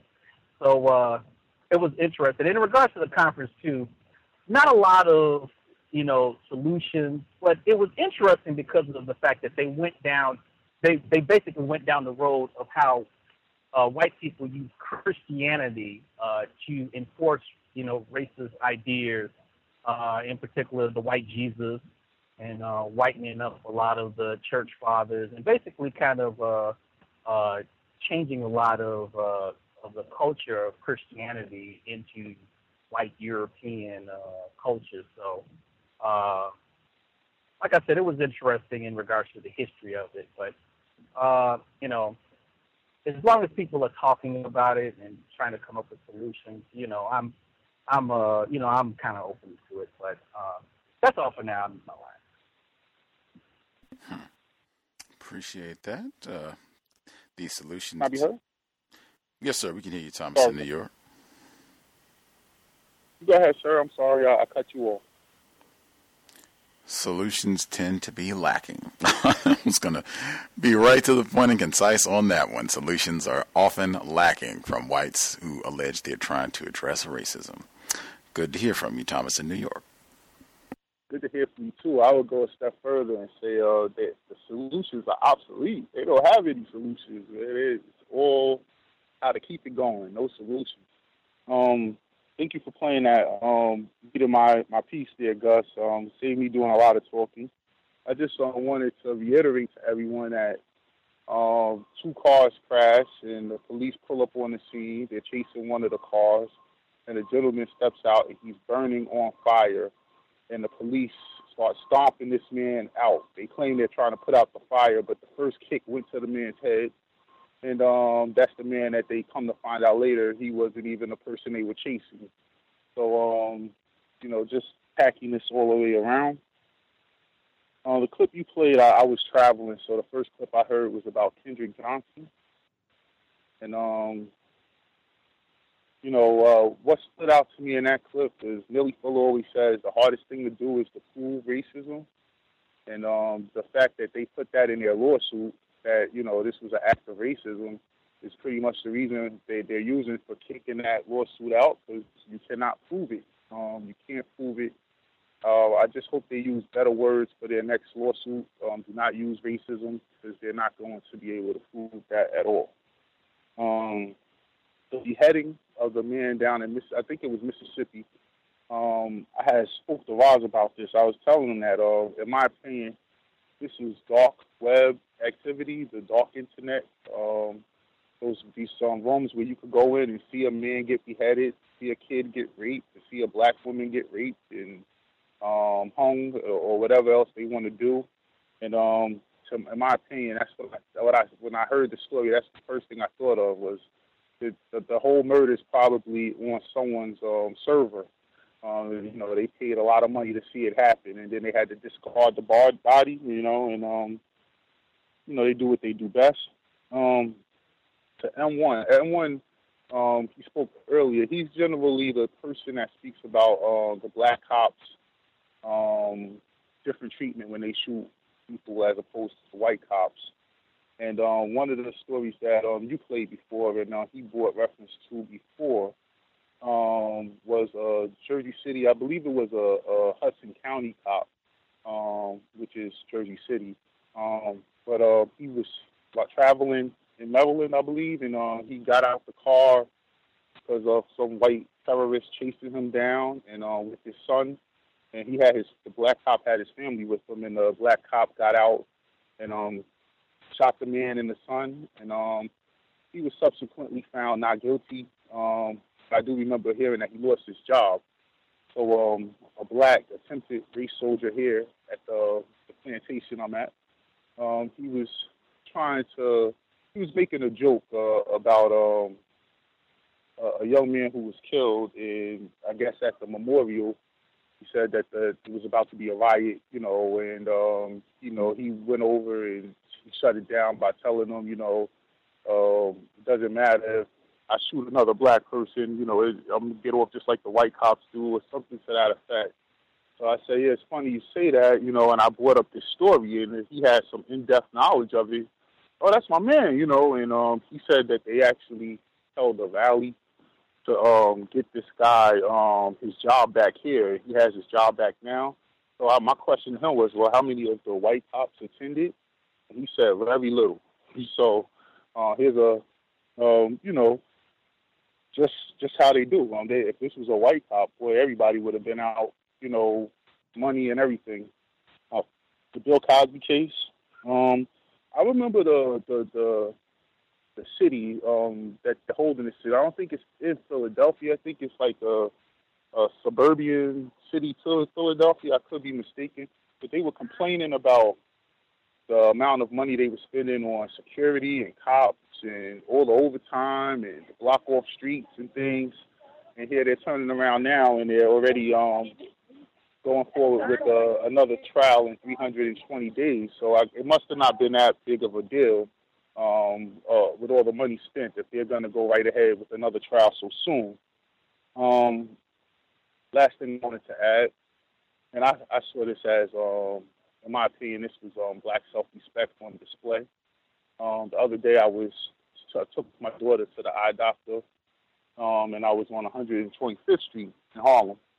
So uh, it was interesting. In regards to the conference too, not a lot of, you know, solutions, but it was interesting because of the fact that they went down, they, they basically went down the road of how uh, white people use Christianity uh, to enforce, you know, racist ideas, uh, in particular the white Jesus, and uh, whitening up a lot of the church fathers, and basically kind of uh, uh, changing a lot of uh, of the culture of Christianity into white European uh, culture. So, uh, like I said, it was interesting in regards to the history of it. But uh, you know, as long as people are talking about it and trying to come up with solutions, you know, I'm I'm uh, you know I'm kind of open to it. But uh, that's all for now. I'm my life. Appreciate that. Uh, the solutions. Have you heard? Yes, sir. We can hear you, Thomas, in New York. Go ahead, sir. I'm sorry. I, I cut you off. Solutions tend to be lacking. I was going to be right to the point and concise on that one. Solutions are often lacking from whites who allege they're trying to address racism. Good to hear from you, Thomas, in New York. Good to hear from you, too. I would go a step further and say uh, that the solutions are obsolete. They don't have any solutions. It's all how to keep it going, no solutions. Um, thank you for playing that. Um, getting my, my piece there, Gus. Um, save me doing a lot of talking. I just uh, wanted to reiterate to everyone that um, two cars crash and the police pull up on the scene. They're chasing one of the cars, and a gentleman steps out and he's burning on fire. And the police start stomping this man out. They claim they're trying to put out the fire, but the first kick went to the man's head. And um, that's the man that they come to find out later, he wasn't even the person they were chasing. So, um, you know, just packing this all the way around. Uh, the clip you played, I, I was traveling, so the first clip I heard was about Kendrick Johnson. And, um, you know, uh, what stood out to me in that clip is Neely Fuller always says the hardest thing to do is to prove racism. And um, the fact that they put that in their lawsuit, that, you know, this was an act of racism, is pretty much the reason they, they're using for kicking that lawsuit out, because you cannot prove it. Um, you can't prove it. Uh, I just hope they use better words for their next lawsuit. Um, do not use racism, because they're not going to be able to prove that at all. Um, the beheading of the man down in, Miss, I think it was Mississippi, um, I had spoke to Roz about this. I was telling him that, uh, in my opinion, this is dark web activity, the dark internet. Um, those these um, rooms where you could go in and see a man get beheaded, see a kid get raped, to see a black woman get raped and um, hung, or, or whatever else they want to do. And um, to, in my opinion, that's what I, what I when I heard the story, that's the first thing I thought of was the the, the whole murder is probably on someone's um, server. Um, you know, they paid a lot of money to see it happen, and then they had to discard the barred body. You know, and um, you know they do what they do best. Um, to M one, M one, um, he spoke earlier. He's generally the person that speaks about uh, the black cops' um, different treatment when they shoot people as opposed to white cops. And um, one of the stories that um, you played before, and uh, he brought reference to before, um, was uh, Jersey City. I believe it was a, a Hudson County cop, um, which is Jersey City. Um, but uh, he was uh, traveling in Maryland, I believe, and uh, he got out the car because of some white terrorists chasing him down, and uh, with his son. And he had his, the black cop had his family with him, and the black cop got out and um, shot the man and the son, and um, he was subsequently found not guilty. Um, I do remember hearing that he lost his job. So um, a black attempted race soldier here at the, the plantation I'm at, um, he was trying to, he was making a joke uh, about um, a, a young man who was killed, in, I guess at the memorial. He said that the, it was about to be a riot, you know, and, um, you know, he went over and he shut it down by telling them, you know, um, it doesn't matter if I shoot another black person, you know, it, I'm going to get off just like the white cops do, or something to that effect. So I say, yeah, it's funny you say that, you know, and I brought up this story, and he had some in-depth knowledge of it. Oh, that's my man, you know, and um, he said that they actually held a rally to um, get this guy um, his job back here. He has his job back now. So I, my question to him was, well, how many of the white cops attended? And he said, very little. So uh, here's a, um, you know, just just how they do. Um, they, if this was a white cop, boy, everybody would have been out, you know, money and everything. Uh, the Bill Cosby case, um, I remember the the, the the city um, that they're holding the city. I don't think it's in Philadelphia. I think it's like a, a suburban city to Philadelphia. I could be mistaken. But they were complaining about the amount of money they were spending on security and cops and all the overtime and block off streets and things. And here they're turning around now, and they're already um, going forward with uh, another trial in three hundred twenty days. So I, it must have not been that big of a deal. Um, uh, with all the money spent, if they're going to go right ahead with another trial so soon. Um, last thing I wanted to add, and I, I saw this as, um, in my opinion, this was um, black self-respect on display. Um, the other day I was, so I took my daughter to the eye doctor, um, and I was on one hundred twenty-fifth Street in Harlem.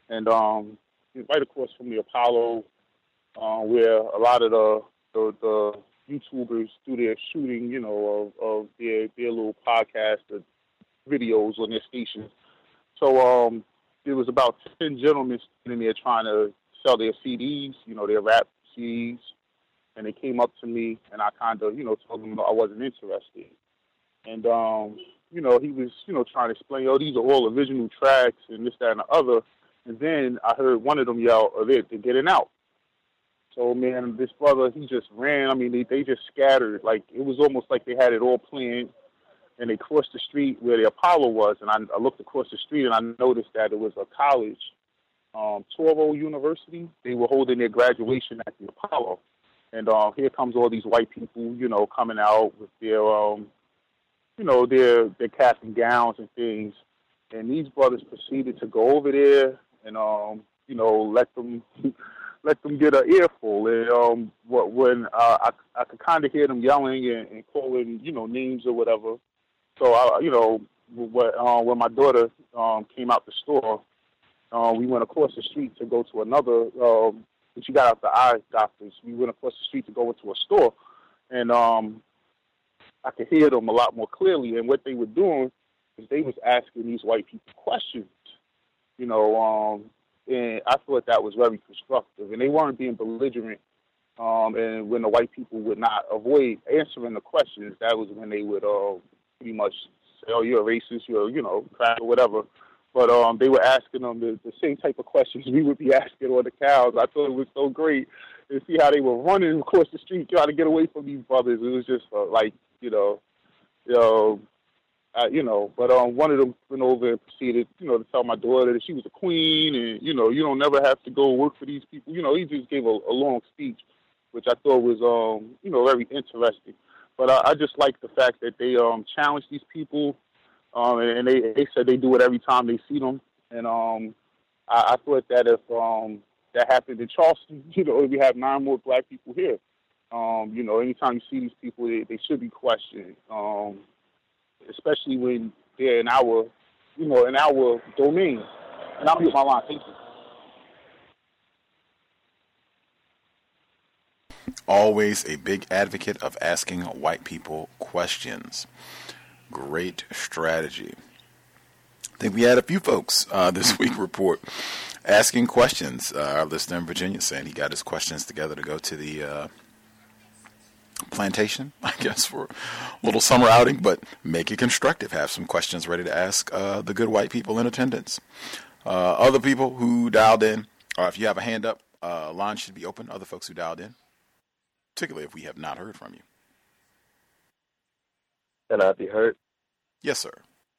and um, right across from the Apollo, uh, where a lot of the, the the YouTubers do their shooting, you know, of, of their their little podcast or videos on their stations. So um, there was about ten gentlemen in there trying to sell their C Ds, you know, their rap C Ds, and they came up to me, and I kind of, you know, told them I wasn't interested. And, um, you know, he was, you know, trying to explain, oh, these are all original tracks and this, that, and the other. And then I heard one of them yell, oh, they're, they're getting out. So, man, this brother, he just ran. I mean, they, they just scattered. Like, it was almost like they had it all planned. And they crossed the street where the Apollo was, and I, I looked across the street, and I noticed that it was a college, um, Toro University. They were holding their graduation at the Apollo. And uh, here comes all these white people, you know, coming out with their, um, you know, their, their caps and gowns and things. And these brothers proceeded to go over there and, um, you know, let them let them get an earful. And um, what, when uh, I, I could kind of hear them yelling and, and calling, you know, names or whatever. So, I, you know, what, uh, when my daughter um, came out the store, uh, we went across the street to go to another, um, when she got out the eye doctors, we went across the street to go into a store. And um, I could hear them a lot more clearly. And what they were doing is they was asking these white people questions, you know, um, and I thought that was very constructive. And they weren't being belligerent. Um, and when the white people would not avoid answering the questions, that was when they would uh, pretty much say, oh, you're a racist, you're, you know, crap or whatever. But um, they were asking them the, the same type of questions we would be asking on the cows. I thought it was so great to see how they were running across the street trying to get away from these brothers. It was just uh, like, you know, you know, uh, you know. But um, one of them went over and proceeded, you know, to tell my daughter that she was a queen and, you know, you don't never have to go work for these people. You know, he just gave a, a long speech, which I thought was, um, you know, very interesting. But I, I just like the fact that they um, challenged these people, um, and they, they said they do it every time they see them. And um, I, I thought that if um, that happened in Charleston, you know, we have nine more black people here. Um, you know, anytime you see these people, they, they should be questioned, um, especially when they're in our, you know, in our domain. And I'll mute my line. Thank you. Always a big advocate of asking white people questions. Great strategy. I think we had a few folks uh, this week report asking questions. Uh, our listener in Virginia saying he got his questions together to go to the uh, plantation, I guess, for a little summer outing, but make it constructive. Have some questions ready to ask uh, the good white people in attendance. Uh, other people who dialed in, or if you have a hand up, uh, line should be open. Other folks who dialed in, particularly if we have not heard from you. Can I be heard? Yes, sir.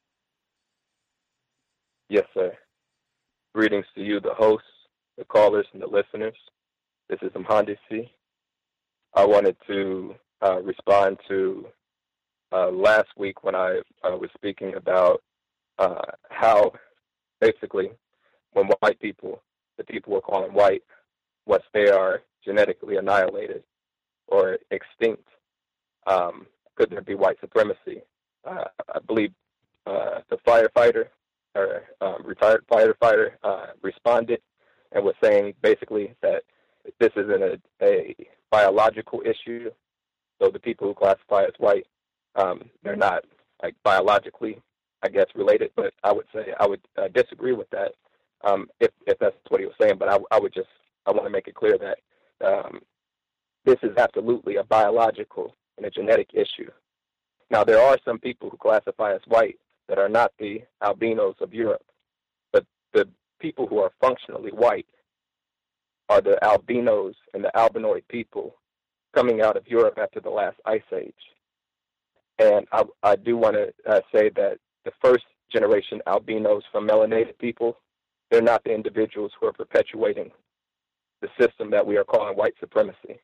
Yes, sir. Greetings to you, the hosts, the callers, and the listeners. This is Mhandisi. I wanted to uh, respond to uh, last week when I uh, was speaking about uh, how basically when white people, the people we're calling white, once they are genetically annihilated or extinct, um, could there be white supremacy? Uh, I believe uh, the firefighter or um, retired firefighter uh, responded and was saying basically that this isn't a, a biological issue. So the people who classify as white, um, they're not like biologically, I guess, related. But I would say I would uh, disagree with that um, if if that's what he was saying. But I, I would just I want to make it clear that um, this is absolutely a biological and a genetic issue. Now, there are some people who classify as white that are not the albinos of Europe, but the people who are functionally white are the albinos and the albinoid people coming out of Europe after the last ice age. And I, I do want to uh, say that the first generation albinos from melanated people, they're not the individuals who are perpetuating the system that we are calling white supremacy.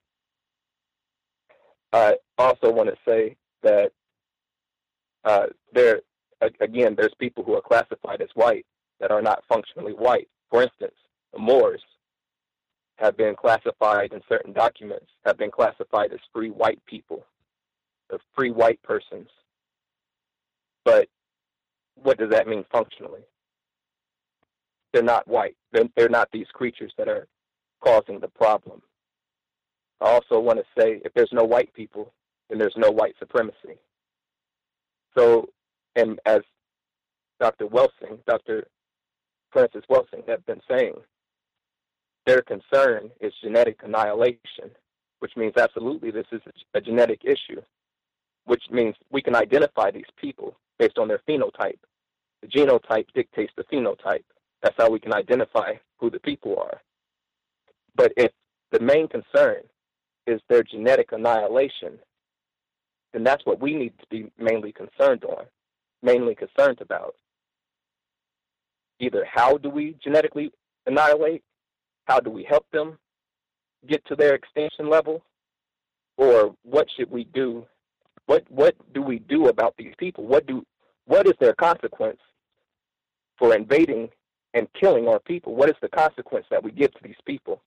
I also want to say that uh, there, again, there's people who are classified as white that are not functionally white. For instance, the Moors have been classified in certain documents, have been classified as free white people, as free white persons. But what does that mean functionally? they're not white. They're, they're not these creatures that are causing the problem. I also want to say, if there's no white people, then there's no white supremacy. So, and as Doctor Welsing, Doctor Francis Welsing have been saying, their concern is genetic annihilation, which means absolutely this is a genetic issue, which means we can identify these people based on their phenotype. The genotype dictates the phenotype. That's how we can identify who the people are. But if the main concern is their genetic annihilation, then that's what we need to be mainly concerned on, mainly concerned about. Either how do we genetically annihilate, how do we help them get to their extinction level, or what should we do? What what do we do about these people? What do what is their consequence for invading and killing our people? What is the consequence that we give to these people?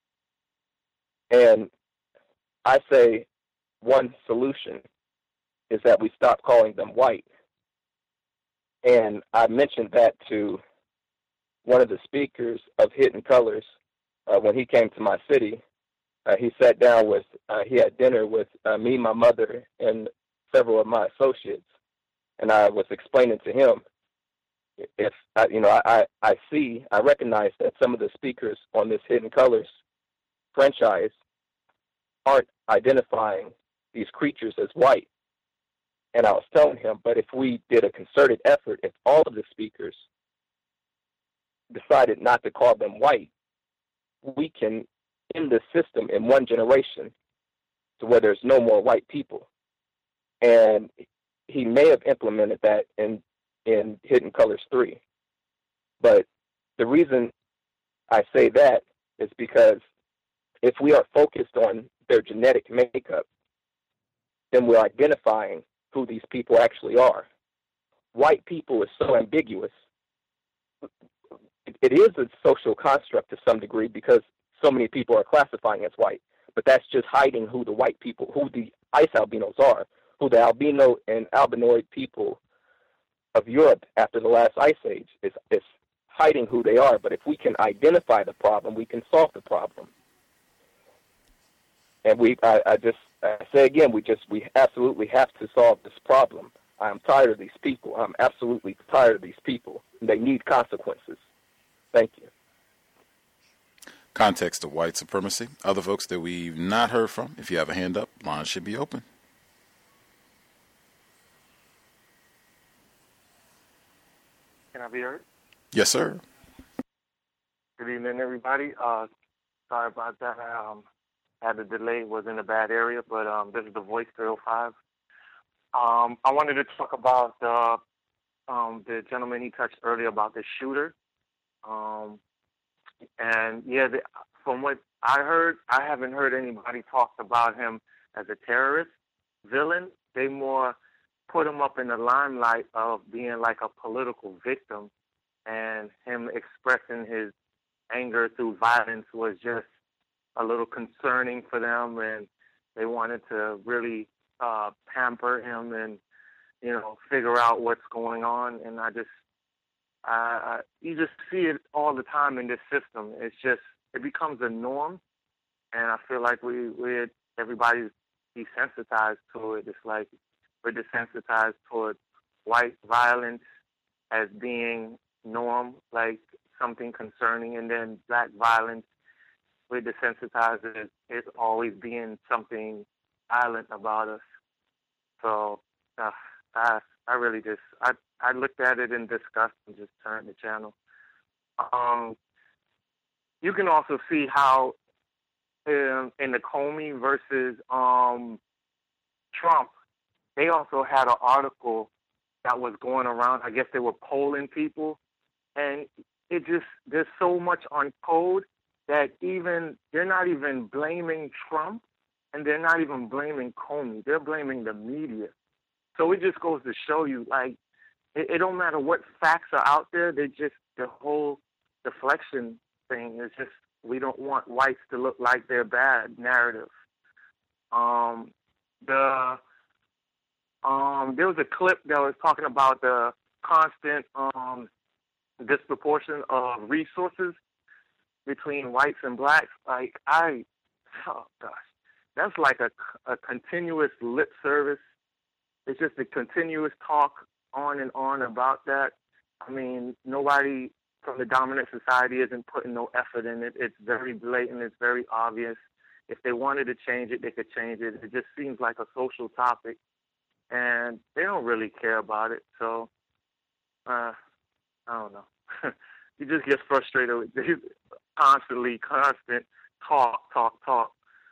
And I say one solution is that we stop calling them white. And I mentioned that to one of the speakers of Hidden Colors uh, when he came to my city. Uh, he sat down with, uh, he had dinner with uh, me, my mother, and several of my associates. And I was explaining to him, if I, you know, I, I, I see, I recognize that some of the speakers on this Hidden Colors franchise aren't identifying these creatures as white. And I was telling him, but if we did a concerted effort, if all of the speakers decided not to call them white, we can end the system in one generation to where there's no more white people. And he may have implemented that in, in Hidden Colors three. But the reason I say that is because if we are focused on their genetic makeup, then we're identifying who these people actually are. White people is so ambiguous. It, it is a social construct to some degree because so many people are classifying as white, but that's just hiding who the white people, who the ice albinos are, who the albino and albinoid people of Europe after the last ice age is, is hiding who they are. But if we can identify the problem, we can solve the problem. And we, I, I just, I say again, we just, we absolutely have to solve this problem. I'm tired of these people. I'm absolutely tired of these people. They need consequences. Thank you. Context of white supremacy. Other folks that we've not heard from, if you have a hand up, line should be open. Can I be heard? Yes, sir. Good evening, everybody. Uh, sorry about that. I um, had a delay, was in a bad area, but um, this is the Voice three oh five. Um, I wanted to talk about uh, um, the gentleman he touched earlier about the shooter. Um, and, yeah, the, from what I heard, I haven't heard anybody talk about him as a terrorist villain. They more put him up in the limelight of being like a political victim, and him expressing his anger through violence was just a little concerning for them, and they wanted to really uh, pamper him and, you know, figure out what's going on. And I just, I, I, you just see it all the time in this system. It's just, it becomes a norm, and I feel like we, we're, everybody's desensitized to it. It's like we're desensitized toward white violence as being norm, like something concerning, and then black violence, we're desensitized as it always being something violent about us. So uh, I, I really just, I, I looked at it in disgust and just turned the channel. Um, you can also see how in, in the Comey versus um, Trump, they also had an article that was going around. I guess they were polling people, and it just, there's so much on code that even, they're not even blaming Trump, and they're not even blaming Comey. They're blaming the media. So it just goes to show you, like, it, it don't matter what facts are out there. They just, the whole deflection thing is just, we don't want whites to look like they're bad narrative. Um, the um, there was a clip that was talking about the constant um, disproportion of resources between whites and blacks. Like, I, oh gosh, that's like a, a continuous lip service. It's just a continuous talk on and on about that. I mean, nobody from the dominant society isn't putting no effort in it. It's very blatant. It's very obvious. If they wanted to change it, they could change it. It just seems like a social topic, and they don't really care about it. So, uh, I don't know. You just get frustrated with this constantly, constant talk, talk, talk.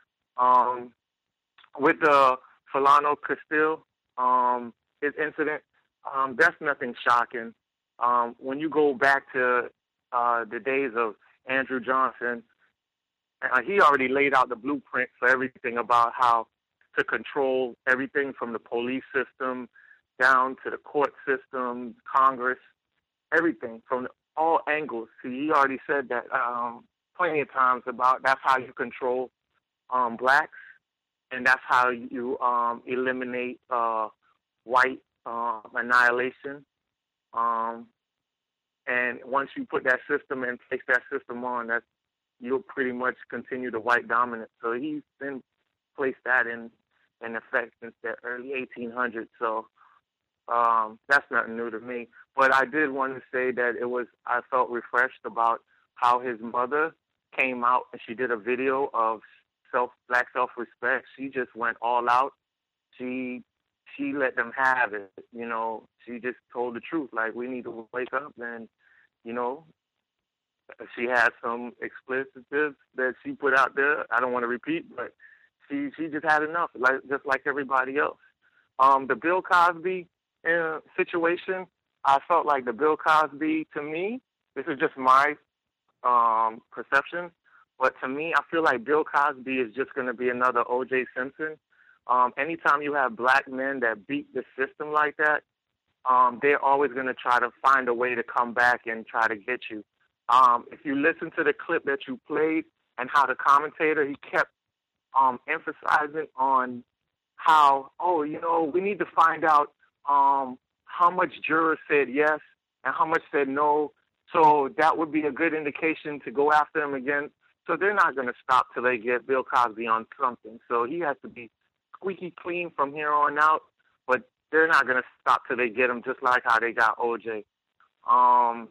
Um, with the Philando Castile, um, his incident, um, that's nothing shocking. Um, when you go back to uh, the days of Andrew Johnson, uh, he already laid out the blueprint for everything about how to control everything from the police system down to the court system, Congress, everything from all angles. See, he already said that um, plenty of times about that's how you control um, blacks, and that's how you um, eliminate uh, white uh, annihilation. Um, and once you put that system and place that system on, that you'll pretty much continue the white dominance. So he's been placed that in, in effect since the early eighteen hundreds. So um, that's nothing new to me. But I did want to say that it was, I felt refreshed about how his mother came out and she did a video of self, black self-respect. She just went all out. She she let them have it, you know. She just told the truth, like, we need to wake up. And, you know, she had some explicitives that she put out there. I don't want to repeat, but she she just had enough, like just like everybody else. Um, the Bill Cosby uh, situation, I felt like the Bill Cosby, to me, this is just my um, perception, but to me, I feel like Bill Cosby is just going to be another O J Simpson. Um, anytime you have black men that beat the system like that, um, they're always going to try to find a way to come back and try to get you. Um, if you listen to the clip that you played and how the commentator, he kept um, emphasizing on how, oh, you know, we need to find out um, how much jurors said yes and how much said no. So that would be a good indication to go after him again. So they're not going to stop till they get Bill Cosby on something. So he has to be squeaky clean from here on out, but they're not going to stop till they get him, just like how they got O J. Um,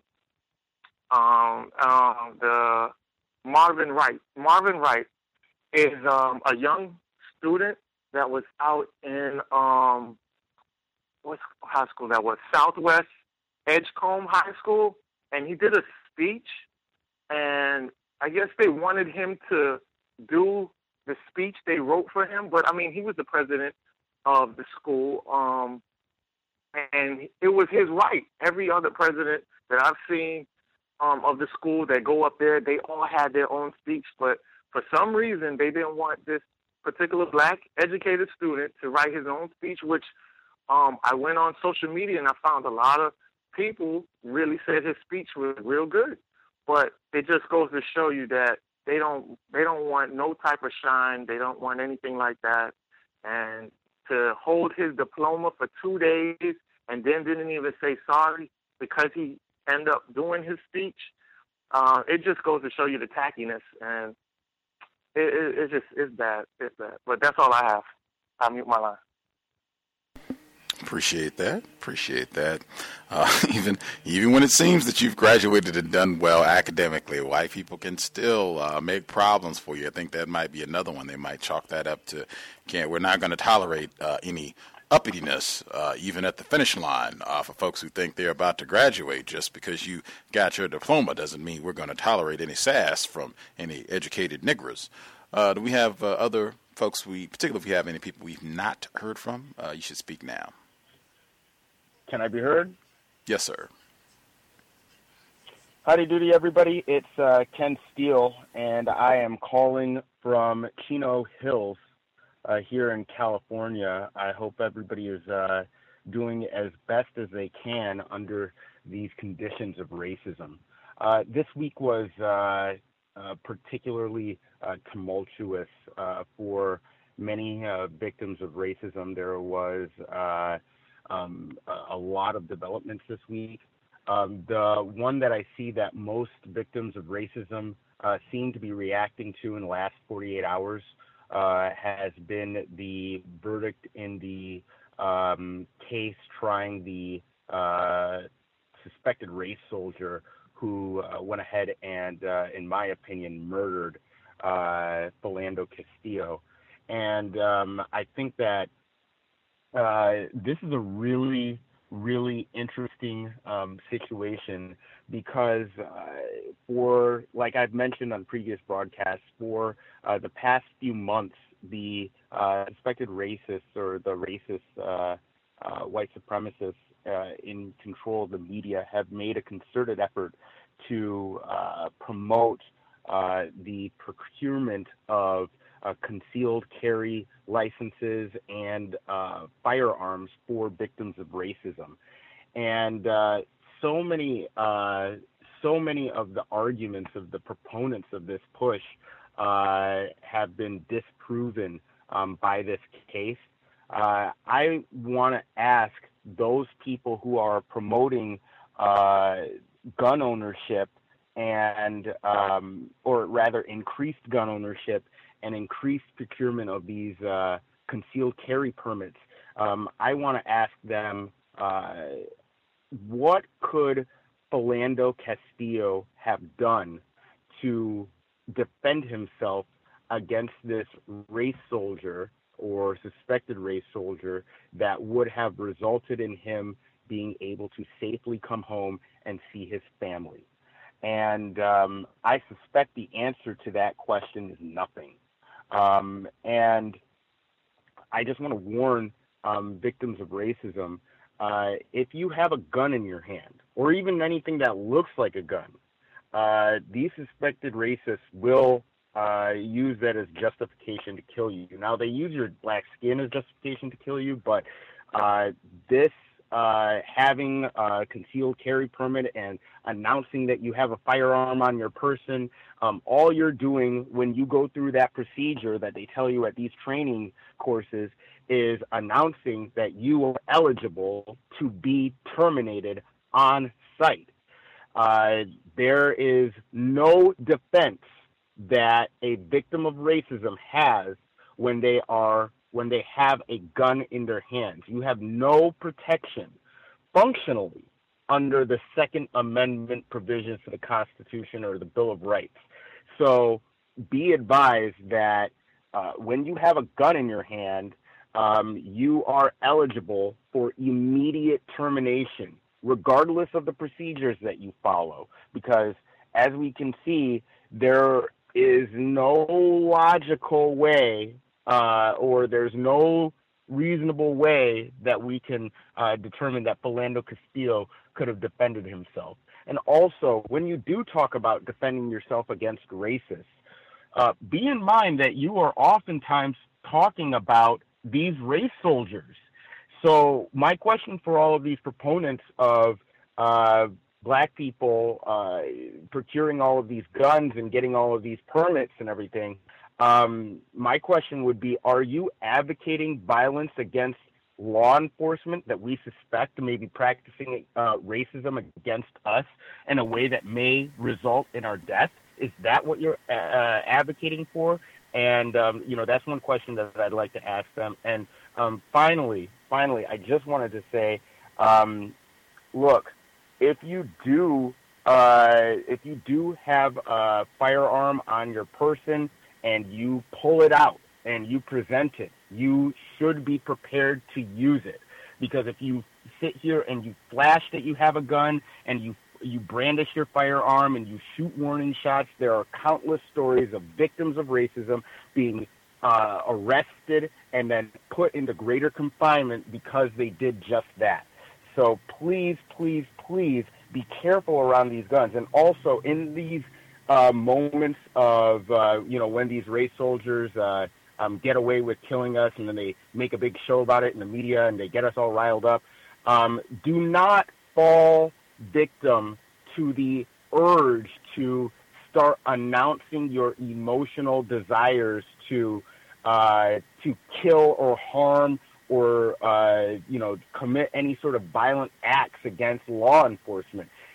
um, um, the Marvin Wright. Marvin Wright is um, a young student that was out in, um, what's high school that was? Southwest Edgecombe High School, and he did a speech, and I guess they wanted him to do the speech they wrote for him, but I mean, he was the president of the school, um, and it was his right. Every other president that I've seen um, of the school that go up there, they all had their own speech, but for some reason, they didn't want this particular black educated student to write his own speech, which um, I went on social media and I found a lot of people really said his speech was real good. But it just goes to show you that they don't they don't want no type of shine. They don't want anything like that. And to hold his diploma for two days and then didn't even say sorry because he ended up doing his speech, uh, it just goes to show you the tackiness. And it, it, it's just it's bad. It's bad. But that's all I have. I'll mute my line. Appreciate that. Appreciate that. Uh, even even when it seems that you've graduated and done well academically, white people can still uh, make problems for you. I think that might be another one. They might chalk that up to, can't, we're not going to tolerate uh, any uppityness, uh, even at the finish line, uh, for folks who think they're about to graduate. Just because you got your diploma doesn't mean we're going to tolerate any sass from any educated niggers. Uh, do we have uh, other folks, we, particularly if we have any people we've not heard from? Uh, you should speak now. Can I be heard? Yes, sir. Howdy doody, everybody. It's uh, Ken Steele, and I am calling from Chino Hills uh, here in California. I hope everybody is uh, doing as best as they can under these conditions of racism. Uh, this week was uh, uh, particularly uh, tumultuous uh, for many uh, victims of racism. There was uh, Um, a, a lot of developments this week. Um, the one that I see that most victims of racism uh, seem to be reacting to in the last forty-eight hours uh, has been the verdict in the um, case trying the uh, suspected race soldier who uh, went ahead and, uh, in my opinion, murdered uh, Philando Castillo. And um, I think that uh, this is a really, really interesting um, situation because uh, for, like I've mentioned on previous broadcasts, for uh, the past few months, the uh, suspected racists or the racist uh, uh, white supremacists uh, in control of the media have made a concerted effort to uh, promote uh, the procurement of uh, concealed carry licenses and uh, firearms for victims of racism. And uh, so many, uh, so many of the arguments of the proponents of this push uh, have been disproven um, by this case. Uh, I want to ask those people who are promoting uh, gun ownership and, um, or rather increased gun ownership and increased procurement of these uh, concealed carry permits. Um, I want to ask them, uh, what could Philando Castillo have done to defend himself against this race soldier or suspected race soldier that would have resulted in him being able to safely come home and see his family? And um, I suspect the answer to that question is nothing. Um, and I just want to warn um, victims of racism, uh, if you have a gun in your hand, or even anything that looks like a gun, uh, these suspected racists will uh, use that as justification to kill you. Now, they use your black skin as justification to kill you, but uh, this uh, having a concealed carry permit and announcing that you have a firearm on your person, um, all you're doing when you go through that procedure that they tell you at these training courses is announcing that you are eligible to be terminated on site. Uh, there is no defense that a victim of racism has when they are when they have a gun in their hands. You have no protection functionally under the Second Amendment provisions to the Constitution or the Bill of Rights. So be advised that uh, when you have a gun in your hand, um, you are eligible for immediate termination, regardless of the procedures that you follow. Because as we can see, there is no logical way uh, or there's no reasonable way that we can uh, determine that Philando Castillo could have defended himself. And also, when you do talk about defending yourself against racists, uh, be in mind that you are oftentimes talking about these race soldiers. So my question for all of these proponents of uh, black people uh, procuring all of these guns and getting all of these permits and everything, um, my question would be, are you advocating violence against law enforcement that we suspect may be practicing uh, racism against us in a way that may result in our death? Is that what you're uh, advocating for? And, um, you know, that's one question that I'd like to ask them. And um, finally, finally, I just wanted to say, um, look, if you do, uh, if you do have a firearm on your person and you pull it out and you present it, you should be prepared to use it. Because if you sit here and you flash that you have a gun and you you brandish your firearm and you shoot warning shots, there are countless stories of victims of racism being uh, arrested and then put into greater confinement because they did just that. So please, please, please be careful around these guns. And also in these uh, moments of, uh, you know, when these race soldiers uh, um, get away with killing us and then they make a big show about it in the media and they get us all riled up, um, do not fall victim to the urge to start announcing your emotional desires to uh, to kill or harm or uh, you know commit any sort of violent acts against law enforcement.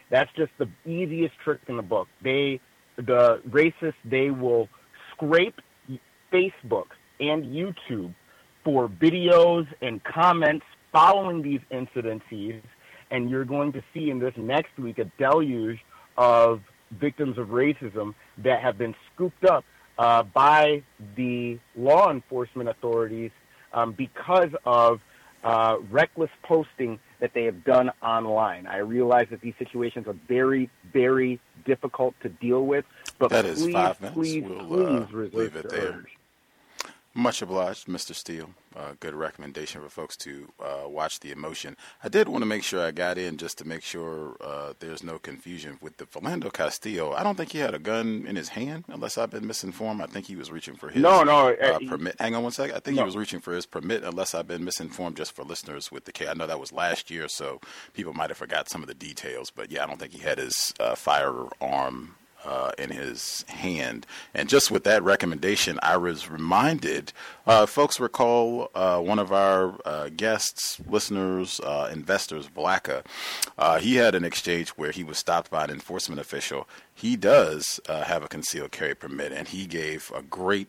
That's just the easiest trick in the book. They, the racists, they will scrape Facebook and YouTube for videos and comments following these incidences, and you're going to see in this next week a deluge of victims of racism that have been scooped up uh, by the law enforcement authorities um, because of uh, reckless posting that they have done online. I realize that these situations are very, very difficult to deal with, but that please, is five minutes. please, We'll please uh, resist leave it the there. urge. Much obliged, Mister Steele. Uh, good recommendation for folks to uh, watch The Emotion. I did want to make sure I got in just to make sure uh, there's no confusion with the Philando Castillo. I don't think he had a gun in his hand, unless I've been misinformed. I think he was reaching for his No, no, uh, uh, permit. Hang on one second. I think no. he was reaching for his permit, unless I've been misinformed. Just for listeners with the K, I know that was last year, so people might have forgot some of the details. But yeah, I don't think he had his uh, firearm Uh, in his hand. And just with that recommendation, I was reminded, uh, folks recall uh, one of our uh, guests, listeners, uh, investors, Blacka, uh, he had an exchange where he was stopped by an enforcement official. He does uh, have a concealed carry permit, and he gave a great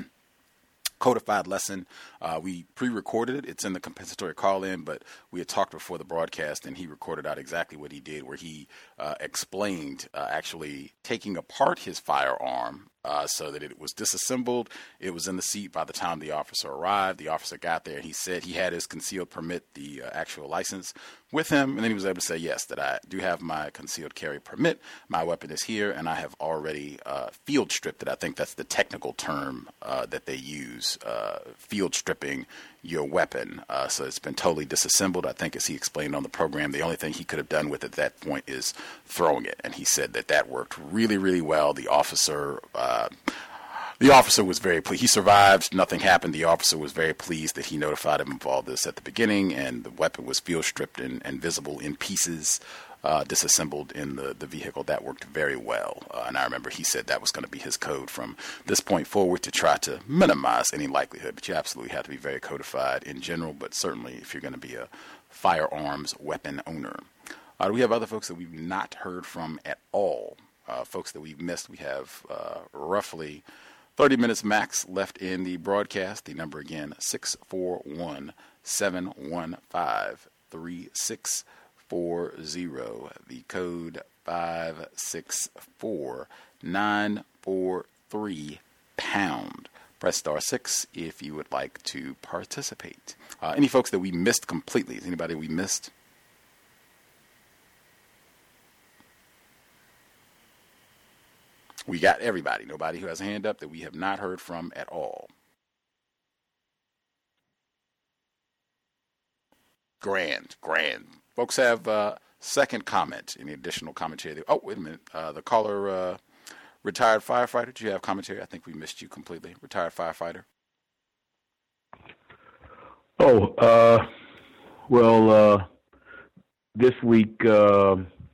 codified lesson. Uh, we pre-recorded it. It's in the compensatory call-in, but we had talked before the broadcast, and he recorded out exactly what he did, where he uh, explained uh, actually taking apart his firearm uh, so that it was disassembled. It was in the seat by the time the officer arrived. The officer got there, and he said he had his concealed permit, the uh, actual license, with him, and then he was able to say, yes, that I do have my concealed carry permit. My weapon is here, and I have already uh, field stripped it. I think that's the technical term uh, that they use, uh, field stripping your weapon. Uh, so it's been totally disassembled. I think, as he explained on the program, the only thing he could have done with it at that point is throwing it, and he said that that worked really, really well. The officer uh, The officer was very pleased. He survived. Nothing happened. The officer was very pleased that he notified him of all this at the beginning, and the weapon was field stripped and, and visible in pieces, uh, disassembled in the, the vehicle. That worked very well. Uh, and I remember he said that was going to be his code from this point forward to try to minimize any likelihood. But you absolutely have to be very codified in general, but certainly if you're going to be a firearms weapon owner. Uh, do we have other folks that we've not heard from at all? Uh, folks that we've missed, we have uh, roughly thirty minutes max left in the broadcast. The number again, six four one, seven one five, three six four zero. The code five six four, nine four three, pound. Press star six if you would like to participate. Uh, any folks that we missed completely? Is anybody we missed? We got everybody. Nobody who has a hand up that we have not heard from at all. Grand, grand. Folks have uh, second comment. Any additional commentary? Oh, wait a minute. Uh, the caller, uh, retired firefighter. Do you have commentary? I think we missed you completely. Retired firefighter. Oh, uh, well, uh, this week, uh,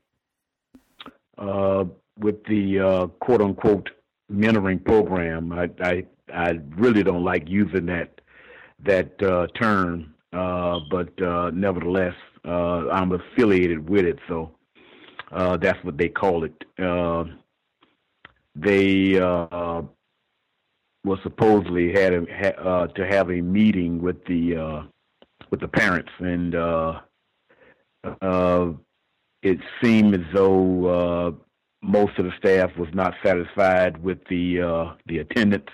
uh, with the uh, quote-unquote mentoring program, I, I I really don't like using that that uh, term, uh, but uh, nevertheless, uh, I'm affiliated with it, so uh, that's what they call it. Uh, they uh, were supposedly had a, ha, uh, to have a meeting with the uh, with the parents, and uh, uh, it seemed as though uh, most of the staff was not satisfied with the uh, the attendance.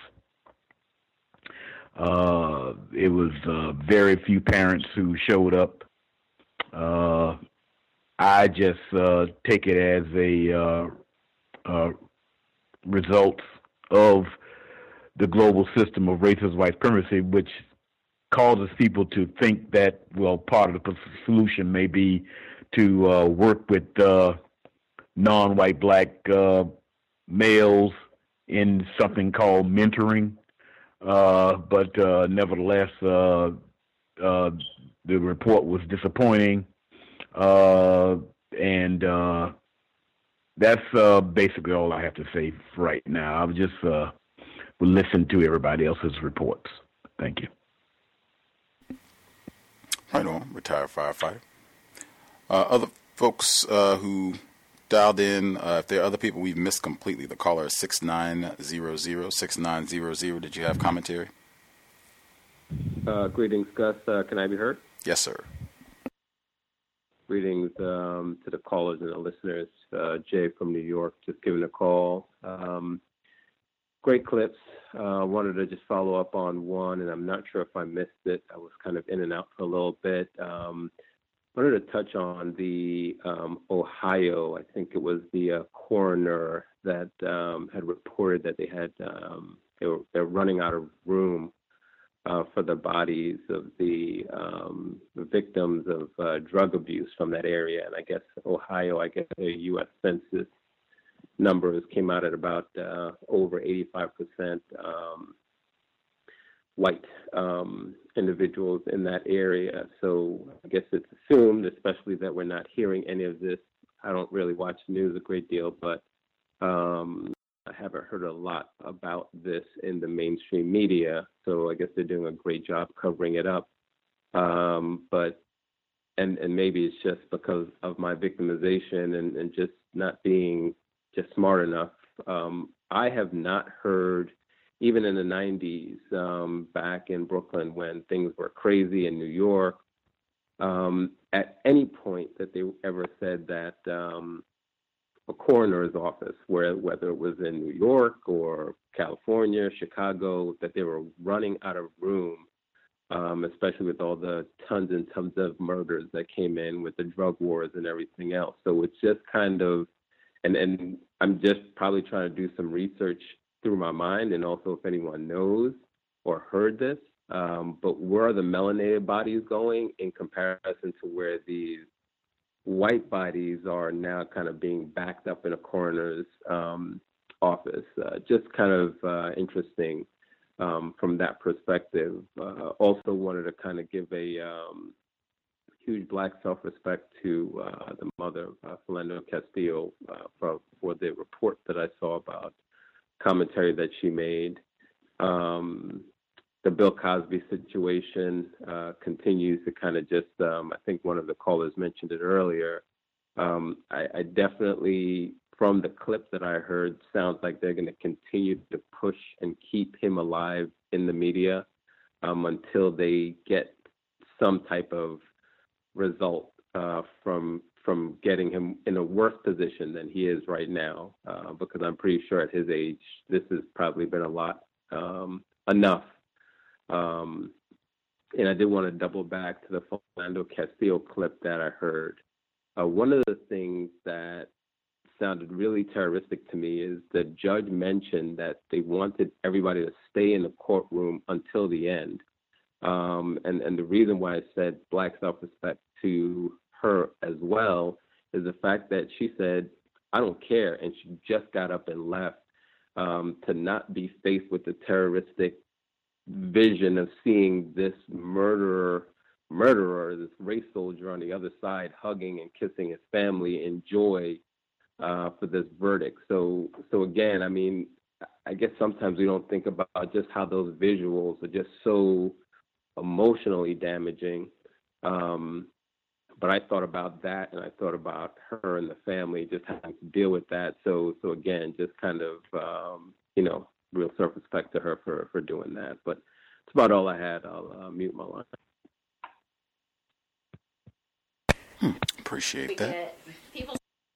Uh, it was uh, very few parents who showed up. Uh, I just uh, take it as a uh, uh, result of the global system of racist white supremacy, which causes people to think that, well, part of the solution may be to uh, work with uh, non-white black uh, males in something called mentoring. Uh, but uh, nevertheless, uh, uh, the report was disappointing. Uh, and uh, that's uh, basically all I have to say right now. I'll just uh, listen to everybody else's reports. Thank you. Right on, retired firefighter. Uh, other folks uh, who dialed in. Uh, if there are other people we've missed completely, the caller is six nine zero zero, six nine zero zero. Did you have commentary? Uh, greetings, Gus. Uh, can I be heard? Yes, sir. Greetings um, to the callers and the listeners. Uh, Jay from New York, just giving a call. Um, great clips. I uh, wanted to just follow up on one, and I'm not sure if I missed it. I was kind of in and out for a little bit. Um, wanted to touch on the um, Ohio. I think it was the uh, coroner that um, had reported that they had um, they were they're running out of room uh, for the bodies of the um, victims of uh, drug abuse from that area. And I guess Ohio, I guess the U S Census numbers came out at about uh, over eighty-five percent um, white um, individuals in that area. So I guess it's assumed, especially that we're not hearing any of this. I don't really watch news a great deal, but um, I haven't heard a lot about this in the mainstream media. So I guess they're doing a great job covering it up. Um, but and and maybe it's just because of my victimization and, and just not being just smart enough. Um, I have not heard, even in the nineties, um, back in Brooklyn when things were crazy in New York, um, at any point that they ever said that um, a coroner's office, where whether it was in New York or California, Chicago, that they were running out of room, um, especially with all the tons and tons of murders that came in with the drug wars and everything else. So it's just kind of, and, and I'm just probably trying to do some research through my mind, and also if anyone knows or heard this, um, but where are the melanated bodies going in comparison to where these white bodies are now kind of being backed up in a coroner's um, office? Uh, just kind of uh, interesting um, from that perspective. Uh, also wanted to kind of give a um, huge black self-respect to uh, the mother of uh, Philando Castillo uh, for, for the report that I saw about commentary that she made. Um, the Bill Cosby situation uh, continues to kind of just, um, I think one of the callers mentioned it earlier. Um, I, I definitely, from the clip that I heard, sounds like they're going to continue to push and keep him alive in the media um, until they get some type of result uh, from from getting him in a worse position than he is right now, uh, because I'm pretty sure at his age, this has probably been a lot, um, enough. Um, and I did want to double back to the Philando Castillo clip that I heard. Uh, one of the things that sounded really terroristic to me is the judge mentioned that they wanted everybody to stay in the courtroom until the end. Um, and, and the reason why I said black self-respect to her as well is the fact that she said, I don't care, and she just got up and left, um, to not be faced with the terroristic vision of seeing this murderer, murderer, this race soldier on the other side hugging and kissing his family in joy uh, for this verdict. So, so again, I mean, I guess sometimes we don't think about just how those visuals are just so emotionally damaging. Um, but I thought about that, and I thought about her and the family just having to deal with that. So, so again, just kind of, um, you know, real self-respect to her for, for doing that. But that's about all I had. I'll uh, mute my line. Hmm, appreciate that. People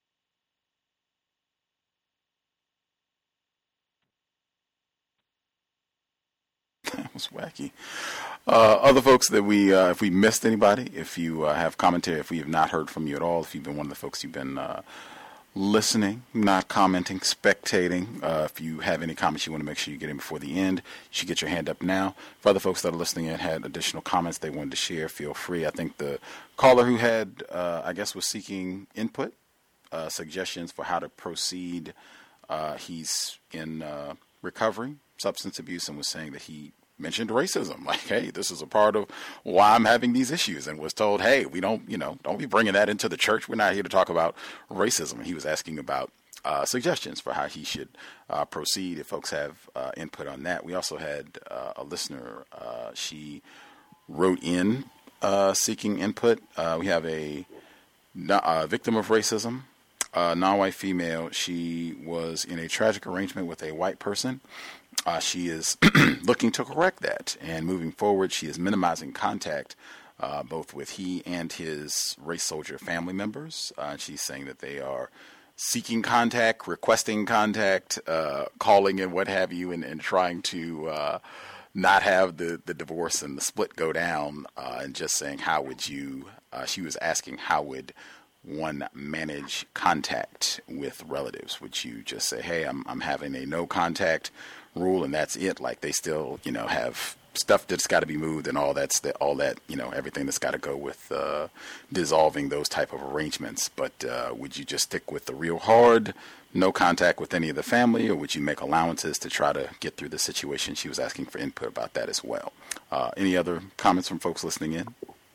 That was wacky. Uh, other folks that we, uh, if we missed anybody, if you uh, have commentary, if we have not heard from you at all, if you've been one of the folks you've been uh, listening, not commenting, spectating, uh, if you have any comments you want to make sure you get in before the end, you should get your hand up now. For other folks that are listening and had additional comments they wanted to share, feel free. I think the caller who had, uh, I guess, was seeking input, uh, suggestions for how to proceed. Uh, he's in uh, recovery, substance abuse, and was saying that he mentioned racism, like, hey, this is a part of why I'm having these issues, and was told, hey, we don't, you know, don't be bringing that into the church. We're not here to talk about racism. And he was asking about uh, suggestions for how he should uh, proceed if folks have uh, input on that. We also had uh, a listener. Uh, she wrote in uh, seeking input. Uh, we have a, a victim of racism, uh, non-white female. She was in a tragic arrangement with a white person. Uh, she is looking to correct that, and moving forward, she is minimizing contact uh, both with he and his race soldier family members. Uh, she's saying that they are seeking contact, requesting contact, uh, calling and what have you, and, and trying to uh, not have the, the divorce and the split go down, uh, and just saying, how would you, uh, she was asking, how would one manage contact with relatives? Would you just say, hey, I'm I'm having a no contact rule and that's it? Like they still, you know, have stuff that's got to be moved and all that's the, all that, you know, everything that's got to go with uh, dissolving those type of arrangements. But uh, would you just stick with the real hard, no contact with any of the family, or would you make allowances to try to get through the situation? She was asking for input about that as well. Uh, any other comments from folks listening in?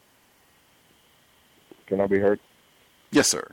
Can I be heard? Yes, sir.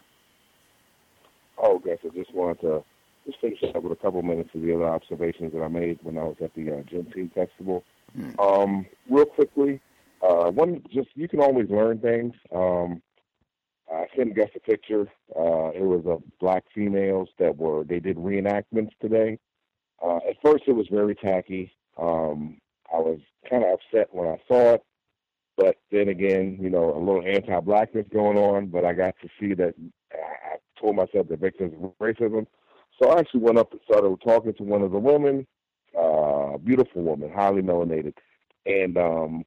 Oh, okay. So just wanted to just finish up with a couple minutes of the other observations that I made when I was at the uh, Juneteenth Festival. Mm. Um, real quickly, uh, one just you can always learn things. Um, I sent Gus a picture. Uh, it was of black females that were they did reenactments today. Uh, at first, it was very tacky. Um, I was kind of upset when I saw it. But then again, you know, a little anti-blackness going on, but I got to see that I told myself the victims of racism. So I actually went up and started talking to one of the women, uh, a beautiful woman, highly melanated. And um,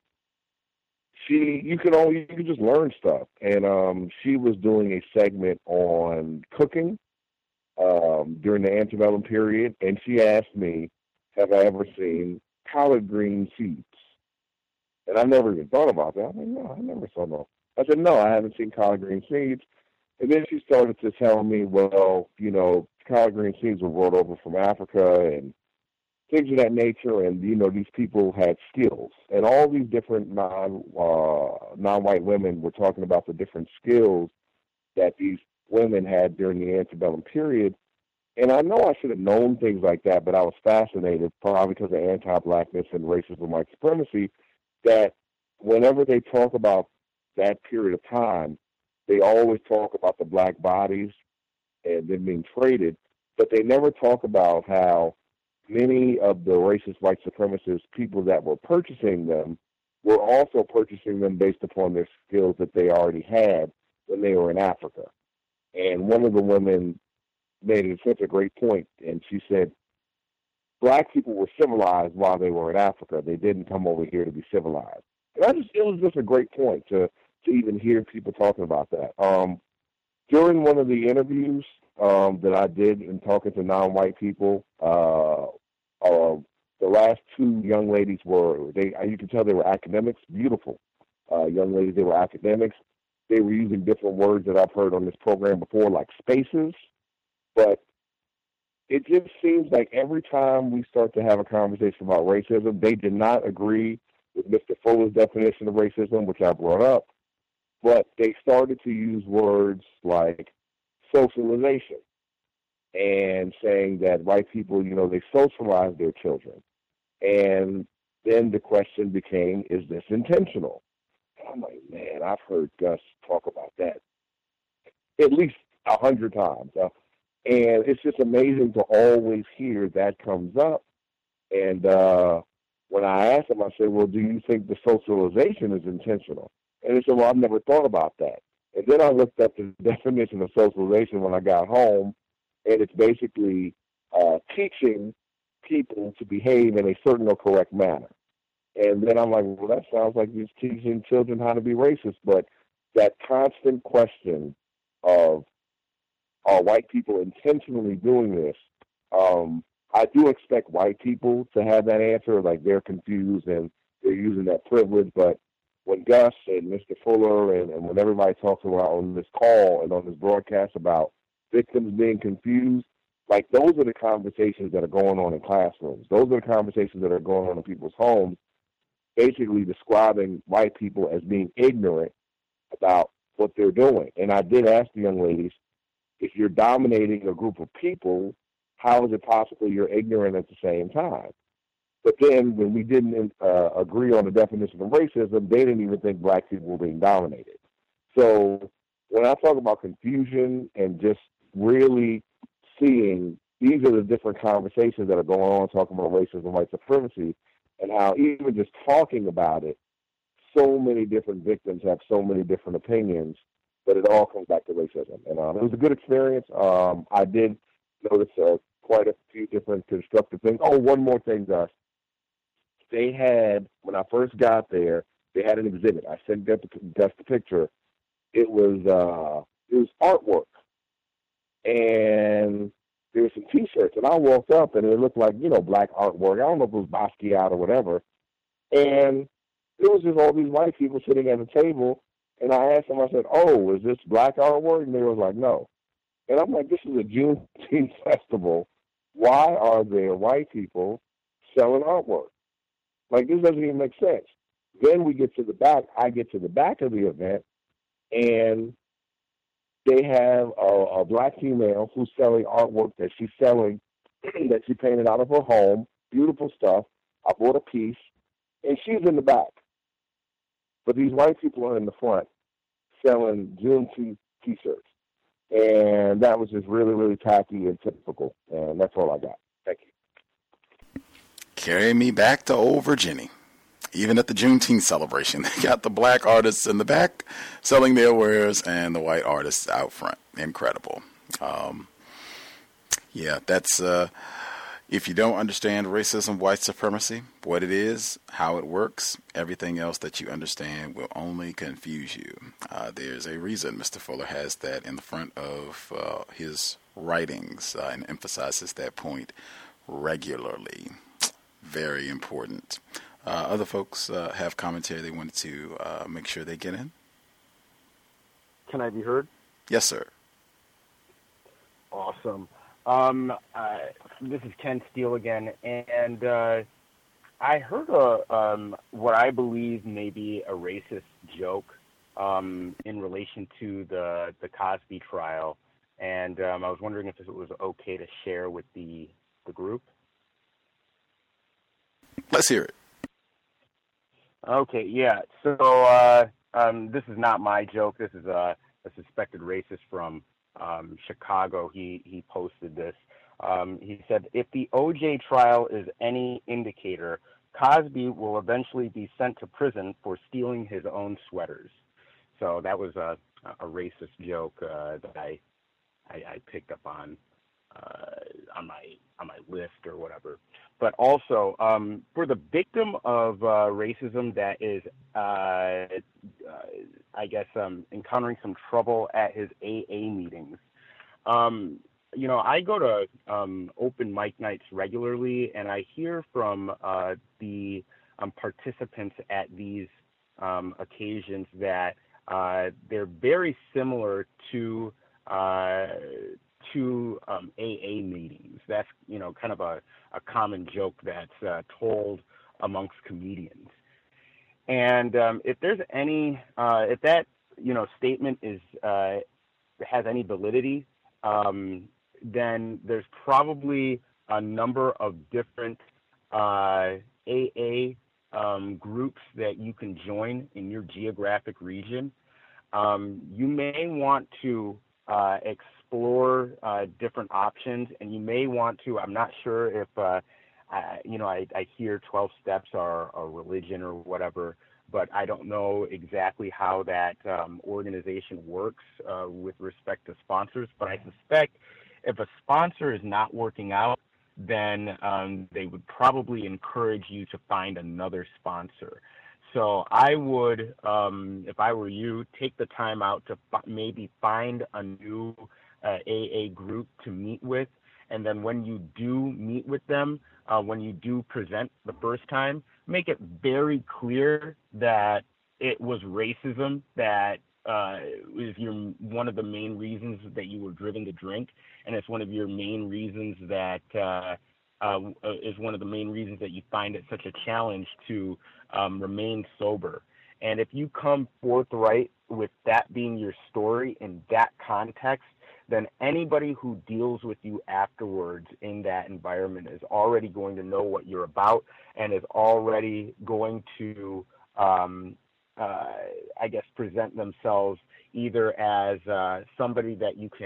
she, you can only, you can just learn stuff. And um, she was doing a segment on cooking um, during the antebellum period. And she asked me, have I ever seen collard green seeds? And I never even thought about that. I'm like, no, I never saw no. I said, no, I haven't seen collard green seeds. And then she started to tell me, well, you know, collard green seeds were brought over from Africa and things of that nature. And, you know, these people had skills. And all these different non, uh, non-white women were talking about the different skills that these women had during the antebellum period. And I know I should have known things like that, but I was fascinated, probably because of anti-blackness and racism, white supremacy, that whenever they talk about that period of time, they always talk about the black bodies and them being traded, but they never talk about how many of the racist white supremacist people that were purchasing them were also purchasing them based upon their skills that they already had when they were in Africa. And one of the women made it such a great point, and she said, black people were civilized while they were in Africa. They didn't come over here to be civilized. And I just, it was just a great point to, to even hear people talking about that. Um, during one of the interviews um, that I did in talking to non-white people, uh, uh, the last two young ladies were, they, you can tell they were academics, beautiful uh, young ladies. They were academics. They were using different words that I've heard on this program before, like spaces, but it just seems like every time we start to have a conversation about racism, they did not agree with Mister Fuller's definition of racism, which I brought up, but they started to use words like socialization and saying that white people, you know, they socialize their children. And then the question became, is this intentional? And I'm like, man, I've heard Gus talk about that at least a hundred times. Uh, And it's just amazing to always hear that comes up. And uh, when I asked him, I said, well, do you think the socialization is intentional? And he said, well, I've never thought about that. And then I looked up the definition of socialization when I got home, and it's basically uh, teaching people to behave in a certain or correct manner. And then I'm like, well, that sounds like you're teaching children how to be racist. But that constant question of, are white people intentionally doing this? Um, I do expect white people to have that answer, like they're confused and they're using that privilege. But when Gus and Mister Fuller and, and when everybody talks about on this call and on this broadcast about victims being confused, like those are the conversations that are going on in classrooms. Those are the conversations that are going on in people's homes, basically describing white people as being ignorant about what they're doing. And I did ask the young ladies, if you're dominating a group of people, how is it possible you're ignorant at the same time? But then when we didn't uh, agree on the definition of racism, they didn't even think black people were being dominated. So when I talk about confusion and just really seeing these are the different conversations that are going on, talking about racism, white supremacy, and how even just talking about it, so many different victims have so many different opinions, but it all comes back to racism. And um, it was a good experience. Um, I did notice uh, quite a few different constructive things. Oh, one more thing, Gus. They had, when I first got there, they had an exhibit. I sent Gus the, Gus the picture. It was uh, it was artwork, and there were some T-shirts. And I walked up, and it looked like, you know, black artwork. I don't know if it was Basquiat or whatever. And there was just all these white people sitting at the table, and I asked them, I said, oh, is this black artwork? And they were like, no. And I'm like, this is a Juneteenth festival. Why are there white people selling artwork? Like, this doesn't even make sense. Then we get to the back. I get to the back of the event, and they have a, a black female who's selling artwork that she's selling, that she painted out of her home. Beautiful stuff. I bought a piece, and she's in the back. But these white people are in the front selling Juneteenth T-shirts. And that was just really, really tacky and typical. And that's all I got. Thank you. Carry me back to old Virginia. Even at the Juneteenth celebration, they got the black artists in the back selling their wares and the white artists out front. Incredible. Um, yeah, that's, uh, if you don't understand racism, white supremacy, what it is, how it works, everything else that you understand will only confuse you. Uh, there's a reason Mister Fuller has that in the front of uh, his writings uh, and emphasizes that point regularly. Very important. Uh, other folks uh, have commentary they wanted to uh, make sure they get in. Can I be heard? Yes, sir. Awesome. Um, uh, this is Ken Steele again, and uh, I heard a um, what I believe may be a racist joke um, in relation to the the Cosby trial, and um, I was wondering if it was okay to share with the the group. Let's hear it. Okay, yeah. So uh, um, this is not my joke. This is a, a suspected racist from um, Chicago. He he posted this. Um, he said, if the O J trial is any indicator, Cosby will eventually be sent to prison for stealing his own sweaters. So that was a, a racist joke uh, that I, I I picked up on uh, on my on my list or whatever. But also, um, for the victim of uh, racism that is, uh, uh, I guess, um, encountering some trouble at his A A meetings, um, you know, I go to um, open mic nights regularly, and I hear from uh, the um, participants at these um, occasions that uh, they're very similar to uh, to um, A A meetings. That's, you know, kind of a, a common joke that's uh, told amongst comedians. And um, if there's any, uh, if that, you know, statement is uh, has any validity, um, then there's probably a number of different uh, A A um, groups that you can join in your geographic region. Um, you may want to uh, explore uh, different options, and you may want to, I'm not sure if, uh, I, you know, I, I hear twelve steps are a religion or whatever, but I don't know exactly how that um, organization works uh, with respect to sponsors. But I suspect if a sponsor is not working out, then um, they would probably encourage you to find another sponsor. So I would, um, if I were you, take the time out to f- maybe find a new uh, A A group to meet with. And then when you do meet with them, uh, when you do present the first time, make it very clear that it was racism that uh, is your, one of the main reasons that you were driven to drink. And it's one of your main reasons that uh, uh, is one of the main reasons that you find it such a challenge to um, remain sober. And if you come forthright with that being your story in that context, then anybody who deals with you afterwards in that environment is already going to know what you're about and is already going to, um, uh, I guess, present themselves either as uh, somebody that you can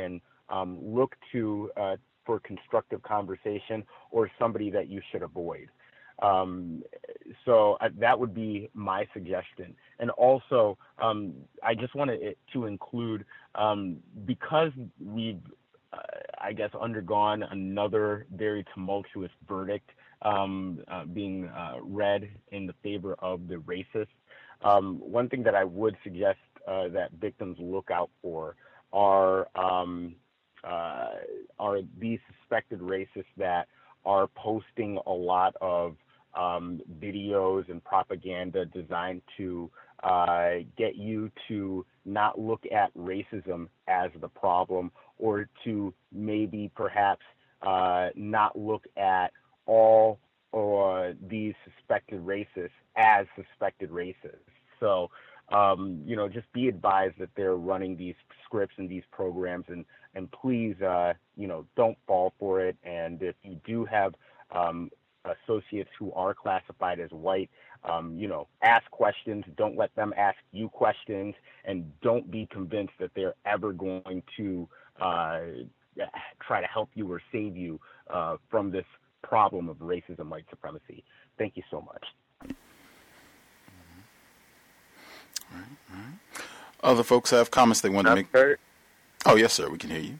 um, look to uh, for constructive conversation or somebody that you should avoid. Um, so uh, that would be my suggestion. And also, um, I just wanted to include, um, because we've, uh, I guess, undergone another very tumultuous verdict um, uh, being uh, read in the favor of the racists. Um, one thing that I would suggest uh, that victims look out for are um, uh, are these suspected racists that are posting a lot of um, videos and propaganda designed to uh, get you to not look at racism as the problem, or to maybe perhaps uh, not look at all or these suspected racists as suspected racists. So, um, you know, just be advised that they're running these scripts and these programs, and, and please, uh, you know, don't fall for it. And if you do have um, associates who are classified as white, um, you know, ask questions. Don't let them ask you questions, and don't be convinced that they're ever going to uh, try to help you or save you uh, from this problem of racism, white supremacy. Thank you so much. All right, all right. Other folks have comments they want to make. Heard. Oh, yes, sir. We can hear you.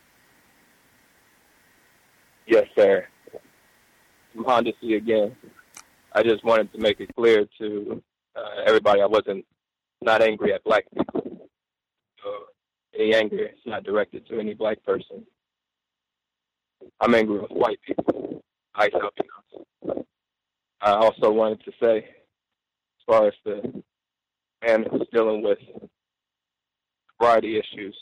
Yes, sir. I'm Honda C again. I just wanted to make it clear to uh, everybody I wasn't not angry at black people. So any anger is not directed to any black person. I'm angry with white people. I help you. I also wanted to say, as far as the man who's dealing with sobriety issues,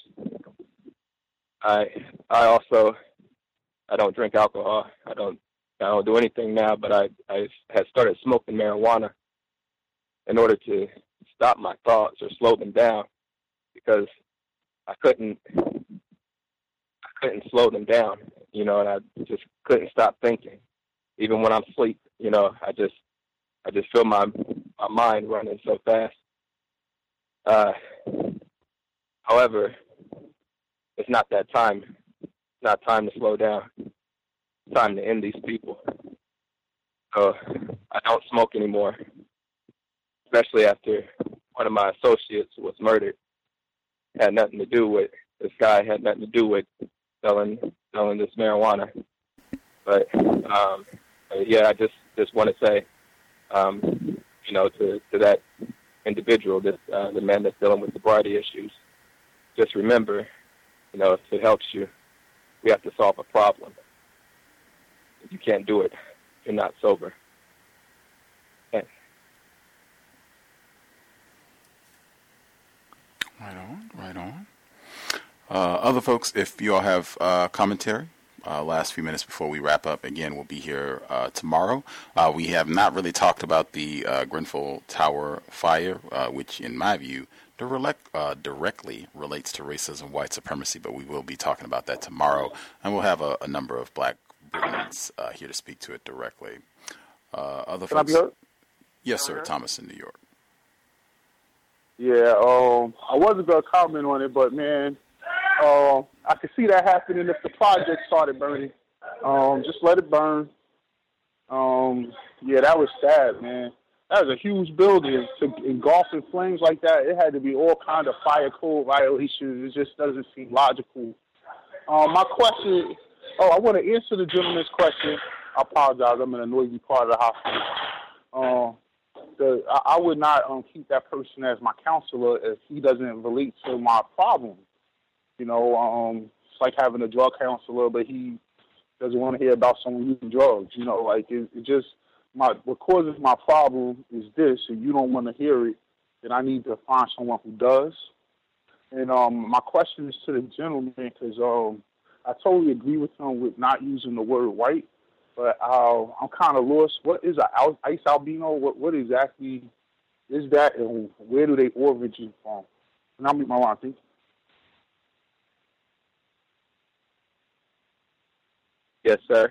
I I also I don't drink alcohol. I don't I don't do anything now, but I I had started smoking marijuana in order to stop my thoughts or slow them down, because I couldn't I couldn't slow them down, you know, and I just couldn't stop thinking, even when I'm asleep. You know, I just I just feel my my mind running so fast. Uh, however, it's not that time. It's not time to slow down. It's time to end these people. So I don't smoke anymore, especially after one of my associates was murdered. Had nothing to do with this guy. Had nothing to do with selling selling this marijuana. But um, yeah, I just just want to say, um, you know, to to that individual, this uh, the man that's dealing with sobriety issues, just remember, you know, if it helps you, we have to solve a problem. You can't do it if you're not sober. Thanks. Right on, right on. Uh, other folks, if you all have uh, commentary, uh, last few minutes before we wrap up, again, we'll be here uh, tomorrow. Uh, we have not really talked about the uh, Grenfell Tower fire, uh, which, in my view, direct, uh, directly relates to racism, white supremacy, but we will be talking about that tomorrow, and we'll have a, a number of black Britons uh, here to speak to it directly. Uh, other Can folks? I be heard? Yes, sir. Thomas in New York. Yeah, um, I wasn't gonna comment on it, but man, uh, I could see that happening if the project started burning. Um, just let it burn. Um, yeah, that was sad, man. That was a huge building to engulf in flames like that. It had to be all kind of fire code violations. It just doesn't seem logical. Um, my question. Oh, I want to answer the gentleman's question. I apologize. I'm in a noisy part of the hospital. Um, the, I, I would not um, keep that person as my counselor if he doesn't relate to my problem. You know, um, it's like having a drug counselor, but he doesn't want to hear about someone using drugs. You know, like it, it just my what causes my problem is this, and you don't want to hear it. Then I need to find someone who does. And um, my question is to the gentleman, because um, I totally agree with him with not using the word white, but uh, I'm kind of lost. What is an ice albino? What what exactly is that, and where do they origin from? And I'll meet my line. Thank you. Yes, sir.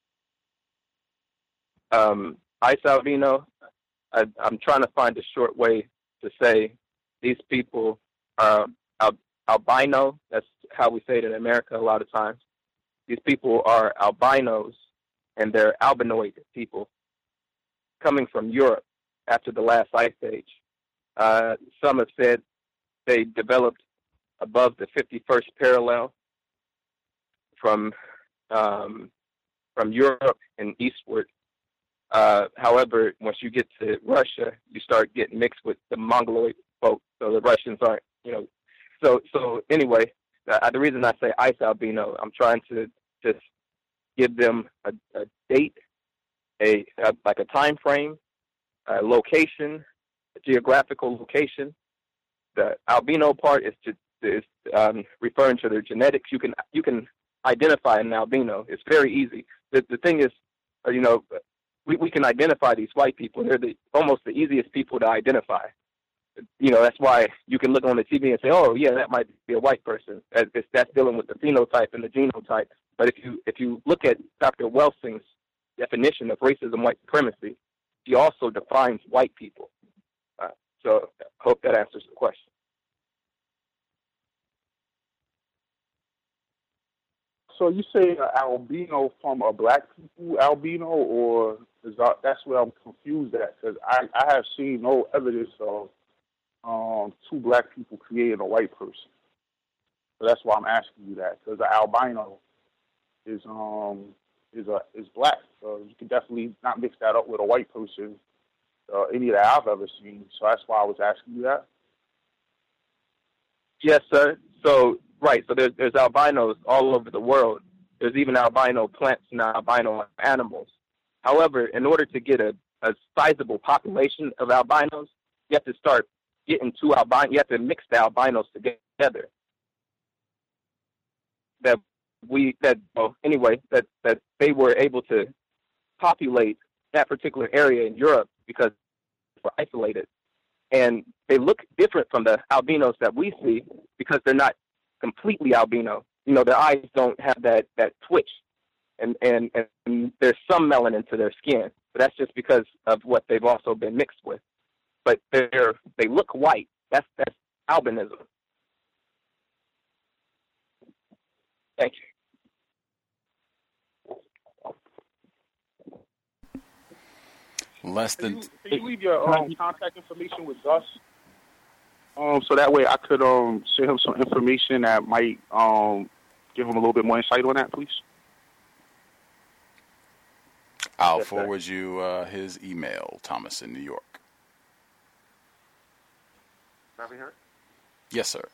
Um, ice albino, I, I'm trying to find a short way to say these people are al- albino. That's how we say it in America a lot of times. These people are albinos, and they're albinoid people coming from Europe after the last ice age. Uh, some have said they developed above the fifty-first parallel from um, from Europe and eastward. Uh, however, once you get to Russia, you start getting mixed with the Mongoloid folk, so the Russians aren't, you know. So, so anyway, uh, the reason I say ice albino, I'm trying to just give them a, a date, a, a like a time frame, a location, a geographical location. The albino part is to is um, referring to their genetics. You can you can identify an albino. It's very easy. The the thing is, uh, you know, we we can identify these white people. They're the almost the easiest people to identify. You know, that's why you can look on the T V and say, oh yeah, that might be a white person. That's, that's dealing with the phenotype and the genotype. But if you if you look at Doctor Welsing's definition of racism, white supremacy, he also defines white people. Uh, so I hope that answers the question. So you say uh, albino from a black people albino, or is that, that's where I'm confused at, because I, I have seen no evidence of um, two black people creating a white person. So that's why I'm asking you that, because the albino is um is a is black, so you can definitely not mix that up with a white person, uh, any that I've ever seen. So that's why I was asking you that. Yes, sir. So right, so there's there's albinos all over the world. There's even albino plants and albino animals. However, in order to get a, a sizable population of albinos, you have to start getting two albino. You have to mix the albinos together. That we that well anyway that that they were able to populate that particular area in Europe because they were isolated, and they look different from the albinos that we see because they're not completely albino. You know, their eyes don't have that, that twitch, and, and, and there's some melanin to their skin, but that's just because of what they've also been mixed with. But they're they look white. That's that's albinism. Thank you. Less than. Can you, can you leave your um, contact information with Gus? Um, so that way I could um send him some information that might um give him a little bit more insight on that, please. I'll yes, forward sir. you uh, his email, Thomas in New York. Can I be heard? Yes, sir.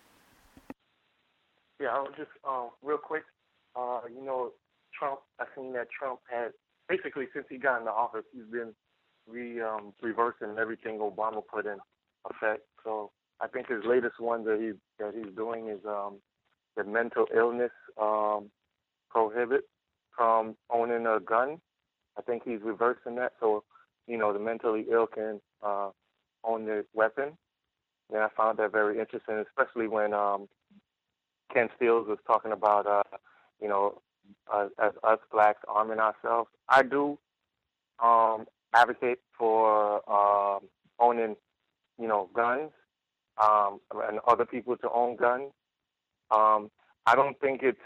Yeah, I'll just uh, real quick. Uh, you know, Trump. I seen that Trump had basically since he got into office, he's been re um, reversing everything Obama put in effect. So I think his latest one that he that he's doing is um, the mental illness um, prohibit from owning a gun. I think he's reversing that, so you know the mentally ill can uh, own their weapon. And I found that very interesting, especially when um, Ken Steele was talking about uh, you know uh, as us blacks arming ourselves. I do um, advocate for uh, owning you know guns um, and other people to own guns. Um, I don't think it's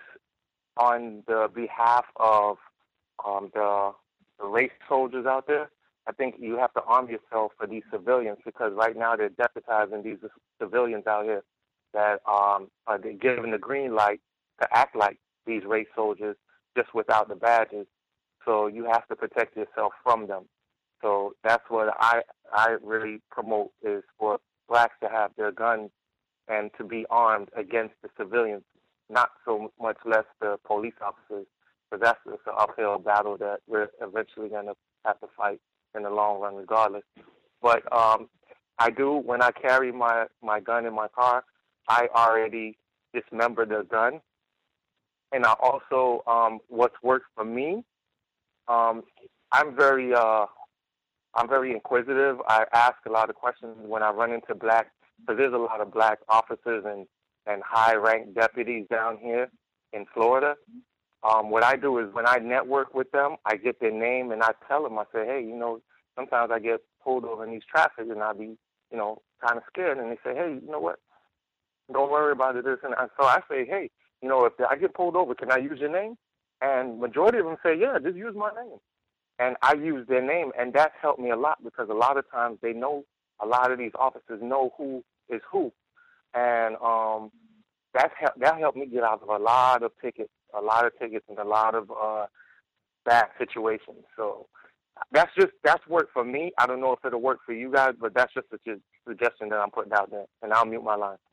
on the behalf of um, the, the race soldiers out there. I think you have to arm yourself for these civilians because right now they're deputizing these civilians out here that um, are given the green light to act like these race soldiers just without the badges. So you have to protect yourself from them. So that's what I I really promote is for blacks to have their guns and to be armed against the civilians, not so much less the police officers, because that's just an uphill battle that we're eventually going to have to fight in the long run regardless. But um, I do, when I carry my, my gun in my car, I already dismember the gun. And I also, um, what's worked for me, um, I'm very, uh, I'm very inquisitive. I ask a lot of questions when I run into black, because there's a lot of black officers and, and high-ranked deputies down here in Florida. Um, what I do is when I network with them, I get their name and I tell them, I say, hey, you know, sometimes I get pulled over in these traffic and I be, you know, kind of scared. And they say, hey, you know what? Don't worry about it. This and that. So I say, hey, you know, if I get pulled over, can I use your name? And majority of them say, yeah, just use my name. And I use their name, and that's helped me a lot because a lot of times they know, a lot of these officers know who is who. And um, that's help, that helped me get out of a lot of tickets, a lot of tickets and a lot of uh, bad situations. So that's just, that's worked for me. I don't know if it'll work for you guys, but that's just a just suggestion that I'm putting out there. And I'll mute my line.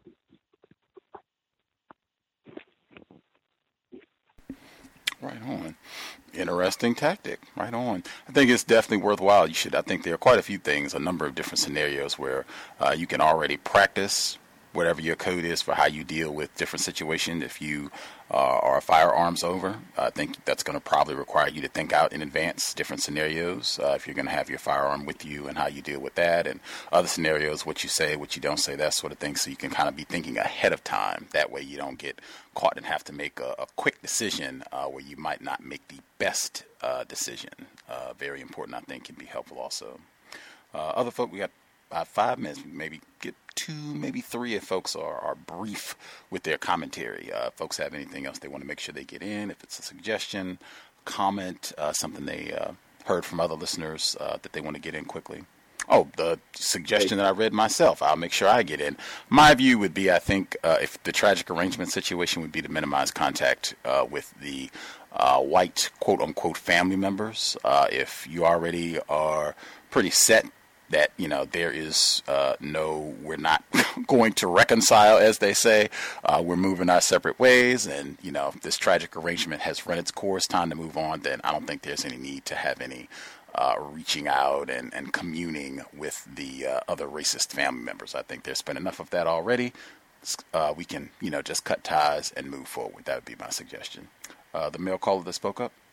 Right on. Interesting tactic. Right on. I think it's definitely worthwhile. You should. I think there are quite a few things, a number of different scenarios where uh, you can already practice whatever your code is for how you deal with different situations. If you uh, are a firearms over, I think that's going to probably require you to think out in advance different scenarios. Uh, if you're going to have your firearm with you and how you deal with that, and other scenarios, what you say, what you don't say, that sort of thing. So you can kind of be thinking ahead of time. That way you don't get caught and have to make a, a quick decision uh, where you might not make the best uh, decision. Uh, very important, I think, can be helpful also. Uh, other folk, we got about five minutes, maybe get two, maybe three if folks are, are brief with their commentary. Uh, if folks have anything else they want to make sure they get in, if it's a suggestion, comment, uh, something they uh, heard from other listeners uh, that they want to get in quickly. Oh, the suggestion that I read myself, I'll make sure I get in. My view would be, I think, uh, if the tragic arrangement situation would be to minimize contact uh, with the uh, white, quote-unquote, family members. Uh, if you already are pretty set that, you know, there is uh, no, we're not going to reconcile, as they say. Uh, we're moving our separate ways. And, you know, if this tragic arrangement has run its course, time to move on, then I don't think there's any need to have any uh, reaching out and, and communing with the uh, other racist family members. I think there's been enough of that already. Uh, we can, you know, just cut ties and move forward. That would be my suggestion. Uh, the male caller that spoke up.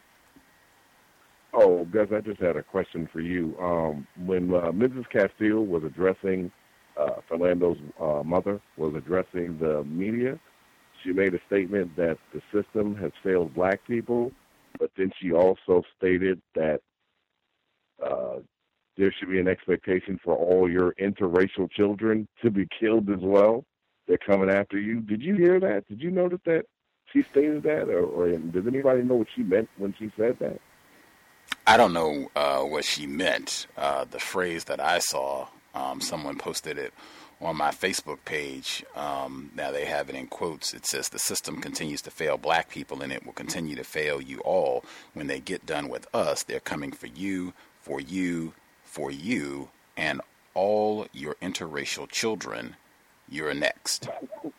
Oh, Gus, I just had a question for you. Um, when uh, Missus Castile was addressing, uh, Philando's uh, mother was addressing the media, she made a statement that the system has failed black people, but then she also stated that uh, there should be an expectation for all your interracial children to be killed as well. They're coming after you. Did you hear that? Did you notice that she stated that? Or, or does anybody know what she meant when she said that? I don't know uh, what she meant. Uh, the phrase that I saw, um, someone posted it on my Facebook page. Um, now they have it in quotes. It says, the system continues to fail black people, and it will continue to fail you all. When they get done with us, they're coming for you, for you, for you, and all your interracial children. You're next.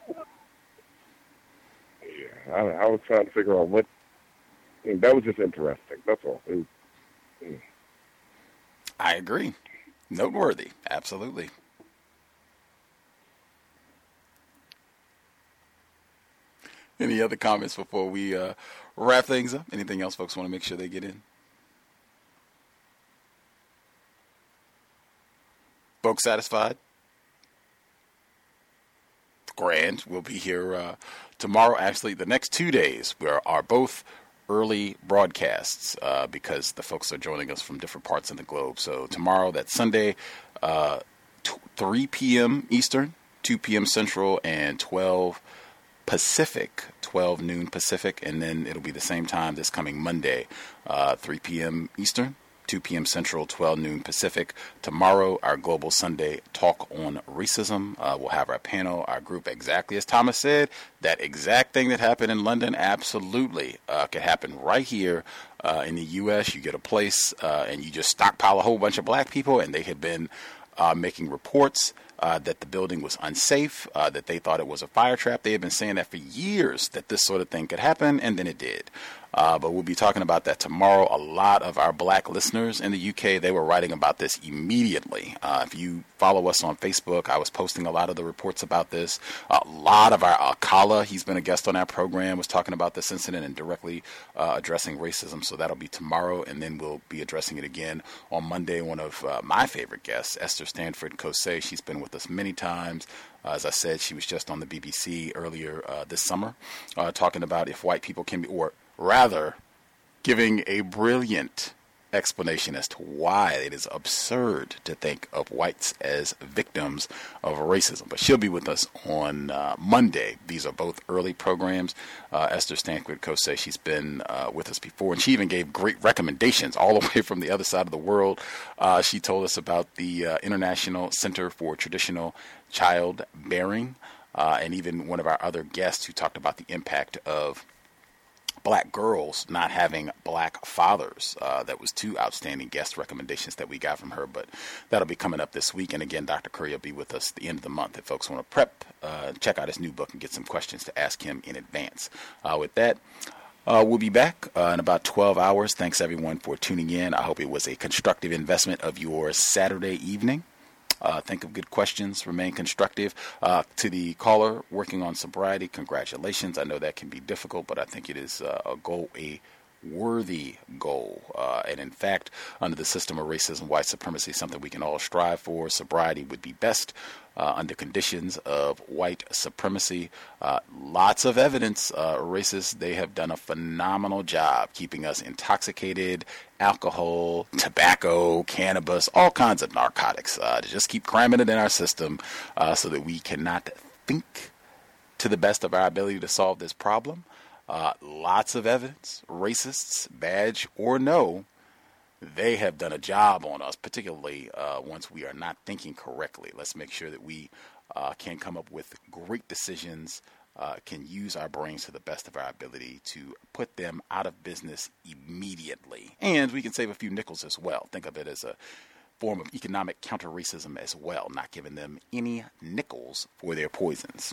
Yeah, I, I was trying to figure out what. I mean, that was just interesting. That's all. It was, mm. I agree. Noteworthy. Absolutely. Any other comments before we uh, wrap things up? Anything else folks want to make sure they get in? Folks satisfied? Grand. We'll be here uh, tomorrow. Actually, the next two days we are, are both early broadcasts uh, because the folks are joining us from different parts of the globe. So tomorrow, that's Sunday, uh, t- three p.m. Eastern, two p.m. Central, and twelve Pacific, twelve noon Pacific. And then it'll be the same time this coming Monday, uh, three p.m. Eastern, two p.m. Central, twelve noon Pacific. Tomorrow, our Global Sunday Talk on Racism. Uh, we'll have our panel, our group, exactly as Thomas said. That exact thing that happened in London, absolutely, uh, could happen right here uh, in the U S. You get a place uh, and you just stockpile a whole bunch of black people, and they had been uh, making reports Uh, that the building was unsafe, uh, that they thought it was a fire trap. They had been saying that for years, that this sort of thing could happen, and then it did. Uh, but we'll be talking about that tomorrow. A lot of our black listeners in the U K, they were writing about this immediately. Uh, if you follow us on Facebook, I was posting a lot of the reports about this. A lot of our Akala, he's been a guest on our program, was talking about this incident and directly uh, addressing racism. So that'll be tomorrow, and then we'll be addressing it again on Monday. One of uh, my favorite guests, Esther Stanford Kosei, she's been with us many times. Uh, as I said, she was just on the B B C earlier uh, this summer uh, talking about if white people can be, or rather, giving a brilliant explanation as to why it is absurd to think of whites as victims of racism. But she'll be with us on uh, Monday. These are both early programs. Uh, Esther Stankwith, co says she's been uh, with us before, and she even gave great recommendations all the way from the other side of the world. Uh, she told us about the uh, International Center for Traditional Childbearing, uh, and even one of our other guests who talked about the impact of black girls not having black fathers. Uh, that was two outstanding guest recommendations that we got from her, but that'll be coming up this week. And again, Doctor Curry will be with us at the end of the month. If folks want to prep, uh, check out his new book and get some questions to ask him in advance. Uh, with that, uh, we'll be back uh, in about twelve hours. Thanks everyone for tuning in. I hope it was a constructive investment of your Saturday evening. Uh, think of good questions. Remain constructive. Uh, to the caller working on sobriety, congratulations. I know that can be difficult, but I think it is uh, a goal, a worthy goal. Uh, and in fact, under the system of racism, white supremacy, something we can all strive for. Sobriety would be best uh, under conditions of white supremacy. Uh, lots of evidence. Uh, racists, they have done a phenomenal job keeping us intoxicated. Alcohol, tobacco, cannabis, all kinds of narcotics. Uh, to just keep cramming it in our system uh, so that we cannot think to the best of our ability to solve this problem. Uh, lots of evidence. Racists, badge or no, they have done a job on us, particularly uh, once we are not thinking correctly. Let's make sure that we uh, can come up with great decisions, uh, can use our brains to the best of our ability to put them out of business immediately. And we can save a few nickels as well. Think of it as a form of economic counter-racism as well, not giving them any nickels for their poisons.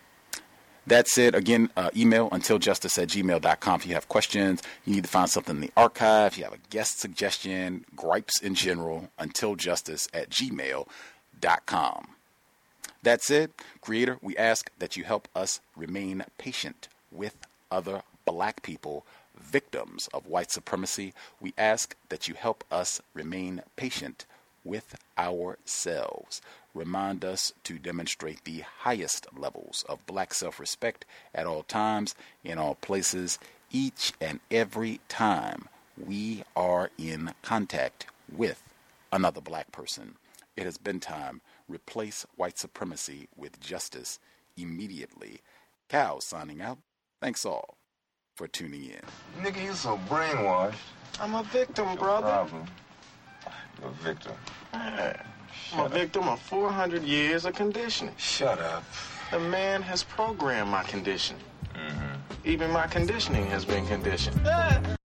That said, again, uh, email untiljustice at gmail dot com if you have questions. You need to find something in the archive. You have a guest suggestion, gripes in general, untiljustice at gmail dot com. That said, Creator, we ask that you help us remain patient with other black people, victims of white supremacy. We ask that you help us remain patient with ourselves. Remind us to demonstrate the highest levels of black self-respect at all times, in all places, each and every time we are in contact with another black person. It has been time. Replace white supremacy with justice immediately. Cow signing out. Thanks all for tuning in. Nigga, you so brainwashed. I'm a victim, brother. Problem. You're a victim. Yeah. I'm a victim of four hundred years of conditioning. Shut up. The man has programmed my conditioning. Mm-hmm. Even my conditioning has been conditioned.